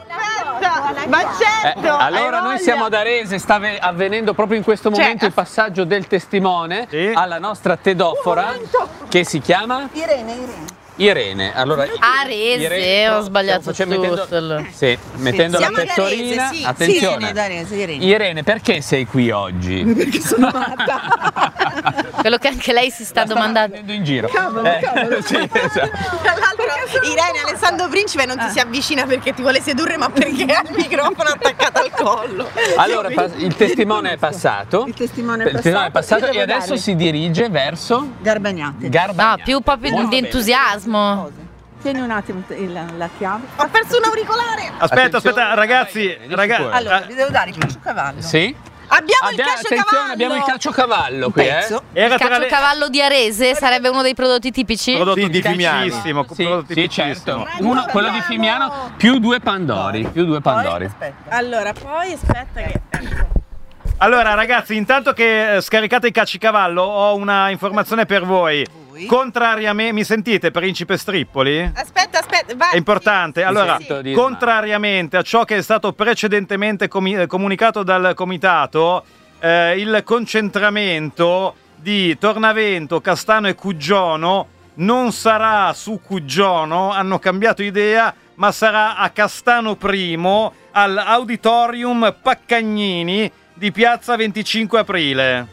Ma Eh, certo! allora noi siamo ad Arese, sta ave- avvenendo proprio in questo momento il passaggio del testimone alla nostra tedofora che si chiama Irene, Irene. Irene. Allora, Arese, Irene, ho sbagliato facciamo tutto. mettendo- allora. Sì, mettendo Siamo la ad Arese, pettorina. sì. Attenzione. Sì, ad Arese, Irene. Irene, perché sei qui oggi? Perché sono matta. Quello che anche lei si sta domandando. In giro. Cavolo, Eh, cavolo. sì, esatto. Tra l'altro, Irene, Alessandro Principe non ti si avvicina perché ti vuole sedurre, ma perché ha il microfono attaccato al collo. Allora, pas- il testimone è passato. Il testimone Il testimone è passato Io e devo adesso dargli si dirige verso Garbagnate. Garbagnate. No, più proprio di entusiasmo. Tieni un attimo il- la chiave. Ho perso un auricolare. Aspetta, aspetta, ragazzi, ragazzi. Allora, vi devo dare il caciocavallo. Sì? Abbiamo, Abbiamo- il attenzione, caciocavallo. abbiamo il calciocavallo qui, eh? Era Il tra le- caciocavallo di Arese sarebbe uno dei prodotti tipici? Prodotto Sì, di Fimiano. tipicissimo, Sì, prodotto sì, tipicissimo. certo. Uno, quello di Fimiano più due Pandori. Più due Pandori. Allora, poi aspetta che... Allora, ragazzi, intanto che eh, scaricate il caccicavallo, ho una informazione per voi. Contrariamente, mi sentite, Principe Stripoli? Aspetta, aspetta, vai. È importante. Allora, sento, Dirma. contrariamente a ciò che è stato precedentemente comi- eh, comunicato dal comitato, eh, il concentramento di Tornavento, Castano e Cuggiono non sarà su Cuggiono, hanno cambiato idea, ma sarà a Castano Primo, all'Auditorium Paccagnini di piazza venticinque aprile.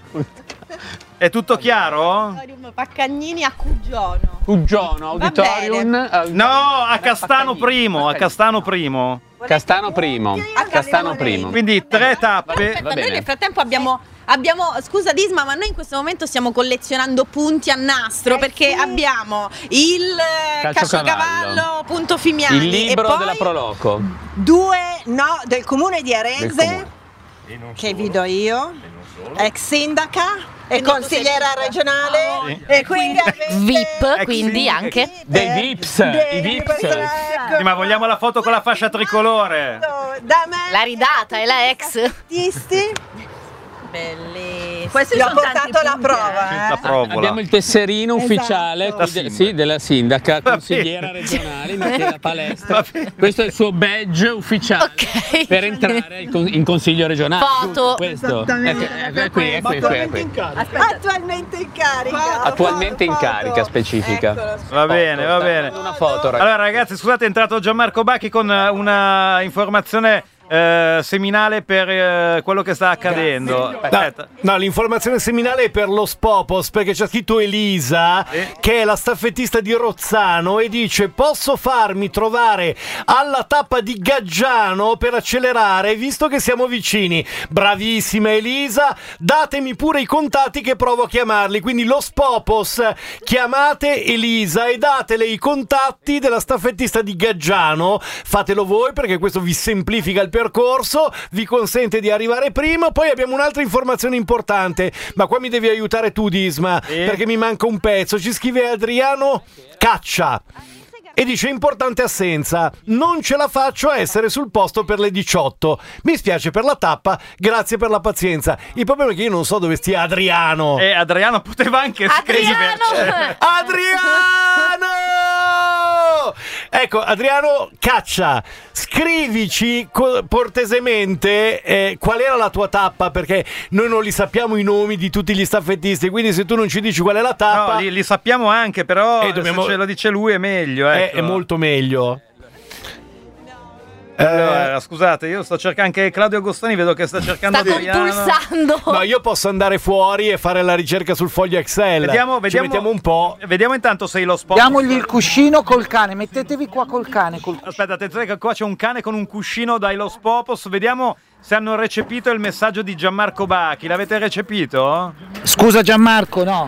È tutto chiaro? Auditorium Paccagnini a Cuggiono. Cuggiono, Auditorium. eh, No, a Castano Primo, a Castano Primo. Castano Primo. Castano Primo. Quindi tre tappe. Aspetta, noi nel frattempo abbiamo, abbiamo, scusa Disma, ma noi in questo momento stiamo collezionando punti a nastro perché abbiamo il eh, Calciocavallo. caciocavallo punto Fimiani Il libro e poi della Proloco. due no del comune di Del Arese comune. che vi do io, ex sindaca e consigliera regionale e quindi V I P, quindi anche. Dei Vips. I Vips. Sì, ma vogliamo la foto con la fascia tricolore? da me La ridata è la ex. artisti. Bellissimo. Questi Gli ho sono tanti portato la punti, prova, eh. La provola. Abbiamo il tesserino Esatto. ufficiale qui de- sì, della sindaca, consigliera regionale in materia palestra. Questo è il suo badge ufficiale Ok. per entrare in con- in consiglio regionale. Foto. Questo. Esattamente. È, è qui, è qui, è qui, è qui. Attualmente in carica. Attualmente in Foto. carica specifica. Eccolo. Va bene, va bene. Una foto, ragazzi. Allora, ragazzi, scusate, è entrato Gianmarco Bacchi con eh, una informazione eh, seminale per eh, quello che sta accadendo. Aspetta. No, l'informazione seminale è per lo Spopos, perché c'è scritto Elisa, che è la staffettista di Rozzano, e dice: posso farmi trovare alla tappa di Gaggiano per accelerare, visto che siamo vicini. Bravissima Elisa, datemi pure i contatti che provo a chiamarli. Quindi lo Spopos, chiamate Elisa e datele i contatti della staffettista di Gaggiano. Fatelo voi, perché questo vi semplifica il percorso, vi consente di arrivare prima. Poi abbiamo un'altra informazione importante, ma qua mi devi aiutare tu, Disma, perché mi manca un pezzo. Ci scrive Adriano Caccia e dice: importante assenza, non ce la faccio a essere sul posto per le diciotto, mi spiace per la tappa, grazie per la pazienza. Il problema è che io non so dove stia Adriano. E Adriano poteva anche scrivere. Adriano! Ecco, Adriano Caccia, scrivici co- cortesemente eh, qual era la tua tappa, perché noi non li sappiamo i nomi di tutti gli staffettisti, quindi se tu non ci dici qual è la tappa... No, li, li sappiamo anche, però Eh, dobbiamo- se ce lo dice lui è meglio. è, Ecco. è molto meglio. Allora, scusate, io sto cercando anche Claudio Agostani, vedo che sta cercando Sta Adriano. compulsando. No, io posso andare fuori e fare la ricerca sul foglio Excel. Vediamo, Ci vediamo, mettiamo un po'. Vediamo intanto se lo spot. Diamogli il cuscino col cane, mettetevi qua col cane. Col... Aspetta, attenzione che qua c'è un cane con un cuscino dai Los Popos. Vediamo se hanno recepito il messaggio di Gianmarco Bachi. L'avete recepito? Scusa Gianmarco, no.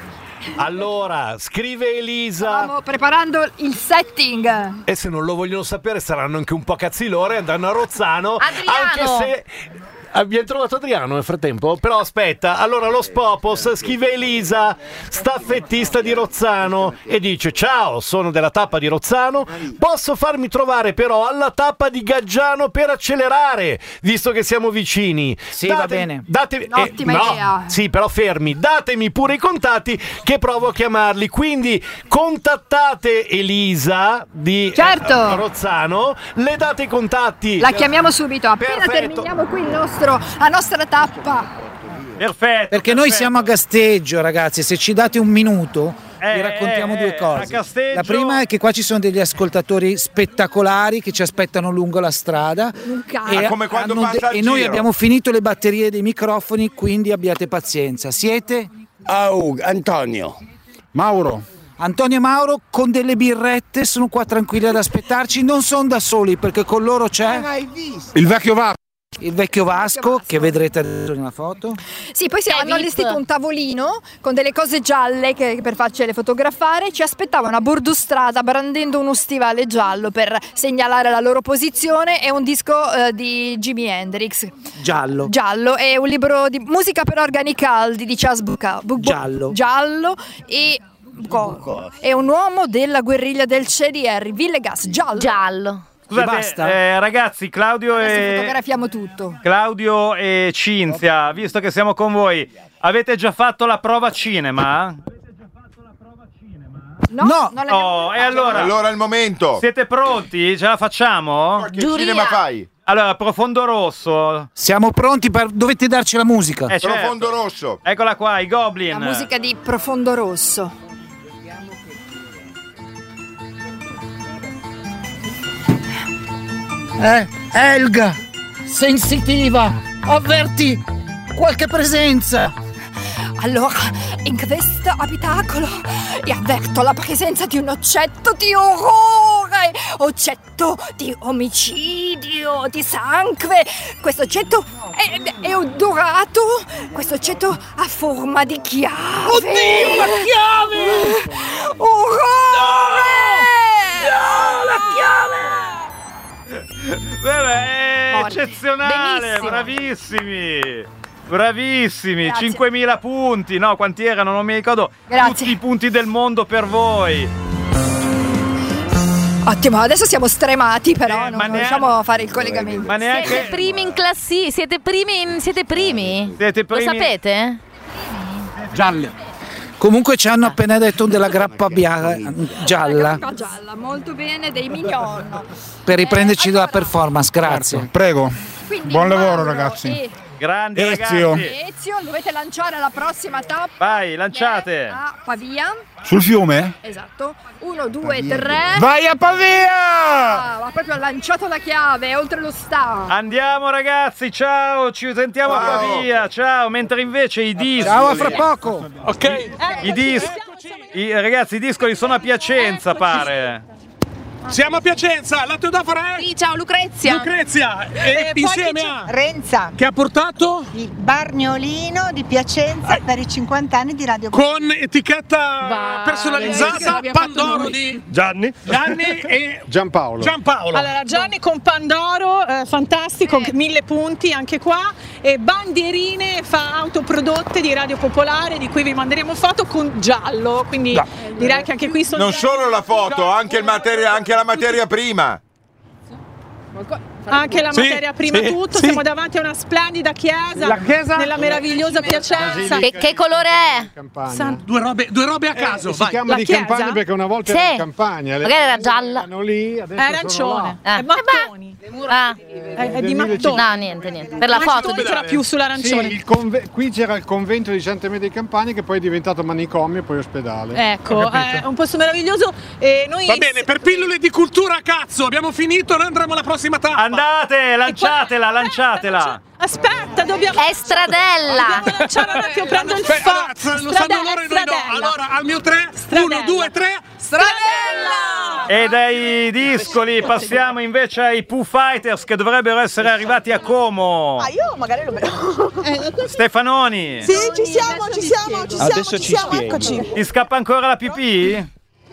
Allora, scrive Elisa. Stiamo preparando il setting. E se non lo vogliono sapere saranno anche un po' cazzi loro e andranno a Rozzano. Adriano! Anche se... Abbiamo trovato Adriano nel frattempo? Però aspetta, allora lo Spopos scrive Elisa, staffettista di Rozzano, e dice: ciao, sono della tappa di Rozzano, posso farmi trovare però alla tappa di Gaggiano per accelerare, visto che siamo vicini. Sì, va bene. Datemi, Ottima no, idea. Sì, però fermi, datemi pure i contatti che provo a chiamarli. Quindi contattate Elisa di Certo. eh, Rozzano, le date i contatti. La chiamiamo subito, appena Perfetto. terminiamo qui il nostro, la nostra tappa. Perfetto. Perché noi siamo a Gasteggio, ragazzi, se ci date un minuto Eh, vi raccontiamo eh, due eh, cose. a Casteggio- La prima è che qua ci sono degli ascoltatori spettacolari che ci aspettano lungo la strada. Un cane. E, Ah, come quando hanno passa il e noi giro. abbiamo finito le batterie dei microfoni, quindi abbiate pazienza. Siete? Oh, Antonio. Mauro. Antonio e Mauro con delle birrette sono qua tranquilli ad aspettarci, non sono da soli perché con loro c'è Il vecchio Vasco. il vecchio Vasco che vedrete adesso nella foto. Sì, poi si hanno allestito un tavolino con delle cose gialle che, per farcele fotografare. Ci aspettavano a bordo strada brandendo uno stivale giallo per segnalare la loro posizione e un disco eh, di Jimi Hendrix. Giallo. Giallo e un libro di musica per organi caldi di Chas Buca. Bu- bu- Giallo. Giallo e Go. È un uomo della guerriglia del C D R, Villegas, giallo. Giallo. Scusate, eh, ragazzi, Claudio Adesso e fotografiamo tutto. Claudio e Cinzia, visto che siamo con voi, avete già fatto la prova cinema? No, No. non l'abbiamo Oh, e fatto. allora Allora è il momento. siete pronti? Ce la facciamo? Che cinema fai? Allora, Profondo Rosso. Siamo pronti per... dovete darci la musica. Eh, certo. Profondo Rosso. Eccola qua, i Goblin. La musica di Profondo Rosso. Eh, Elga, sensitiva, avverti qualche presenza. Allora, in questo abitacolo io avverto la presenza di un oggetto di orrore, oggetto di omicidio, di sangue. Questo oggetto è, è odorato, questo oggetto ha forma di chiave. Oddio, la chiave! Orrore! No, la chiave! Vabbè, Morti. eccezionale, Benissimo. bravissimi. Bravissimi, Grazie. cinquemila punti, no, quanti erano? Non mi ricordo. Grazie. Tutti i punti del mondo per voi. Ottimo, adesso siamo stremati, però Eh, non, ma non neanche- riusciamo a fare il collegamento. Ma Siete neanche primi in classi, siete primi, in- siete primi? Siete primi- Lo sapete? Gialle. Comunque ci hanno appena detto della grappa bia- gialla Grappa gialla, molto bene, dei mignon. per riprenderci dalla performance, grazie. Prego. Quindi Buon lavoro, Mauro ragazzi. e grandi Ezio. ragazzi. Ezio, dovete lanciare la prossima tappa Vai, lanciate. a Pavia. Sul fiume? Esatto. Uno, due, tre. Vai a Pavia! Ah, ha proprio lanciato la chiave oltre lo sta. Andiamo ragazzi, ciao, ci sentiamo a Ciao. Pavia, ciao, mentre invece i dischi Ciao, a fra poco. Ok. i dischi i, ragazzi, i discoli sono a Piacenza, pare. Siamo a Piacenza, la Teodofora è Sì, ciao Lucrezia. Lucrezia e Eh, poi insieme chi c'è? a Renza, che ha portato il Bargnolino di Piacenza per i cinquanta anni di Radio con etichetta Vai, personalizzata che l'abbiamo fatto Pandoro noi. di Gianni. Gianni e Giampaolo. Giampaolo. Allora, Gianni con Pandoro, eh, fantastico, mille punti anche qua. E bandierine fa autoprodotte di Radio Popolare, di cui vi manderemo foto con giallo. Quindi Da. direi che anche qui sono. Non solo la foto, anche, il materia, anche la materia prima. anche la Sì, materia prima, sì, tutto. sì. Siamo davanti a una splendida chiesa, La chiesa? nella meravigliosa Piacenza. Che, che colore è? San- Due robe, due robe a caso. Eh, si vai. chiama La di chiesa? campagna perché una volta Sì. era in campagna. Le Magari era chiese gialla. erano lì, adesso È sono arancione, là. Eh. è mattoni. Ah. È, è di del mattoni. No, niente, niente. Per la foto. Mattoni c'era più sull'arancione. Sì, il conve- qui c'era il convento di Santa Maria dei Campani che poi è diventato manicomio e poi ospedale. Ecco, è un posto meraviglioso. E noi Va bene, per pillole di cultura a cazzo, abbiamo finito, noi andremo alla prossima tappa. Andate, lanciatela, lanciatela. Aspetta, dobbiamo. È Stradella. Dobbiamo lanciare un attimo, prendo il Aspetta, fa. allora, sa- lo sanno loro e noi no. Allora, al mio tre, uno, due, tre. Stradella! E dai discoli passiamo invece ai Pooh Fighters che dovrebbero essere arrivati a Como. Ah, io magari lo vedo. Stefanoni. Sì, ci siamo, ci siamo, ci siamo, Adesso ci ci siamo, spiego. eccoci. Ti scappa ancora la pipì?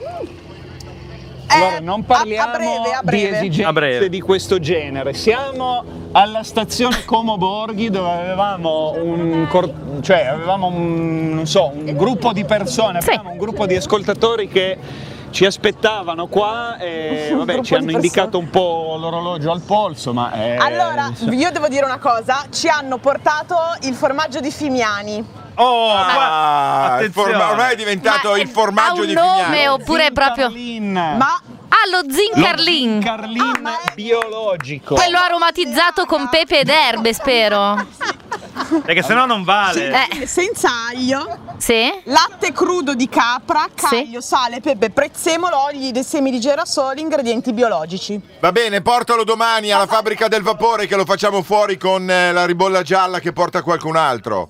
Allora, non parliamo a breve, a di breve. A esigenze breve. di questo genere. Siamo alla stazione Como Borghi dove avevamo un, cor- cioè avevamo un, non so, un gruppo di persone, avevamo un gruppo di ascoltatori che ci aspettavano qua e Un vabbè, gruppo ci hanno di indicato un po' l'orologio al polso, ma eh, Allora, insomma. io devo dire una cosa, ci hanno portato il formaggio di Fimiani. Oh, Ah, il forma- ormai è diventato Ma il formaggio ha un di nome Fimiani. oppure proprio. Ma Ah, lo zincarlin. Carlin biologico. Quello aromatizzato con pepe ed erbe, spero. Perché sennò non vale. Eh. senza aglio, Sì? latte crudo di capra, caglio, sale, pepe, prezzemolo, oli dei semi di girasole, ingredienti biologici. Va bene, portalo domani alla fabbrica del vapore che lo facciamo fuori con eh, la ribolla gialla che porta qualcun altro.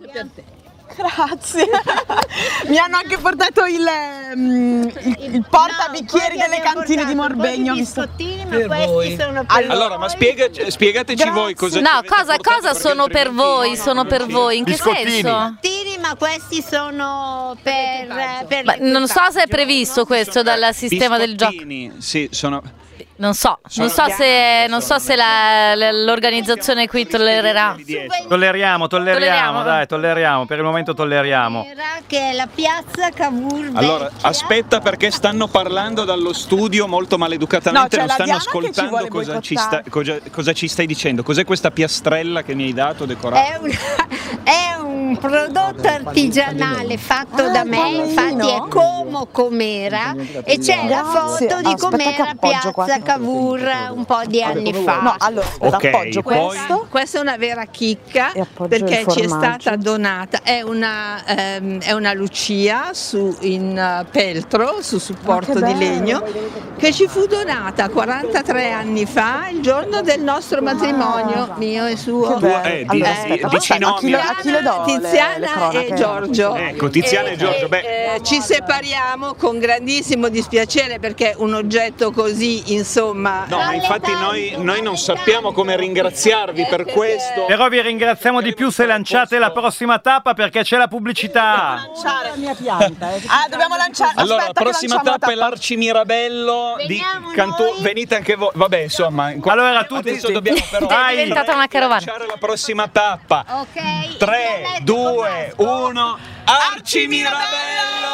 Grazie. Mi hanno anche portato il, mm, il, il portabicchieri delle cantine di Morbegno. Ma questi sono per Allora, ma spiega- spiegateci voi cosa ci No, avete cosa, portato, cosa perché sono per voi? Sono per voi? In che Biscottini. senso? Biscottini, ma questi sono per, per Ma non so se è previsto questo dal sistema del gioco. Biscottini, sì, sono Non so, non so se, non so se la- la- l'organizzazione qui tollererà. Tolleriamo, tolleriamo, Tolleriamo. dai, tolleriamo. Per il momento tolleriamo. che è la piazza Cavour Allora, aspetta perché stanno parlando dallo studio molto maleducatamente, No, c'è non la stanno Diana che ci ascoltando vuole cosa, ci boicottare. sta- cosa- cosa ci stai dicendo. Cos'è questa piastrella che mi hai dato decorata? È un, è un prodotto artigianale fatto da me, infatti è Como com'era e c'è la Grazie. foto di Aspetta che com'era appoggio qua. piazza Cavour un po' di anni fa. No, allora, Ok, appoggio poi- questo. Questa è una vera chicca appoggio perché il ci è formaggio. stata donata, è una, ehm, è una Lucia su, in eh, peltro su supporto Ma che di bello. legno che ci fu donata quarantatré anni fa, il giorno del nostro matrimonio, mio e suo. bello. Eh, di- Allora, di- aspetta, dici aspetta, a chi le- a chi le do le- le Tiziana cronache? e Giorgio. Ecco, Tiziana e Giorgio, beh. eh, ci separiamo con grandissimo dispiacere perché un oggetto così, insomma. No, ma infatti noi, noi non sappiamo come ringraziarvi per questo. Però vi ringraziamo di più se lanciate la prossima tappa perché c'è la pubblicità. La mia pianta. Ah, dobbiamo lanciare. Allora, Aspetta la prossima che lanciamo tappa è la tappa. l'Arcimirabello di Cantù. Venite anche voi. Vabbè, insomma, in- Allora, tutti- adesso dobbiamo però È diventata una carovana. lanciare la prossima tappa. Ok. tre, due, uno. Arcimirabello!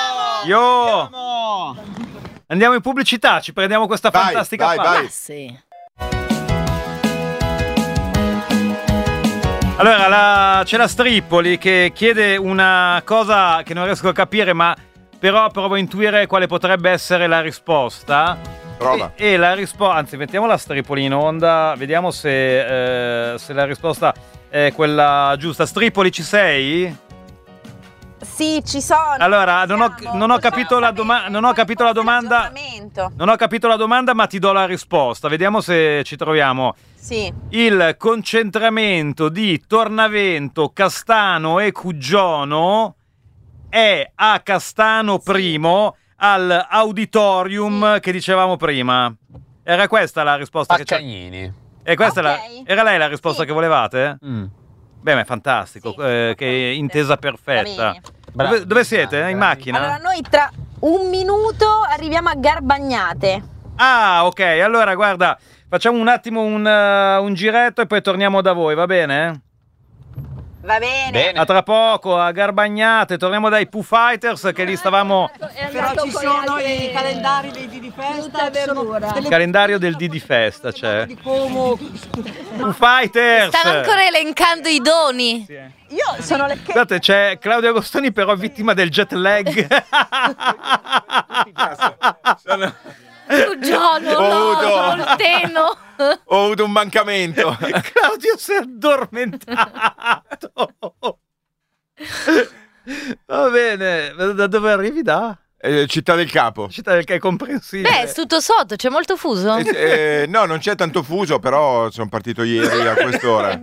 Io Andiamo! andiamo in pubblicità, ci prendiamo questa Vai, fantastica vai, fase. vai. Ah, sì. Allora, la- c'è la Strippoli che chiede una cosa che non riesco a capire, ma però provo a intuire quale potrebbe essere la risposta. Prova. E, e la risposta, anzi, mettiamo la Strippoli in onda, vediamo se, eh, se la risposta è quella giusta. Strippoli, ci sei? Sì, ci sono. Allora, non ho, non ho capito la doma- non ho capito la domanda. Non ho capito la domanda, ma ti do la risposta. Vediamo se ci troviamo. Sì. Il concentramento di Tornavento, Castano e Cuggiono è a Castano primo al auditorium che dicevamo prima. Era questa la risposta A che c'è? Cagnini. E questa è la- Ok. era lei la risposta che volevate? Mm. Beh, ma è fantastico, Sì, eh, che intesa perfetta. Va Bravi, Dove, dove siete? bravi. In macchina? Allora, noi tra un minuto arriviamo a Garbagnate. Ah, ok, allora guarda, facciamo un attimo un, uh, un giretto e poi torniamo da voi, va bene? Va bene. A tra poco, a Garbagnate, torniamo dai Pooh Fighters che li stavamo... Però ci sono i calendari dei Didi Festa, Il calendario del Didi Festa c'è. di Como. Pooh Fighters! Stanno ancora elencando i doni. Io sono le... Guardate, c'è Claudio Agostoni però vittima del jet lag. Sono... Giorno, Ho no, avuto- col teno. Ho avuto un mancamento. Claudio si è addormentato. Va bene, da dove arrivi? Da? Eh, Città del Capo. Città del Capo è comprensibile. Beh, è tutto sotto, c'è molto fuso. Eh, eh, no, non c'è tanto fuso, però sono partito ieri a quest'ora.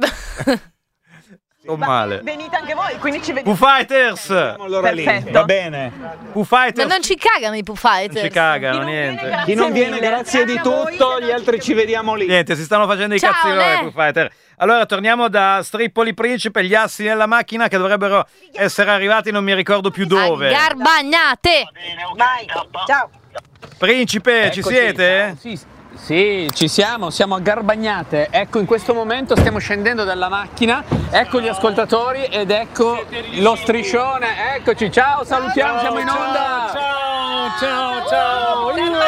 Sto male. Venite anche voi, quindi ci Pooh vediamo. Fighters! Allora lì, Perfetto. va bene. Pooh Ma Fighters non ci cagano i Pooh Fighters. non ci cagano, niente. Chi non viene, grazie di tutto, gli altri ci vediamo lì. Niente, si stanno facendo i Ciao, cazzi loro eh. i Pooh Fighter. Allora torniamo da Stripoli Principe, gli assi nella macchina che dovrebbero essere arrivati non mi ricordo più dove. Garbagnate. Vai, ciao. Principe, ci Eccoci. siete? Sì, sì, ci siamo, siamo a Garbagnate. Ecco, in questo momento stiamo scendendo dalla macchina, ecco gli ascoltatori ed ecco lo striscione. Eccoci, ciao, salutiamo, siamo in onda. Ciao, ciao, ciao.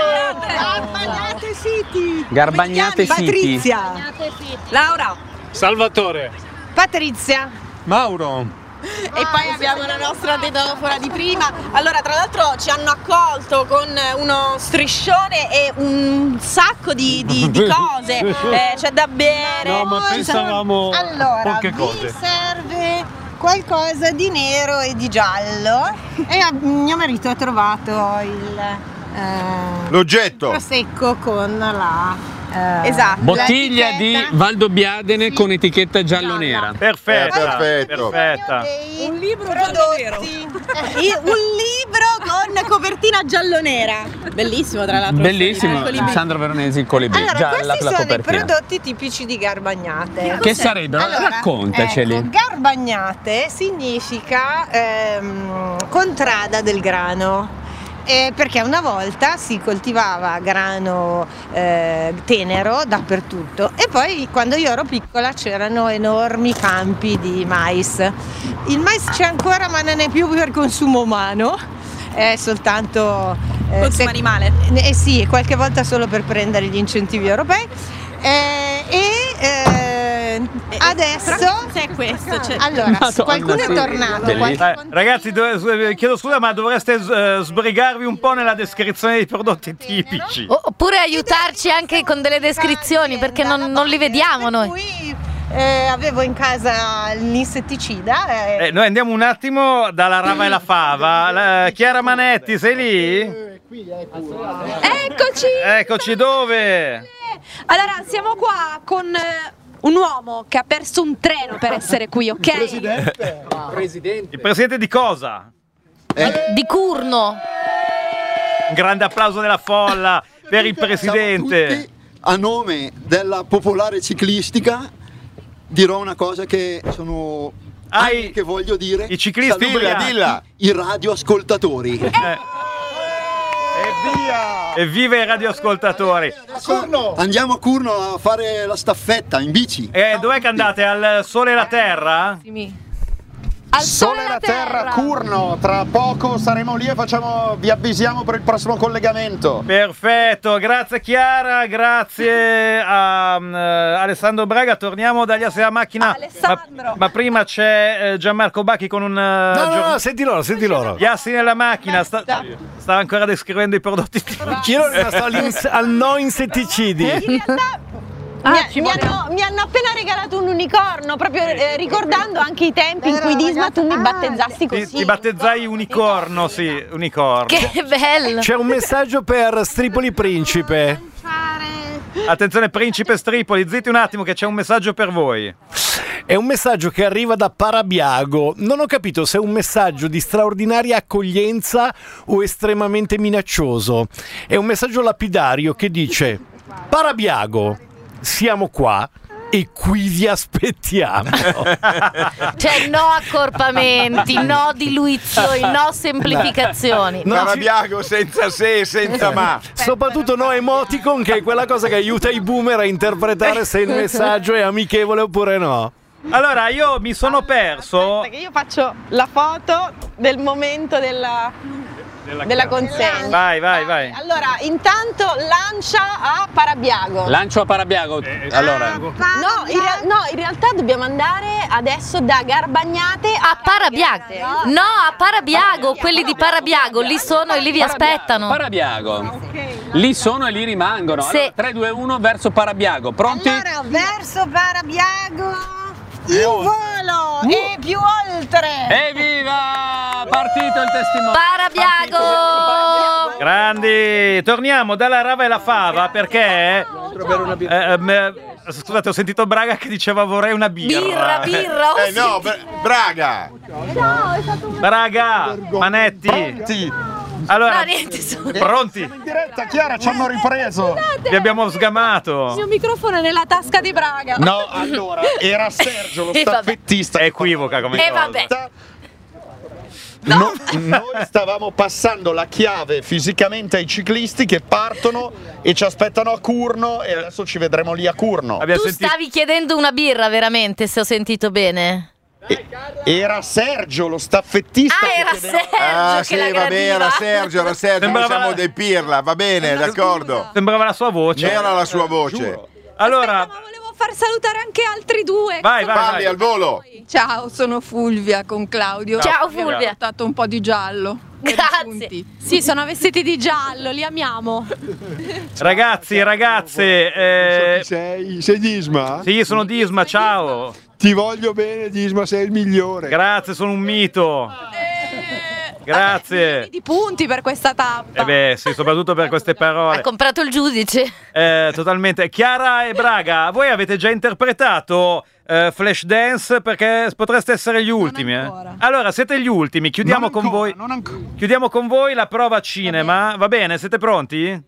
Garbagnate City. Garbagnate City. Patrizia. Laura. Salvatore. Patrizia. Mauro. E poi abbiamo la nostra tetofora di prima. Allora, tra l'altro ci hanno accolto con uno striscione e un sacco di, di- di cose. Eh, c'è da bere. No, ma ci pensavamo Allora, poche vi cose. serve qualcosa di nero e di giallo e a- mio marito ha trovato il eh, L'oggetto. prosecco con la eh, Esatto. Bottiglia di l'etichetta. Valdobbiadene con etichetta giallo-nera. Perfetta, Eh, perfetto. perfetta. Dei Un libro prodotti. I- un libro con copertina giallo-nera. Bellissimo, tra l'altro. Bellissimo, Ecco, libri. Sandro Veronesi, il colibri, Allora, gialla questi la sono i copertina. prodotti tipici di Garbagnate. Che sarebbero? Allora, Raccontaceli. ecco, Garbagnate significa ehm, contrada del grano. Eh, perché una volta si coltivava grano eh, tenero dappertutto e poi quando io ero piccola c'erano enormi campi di mais. Il mais c'è ancora ma non è più per consumo umano, è soltanto eh, Consumo se- animale. eh sì, qualche volta solo per prendere gli incentivi europei. Eh, e eh, adesso c'è questo. C'è... allora Madonna, qualcuno sì. è tornato Bellissimo. qualche- Eh, ragazzi, dove- chiedo scusa, ma dovreste eh, sbrigarvi un po' nella descrizione dei prodotti tipici. O- Oppure aiutarci anche con delle descrizioni perché non, non li vediamo noi. Cui, eh, avevo in casa l'insetticida eh, Eh, noi andiamo un attimo dalla rava e la fava. La- Chiara Manetti, sei lì? Eccoci! Eccoci, dove? Allora, siamo qua con eh, un uomo che ha perso un treno per essere qui, ok? Il presidente di cosa? Di Curno. Un grande applauso della folla per il presidente. A nome della popolare ciclistica dirò una cosa che sono Ai- anni che voglio dire. i ciclisti Saluto ubriachi. dilla. I radioascoltatori. Evviva i radioascoltatori. Andiamo a Curno a fare la staffetta in bici. Eh, dov'è che andate? Al Sole e la Terra? Al sole e la terra. Curno, tra poco saremo lì e facciamo, vi avvisiamo per il prossimo collegamento. Perfetto, grazie Chiara, grazie a mm, eh, Alessandro Braga. Torniamo dagli assi della macchina. Alessandro. Ma, ma prima c'è eh, Gianmarco Bacchi con un. No, no, no, senti loro, senti loro. Gli assi nella macchina. Sta, stava ancora descrivendo i prodotti. Chi ero rimasto all'ins- al no insetticidi? In realtà mi, mi hanno, mi hanno appena regalato un unicorno, proprio eh, ricordando anche i tempi in cui Disma tu mi battezzasti Ti, così. ti battezzai unicorno, sì, unicorno. Che bello. C'è un messaggio per Stripoli Principe. Attenzione, Principe Stripoli, zitti un attimo che c'è un messaggio per voi. È un messaggio che arriva da Parabiago. Non ho capito se è un messaggio di straordinaria accoglienza o estremamente minaccioso. È un messaggio lapidario che dice: Parabiago, siamo qua e qui vi aspettiamo. Cioè no accorpamenti, no diluizioni, no semplificazioni. No, Parabiago senza se e senza ma. Soprattutto no emoticon, che è quella cosa che aiuta i boomer a interpretare se il messaggio è amichevole oppure no. Allora, io mi sono perso. Aspetta che io faccio la foto del momento della, della consegna. Vai, vai, vai. Allora, intanto lancia a Parabiago. Lancio a Parabiago. Allora, No in, rea- no, in realtà dobbiamo andare adesso da Garbagnate A Parabiago. No, a Parabiago, quelli di Parabiago, lì sono e lì vi aspettano. Parabiago. Lì sono e lì rimangono. Sì. Allora, tre, due, uno verso Parabiago. Pronti? Allora, verso Parabiago, in volo e più oltre. Evviva! Partito il testimone. Parabiago! Grandi, torniamo dalla rava e la fava perché. eh, ehm, scusate, ho sentito Braga che diceva vorrei una birra. Birra, birra, oh Eh no, Bra- Braga. Braga, Manetti. Allora, No, niente, sono- pronti? In diretta, Chiara, ci hanno ripreso. Vi abbiamo sgamato. Il mio microfono è nella tasca di Braga. No, allora, era Sergio lo E vabbè. staffettista. Equivoca come E cosa. vabbè. No, noi stavamo passando la chiave fisicamente ai ciclisti che partono e ci aspettano a Curno e adesso ci vedremo lì a Curno. Abbiamo Tu sentito- stavi chiedendo una birra, veramente, se ho sentito bene. E- era Sergio lo staffettista. Ah, che era chiedeva- Sergio Ah che sì, la va bene, gradiva. era Sergio, era Sergio, noi Sembrava siamo la- dei pirla, va bene, d'accordo. Sembrava la sua voce. C'era la sua voce. Allora, Ma volevo far salutare anche altri due. vai, vai, Parli vai. al volo. Ciao, sono Fulvia con Claudio. Ciao, Mi ha Fulvia. portato un po' di giallo. Grazie. Sì, sono vestiti di giallo, li amiamo. Ragazzi, ragazze, eh, Sei, sei Disma? sì, sono Disma, ciao. Ti voglio bene, Disma, sei il migliore. Grazie, sono un mito. Grazie. Di punti per questa tappa. Eh beh, sì, soprattutto per queste Ha parole. comprato il giudice. Eh, totalmente. Chiara e Braga, voi avete già interpretato eh, Flashdance perché potreste essere gli ultimi. Eh? Allora, siete gli ultimi. Chiudiamo Non con ancora, voi. non ancora. Chiudiamo con voi la prova cinema. Va bene, siete pronti?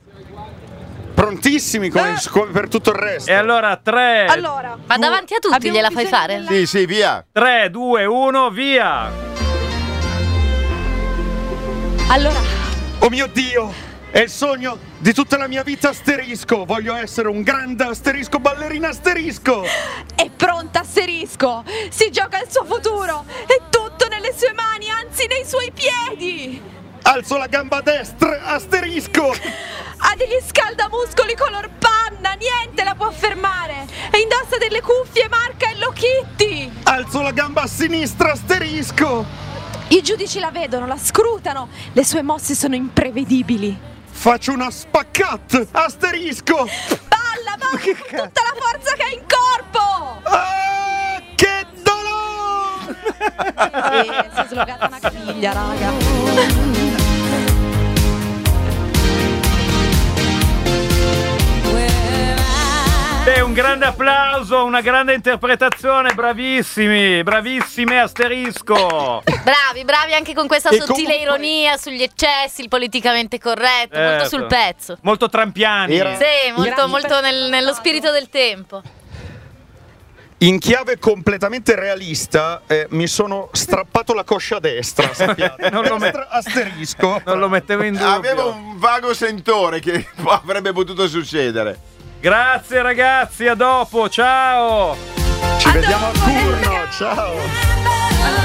Prontissimi come, come per tutto il resto. E allora tre, Allora, Ma davanti a tutti gliela fai fare? Sì, sì, via. tre, due, uno, via. allora, Oh mio Dio, è il sogno di tutta la mia vita asterisco. Voglio essere un grande asterisco, ballerina asterisco. è pronta Asterisco. Si gioca il suo futuro. È tutto nelle sue mani, anzi nei suoi piedi. Alzo la gamba destra, asterisco. Ha degli scaldamuscoli color panna, niente la può fermare. E indossa delle cuffie marca Hello Kitty. Alzo la gamba a sinistra, asterisco. I giudici la vedono, la scrutano. Le sue mosse sono imprevedibili. Faccio una spaccat, asterisco. Balla, balla con tutta la forza che ha in corpo. Ah, che dolore! Eh, si è slogata una caviglia, raga. Beh, un grande applauso, una grande interpretazione, bravissimi, bravissime asterisco. Bravi, bravi anche con questa E sottile comunque- ironia sugli eccessi, il politicamente corretto, molto Certo. sul pezzo. Molto trampiani. Era- Sì, molto, Grazie. molto nel- nello spirito del tempo. In chiave completamente realista, eh, mi sono strappato la coscia destra, sappiate. Non lo Destra, asterisco. Non lo mettevo in dubbio. Avevo un vago sentore che avrebbe potuto succedere. Grazie ragazzi, a dopo, ciao. Ci vediamo a Curno, ciao.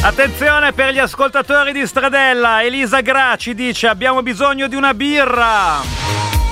Attenzione per gli ascoltatori di Stradella. Elisa Graci dice: abbiamo bisogno di una birra.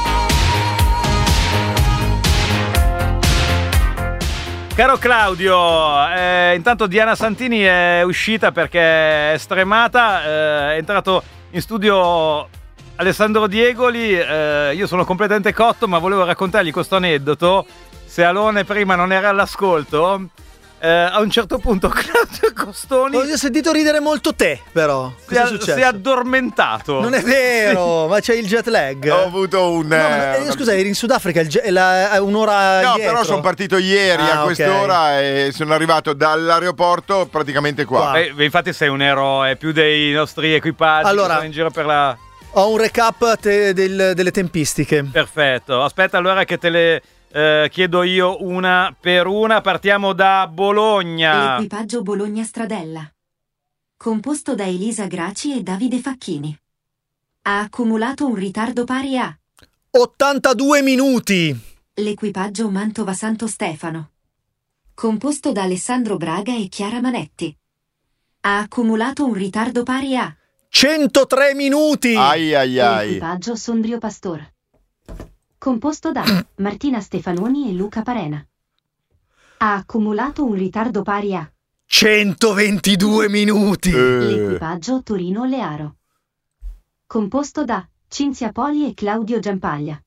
Caro Claudio, eh, intanto Diana Santini è uscita perché è stremata, eh, è entrato in studio Alessandro Diegoli, eh, io sono completamente cotto, ma volevo raccontargli questo aneddoto. Se Alone prima non era all'ascolto, eh, a un certo punto Claudio Costoni... Ho sentito ridere molto te, però. Si Cosa è è, successo? si è addormentato. Non è vero, ma c'è il jet lag. Ho avuto un... No, ma, eh, scusa, eri in Sudafrica, il jet, la, un'ora No, dietro. però sono partito ieri Ah, a quest'ora okay. e sono arrivato dall'aeroporto praticamente qua. Beh, infatti sei un eroe, più dei nostri equipaggi Allora, che sono in giro per la... Ho un recap te- del- delle tempistiche. Perfetto, aspetta allora che te le eh, chiedo io una per una. Partiamo da Bologna. L'equipaggio Bologna Stradella, composto da Elisa Graci e Davide Facchini, ha accumulato un ritardo pari a ottantadue minuti. L'equipaggio Mantova Santo Stefano, composto da Alessandro Braga e Chiara Manetti, ha accumulato un ritardo pari a centotré minuti. Ai ai ai. L'equipaggio Sondrio Pastor, composto da Martina Stefanoni e Luca Parena, ha accumulato un ritardo pari a centoventidue minuti. L'equipaggio Torino Learo, composto da Cinzia Poli e Claudio Giampaglia,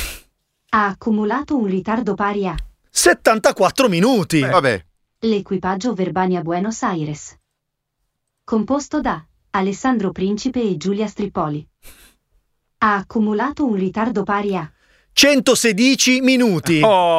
ha accumulato un ritardo pari a settantaquattro minuti. Beh, vabbè. L'equipaggio Verbania Buenos Aires, composto da Alessandro Principe e Giulia Strippoli, ha accumulato un ritardo pari a centosedici minuti.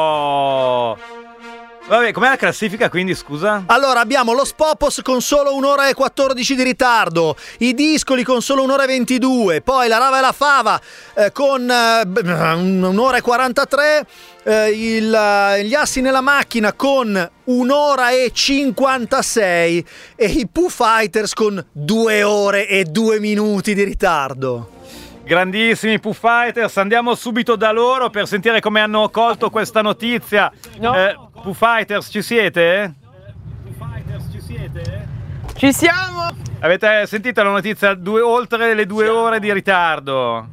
Oh! Vabbè, com'è la classifica quindi, scusa? Allora abbiamo lo Spopos con solo un'ora e quattordici di ritardo, i Discoli con solo un'ora e ventidue, poi la Rava e la Fava eh, con eh, un'ora e quarantatré, eh, il, eh, gli Assi nella Macchina con un'ora e cinquantasei e i Pooh Fighters con due ore e due minuti di ritardo. Grandissimi Pooh Fighters, andiamo subito da loro per sentire come hanno colto questa notizia. No. Eh, Pooh Fighters, ci siete? Ci siamo! Avete sentito la notizia? Due, oltre le due ore di ritardo.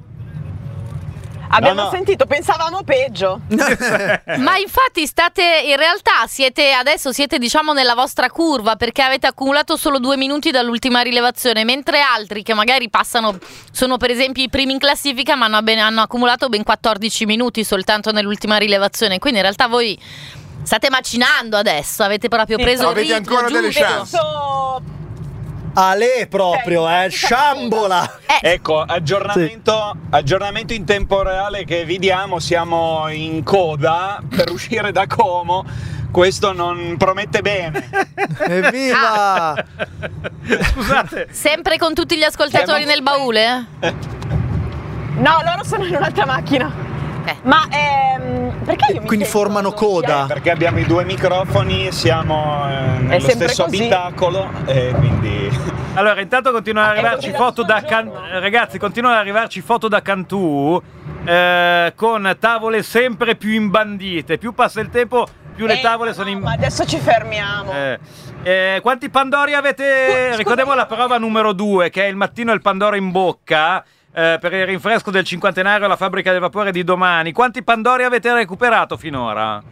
Abbiamo No, no. sentito, pensavamo peggio. Ma infatti state, in realtà siete adesso siete diciamo nella vostra curva, perché avete accumulato solo due minuti dall'ultima rilevazione, mentre altri che magari passano, sono per esempio i primi in classifica, ma hanno, ben- hanno accumulato ben quattordici minuti soltanto nell'ultima rilevazione. Quindi in realtà voi state macinando adesso, avete proprio Sì, preso il avete ritmo ancora delle giusto. chance. Penso- Ale proprio, eh, sciambola. Ecco, aggiornamento, aggiornamento in tempo reale che vi diamo, siamo in coda per uscire da Como. Questo non promette bene. Evviva! Scusate. Sempre con tutti gli ascoltatori nel baule? No, loro sono in un'altra macchina. Ma ehm, perché io mi Quindi sento formano coda. Perché abbiamo i due microfoni, siamo eh, nello sempre stesso così. abitacolo e quindi... Allora, intanto continuano ad arrivarci foto da Can- ragazzi, continuano ad arrivarci foto da Cantù eh, con tavole sempre più imbandite. Più passa il tempo, più le Eh, tavole no, sono in... Ma adesso ci fermiamo. Eh, eh, quanti Pandori avete? Ricordiamo la prova numero due, che è il mattino e il Pandoro in bocca, eh, per il rinfresco del cinquantenario alla fabbrica del vapore di domani. Quanti Pandori avete recuperato finora?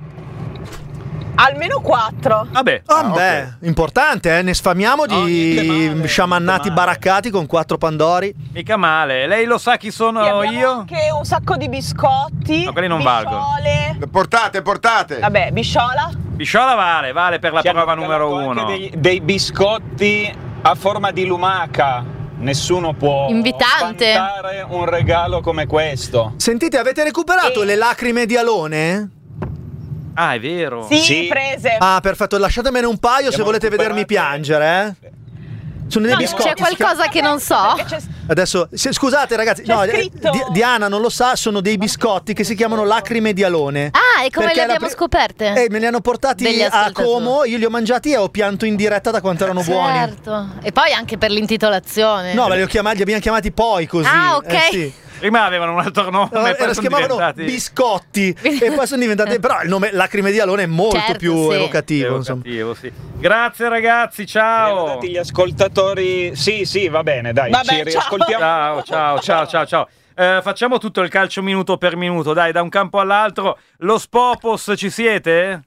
Almeno quattro. Vabbè. Ah, Ah, beh, ok. importante, eh? Ne sfamiamo No, niente di male, sciamannati niente male. baraccati con quattro Pandori. Mica male. Lei lo sa chi sono Sì, abbiamo io? anche un sacco di biscotti. No, quelli non bisciole. Portate, portate. Vabbè, bisciola. Bisciola vale, vale per la Ci hanno prova numero regalato uno. anche Dei, dei biscotti a forma di lumaca. Nessuno può Invitante. vantare un regalo come questo. Sentite, avete recuperato E- le lacrime di Alone? Ah, è vero. Sì, Sì. prese. Ah, perfetto, lasciatemene un paio se Abbiamo volete vedermi recuperate- piangere, eh. Sono dei No, biscotti. C'è si chiama- qualcosa che non so. Perché c'è- Adesso, se- scusate ragazzi, C'è no, eh, scritto- Di- Diana non lo sa, sono dei biscotti che si chiamano lacrime di Alone. Ah, e come Perché li la abbiamo pri- scoperte? Eh, me li hanno portati Degli a ascoltatori. Como, io li ho mangiati e ho pianto in diretta da quanto erano buoni. Certo. E poi anche per l'intitolazione. No, ma li, ho chiamati, li abbiamo chiamati poi così. Ah, ok. Eh, sì. Prima avevano un altro nome, No, poi era- si sono chiamavano diventati... biscotti e poi sono diventati. Però il nome Lacrime di Alone è molto Certo, più sì. evocativo. Insomma. Evocativo, sì. Grazie ragazzi, ciao. Dati gli ascoltatori. Sì, sì, va bene, dai, Vabbè, ci ciao. riascoltiamo. Ciao, ciao, ciao, ciao, ciao. Eh, facciamo tutto il calcio minuto per minuto, dai, da un campo all'altro. Lo Spopos, ci siete?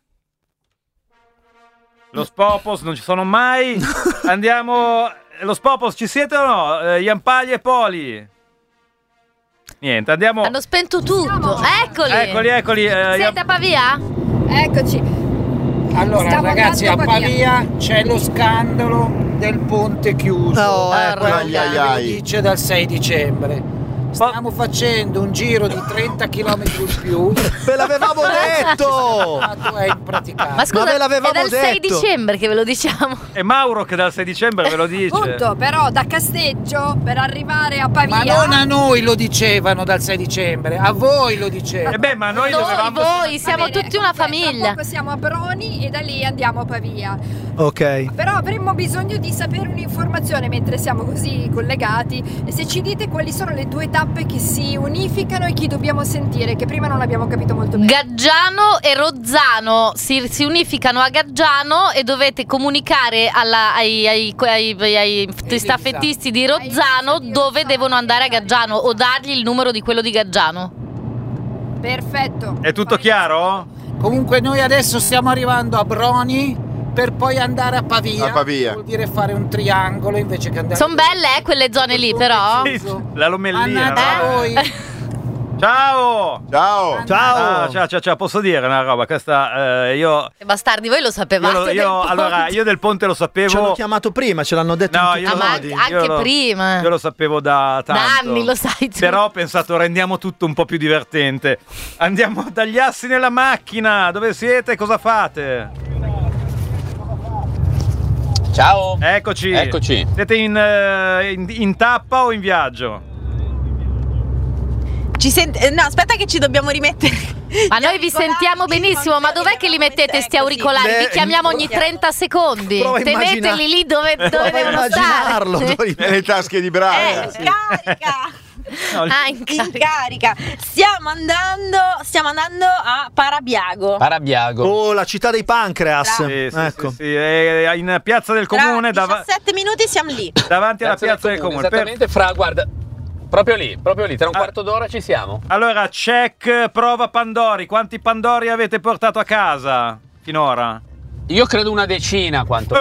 Lo Spopos non ci sono mai. Andiamo. Lo Spopos, ci siete o no? Eh, Jampaglia e Poli. Niente, andiamo. Hanno spento tutto. Eccoli. Eccoli, eccoli. eh, Siete a Pavia? Eccoci. Allora, Stiamo ragazzi, a andando a Pavia c'è lo scandalo del ponte chiuso. Oh, Eh, ecco. quello Ai, ai, che ai. dice dal sei dicembre. Stiamo facendo un giro di trenta chilometri in più. Ve l'avevamo detto! È impraticabile. Ma scusa, ve l'avevamo è dal sei detto. dicembre che ve lo diciamo. È Mauro che dal sei dicembre ve lo dice. Punto, però da Casteggio per arrivare a Pavia. Ma non a noi lo dicevano dal sei dicembre, a voi lo E dicevano. beh, ma noi, Noi, dovevamo. voi, siamo Va bene, tutti una comunque, famiglia. Tra poco siamo a Broni e da lì andiamo a Pavia. Ok. Però avremmo bisogno di sapere un'informazione mentre siamo così collegati e se ci dite quali sono le due tappe che si unificano e chi dobbiamo sentire, che prima non abbiamo capito molto bene. Gaggiano e Rozzano si, si unificano a Gaggiano e dovete comunicare alla- ai, ai, ai- ai- ai staffettisti di Rozzano dove devono andare a Gaggiano o dargli il numero di quello di Gaggiano. Perfetto. È tutto chiaro? Comunque noi adesso stiamo arrivando a Broni per poi andare a Pavia. A Pavia. Vuol dire fare un triangolo invece che andare. Sono belle eh, quelle zone lì però. Sì, la lomellina. Mannaggia no? voi. Ciao! Ciao! Ciao! Ah, ciao, ciao, ciao, posso dire una roba? Questa eh, io. E bastardi, voi lo Io, sapevate lo- del io- ponte. allora, io del ponte lo Ci hanno sapevo. chiamato prima, ce l'hanno detto No, in io tutti Ah, i ma modi. anche io lo- prima. Io lo sapevo da tanto. Da anni lo sai tu. Però ho pensato rendiamo tutto un po' più divertente. Andiamo dagli assi nella macchina. Dove siete? Cosa fate? Ciao. Eccoci. Eccoci. Siete in, eh, in, in tappa o in viaggio? Ci sent- eh, no, aspetta che ci dobbiamo rimettere. Ma noi vi sentiamo benissimo, ma dov'è che li mettete sti auricolari? Beh, Vi chiamiamo ogni trenta secondi. prova a immagina- Teneteli lì dove, dove Prova a devono immaginarlo. stare. dove- Nelle tasche di Brian. Eh, carica. No, Ah, in In carica. Stiamo andando, stiamo andando a Parabiago. Parabiago. Oh, la città dei pancreas. Sì, sì, ecco. sì, sì. È in piazza del comune, Tra dava- diciassette minuti siamo lì. davanti alla Piazza piazza del comune. Per- Esattamente fra, guarda, proprio lì, proprio lì, tra un Ah. quarto d'ora ci siamo. Allora, check, prova Pandori. Quanti Pandori avete portato a casa finora? Io credo una decina quanto.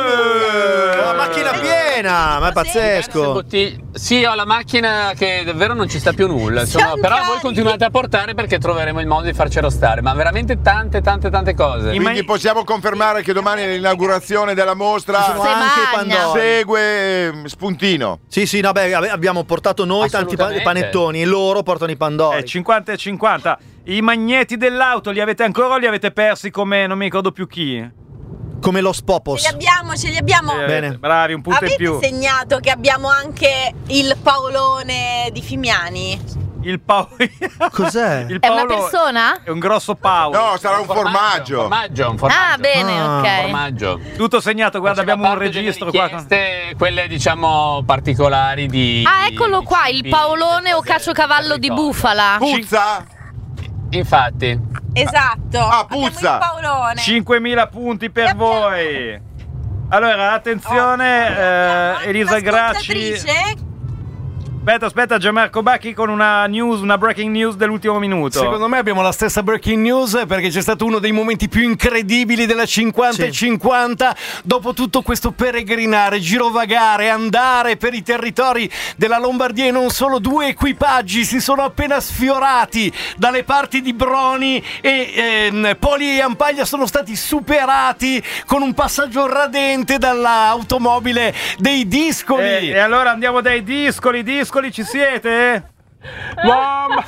La macchina piena, ma è pazzesco. Bottiglie- Sì, ho la macchina che davvero non ci sta più nulla. Insomma, Siamo però carichi. voi continuate a portare perché troveremo il modo di farcelo stare. Ma veramente tante, tante, tante cose. In- Quindi possiamo confermare che domani è l'inaugurazione della mostra. Ci sono anche i magna. pandori. Segue eh, Spuntino. Sì, sì, no, beh, ave- abbiamo portato noi tanti pa- Assolutamente. panettoni e loro portano i pandori. Eh, cinquanta e cinquanta. I magneti dell'auto li avete ancora o li avete persi come non mi ricordo più chi? Come lo Ce Spopos. li abbiamo, ce li abbiamo. Eh, Bene. Bravi, un punto in Avete più. segnato che abbiamo anche il Paolone di Fimiani? Il Paolo. Cos'è? Il È una Paolo persona? È un grosso Paolo. No, sarà un formaggio. Un formaggio, un formaggio. Ah, bene, Ah. Un ok. formaggio. Tutto segnato, guarda, Faceva abbiamo un parte delle registro qua. richieste, quelle diciamo particolari di. Ah, eccolo di qua, il cibi, Paolone o cose caciocavallo di territorio. bufala. Puzza? Infatti. Esatto. Ah, Abbiamo puzza. il Paolone. cinquemila punti per voi. Allora, attenzione, eh, Elisa Gracci. Ascoltatrice, Aspetta, aspetta, Gianmarco Bacchi con una news, una breaking news dell'ultimo minuto. Secondo me abbiamo la stessa breaking news perché c'è stato uno dei momenti più incredibili della cinquanta e cinquanta. Dopo tutto questo peregrinare, girovagare, andare per i territori della Lombardia e non solo, due equipaggi si sono appena sfiorati dalle parti di Broni e ehm, Poli e Ampaglia sono stati superati con un passaggio radente dall'automobile dei Discoli. E, e allora andiamo dai Discoli, Discoli ci siete? Mamma!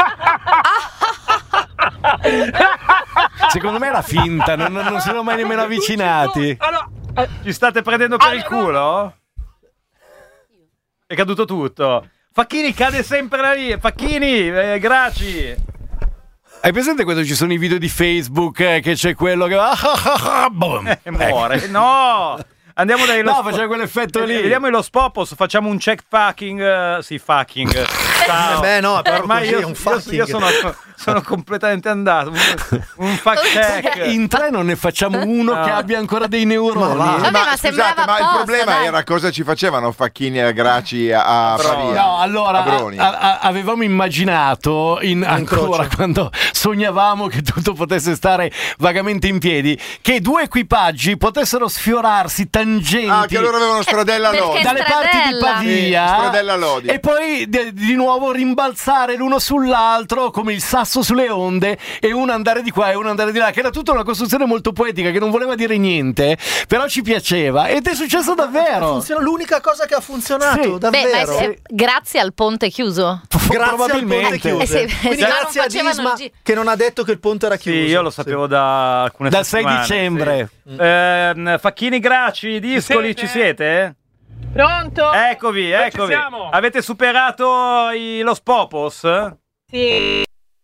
Secondo me era finta, non, non- non sono mai nemmeno avvicinati. Ci state prendendo per il culo? È caduto tutto. Facchini cade sempre da lì. Facchini, eh, Gracci. Hai presente quando ci sono i video di Facebook eh, che c'è quello che va boom, E muore. No! Andiamo dai No, Los faceva quell'effetto lì. Vediamo i Los Popos, facciamo un check fucking. Uh, sì, fucking. Ciao. Eh beh, no, però ormai così io, è un io- fucking. io sono, sono completamente andato. Un, un fact check. In tre non ne facciamo uno No. che abbia ancora dei neuroni. Vabbè, ma scusate, sembrava ma il apposta, problema dai. era cosa ci facevano Facchini e Graci a, a Pavia? No, allora a Broni. a- a- avevamo immaginato in, ancora croce. quando sognavamo che tutto potesse stare vagamente in piedi, che due equipaggi potessero sfiorarsi tangenti Ah, che loro avevano Stradella Perché Lodi. dalle parti di Stradella. Pavia Sì, Stradella Lodi. e poi di, di nuovo rimbalzare l'uno sull'altro come il sasso sulle onde e uno andare di qua e uno andare di là, che era tutta una costruzione molto poetica che non voleva dire niente, però ci piaceva ed è successo davvero. Funziona l'unica cosa che ha funzionato, Sì. Beh, davvero. ma è- grazie al ponte chiuso. Grazie al ponte Probabilmente. chiuso. Eh sì, Quindi se no non grazie a facevano Disma il gi- che non ha detto che il ponte era Sì, chiuso. io lo sapevo da alcune Dal sei settimane. dicembre. Sì. Ehm, Facchini, Graci, Discoli, ci siete? Pronto? Eccovi, Noi ci eccovi. siamo. Avete superato i Los Popos? Sì.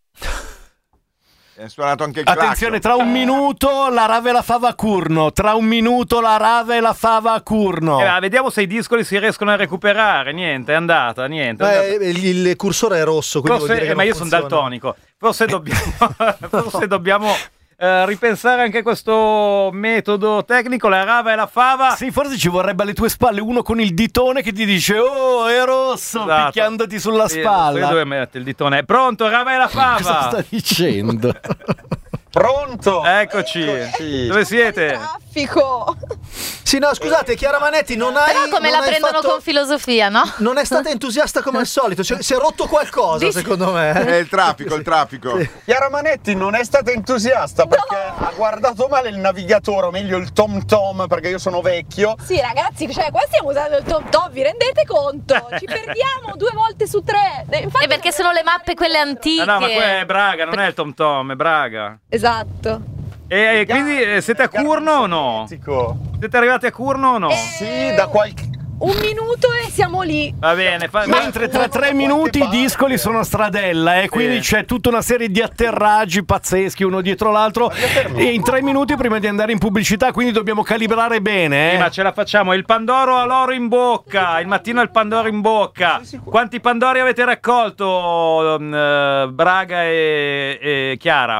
È suonato anche il Attenzione, tra clacson. un minuto la rave e la fava a Curno. Tra un minuto la rave e la fava a Curno. Eh, ma vediamo se i discoli si riescono a recuperare. Niente, è andata, niente. È andata. Eh, il, il cursore è rosso, quindi Forse- vuol dire che eh, ma non io sono funziona. daltonico. Forse dobbiamo, forse dobbiamo eh, ripensare anche a questo metodo tecnico, la rava e la fava. Sì, forse ci vorrebbe alle tue spalle uno con il ditone che ti dice "Oh, è rosso", Esatto. picchiandoti sulla Sì, spalla. io dove mette il ditone? Pronto, rava e la fava? Cosa sta dicendo? Pronto? Eccoci. Dove siete? Traffico. Sì, no, scusate, Chiara Manetti, non hai Però come non la hai prendono fatto- con filosofia, no? Non è stata entusiasta come al solito, cioè, si è rotto qualcosa, Dici- secondo me. È il traffico, il traffico. Chiara Manetti non è stata entusiasta perché ha guardato male il navigatore, o meglio il Tom Tom, perché io sono vecchio. Sì, ragazzi, cioè qua stiamo usando il Tom Tom, vi rendete conto? Ci perdiamo due volte su tre. Eh, infatti- E perché sono le mappe quelle antiche. Ah, no, ma qua è Braga, non è il Tom Tom, è Braga. Esatto. E, e quindi eh, siete a Curno o no? Siete arrivati a Curno o no? Sì, da qualche... Un minuto e siamo lì. Va bene, fa... Mentre tra tre minuti i discoli sono a Stradella e quindi c'è tutta una serie di atterraggi pazzeschi uno dietro l'altro e in tre minuti prima di andare in pubblicità, quindi dobbiamo calibrare bene. Sì, Eh. ma ce la facciamo. Il Pandoro ha l'oro in bocca. Il mattino ha il Pandoro in bocca. Quanti Pandori avete raccolto, mm, eh, Braga e, e Chiara?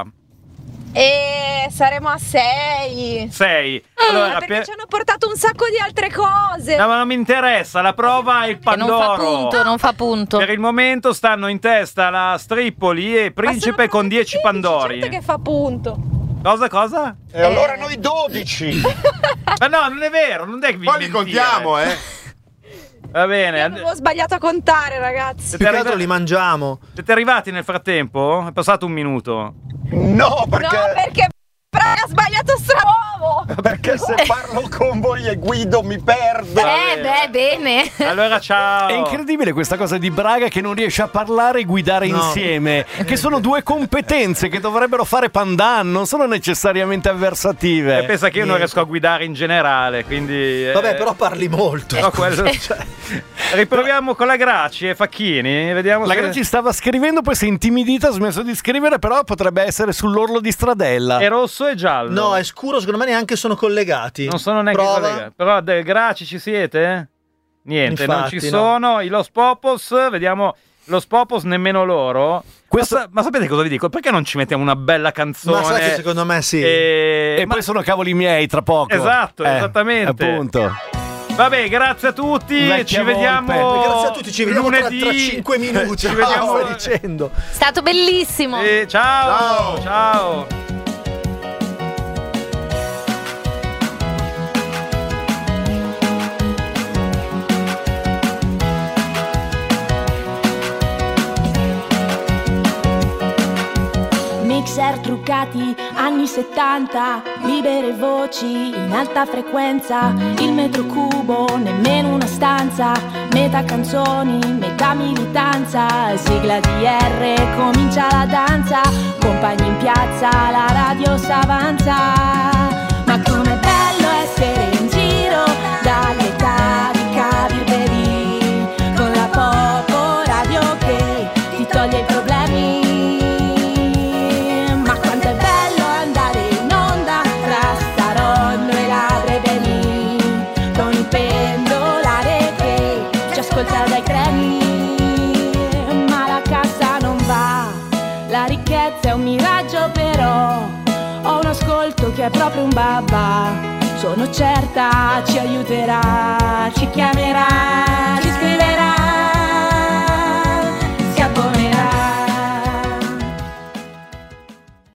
E saremo a sei. Sei. Ah, Allora, perché per- ci hanno portato un sacco di altre cose. No, ma non mi interessa. La prova è il Che non Pandoro. fa punto, non fa punto. Per il momento stanno in testa la Stripoli e Principe con dieci Pandori. Certo che fa punto. Cosa, cosa? E allora noi dodici. Ma no, non è vero, non è che vi Poi li contiamo, eh. Va bene. and- Avevo sbagliato a contare, ragazzi. Più che altro li mangiamo. Siete arrivati nel frattempo? È passato un minuto. No, perché... No, perché Braga ha sbagliato strauovo. Perché se parlo con voi e guido mi perdo. Eh, beh, bene. Allora, ciao. È incredibile questa cosa di Braga che non riesce a parlare e guidare No. insieme, che sono due competenze che dovrebbero fare pandan, non sono necessariamente avversative. E pensa che io non riesco a guidare in generale, quindi... eh, Vabbè, però parli molto. però quello- Riproviamo con la Graci e Facchini, vediamo La se... Graci stava scrivendo, poi si è intimidita, ha smesso di scrivere, però potrebbe essere sull'orlo di Stradella. È rosso e giallo. No, è scuro, secondo me neanche sono collegati. Non sono neanche Prova. collegati. Però del Graci ci siete? Niente, non Infatti, ci no. sono. I Los Popos, vediamo... Los Popos nemmeno loro. Questo- Ma, sa- ma sapete cosa vi dico? Perché non ci mettiamo una bella canzone? Ma sai che secondo me sì. E, E poi sono cavoli miei tra poco. Esatto, Eh, esattamente. Appunto. Vabbè, grazie a tutti. Vecchia ci vediamo. volpe. Grazie a tutti, ci vediamo tra, lunedì. tra cinque minuti. Ci vediamo. Stavo dicendo. È stato bellissimo. Eh, ciao. Ciao. Mixer truccati, anni settanta, libere voci in alta frequenza, il metro cubo, nemmeno una stanza, metà canzoni, metà militanza, sigla D R, comincia la danza, compagni in piazza, la radio s'avanza, ma com'è bello essere in giro, dall'età di Kabir Bedi, con la Popo Radio che ti toglie i problemi. Ma quanto è bello andare in onda tra Starondo e la Brebemi, che è proprio un babba, sono certa ci aiuterà, ci chiamerà, ci scriverà.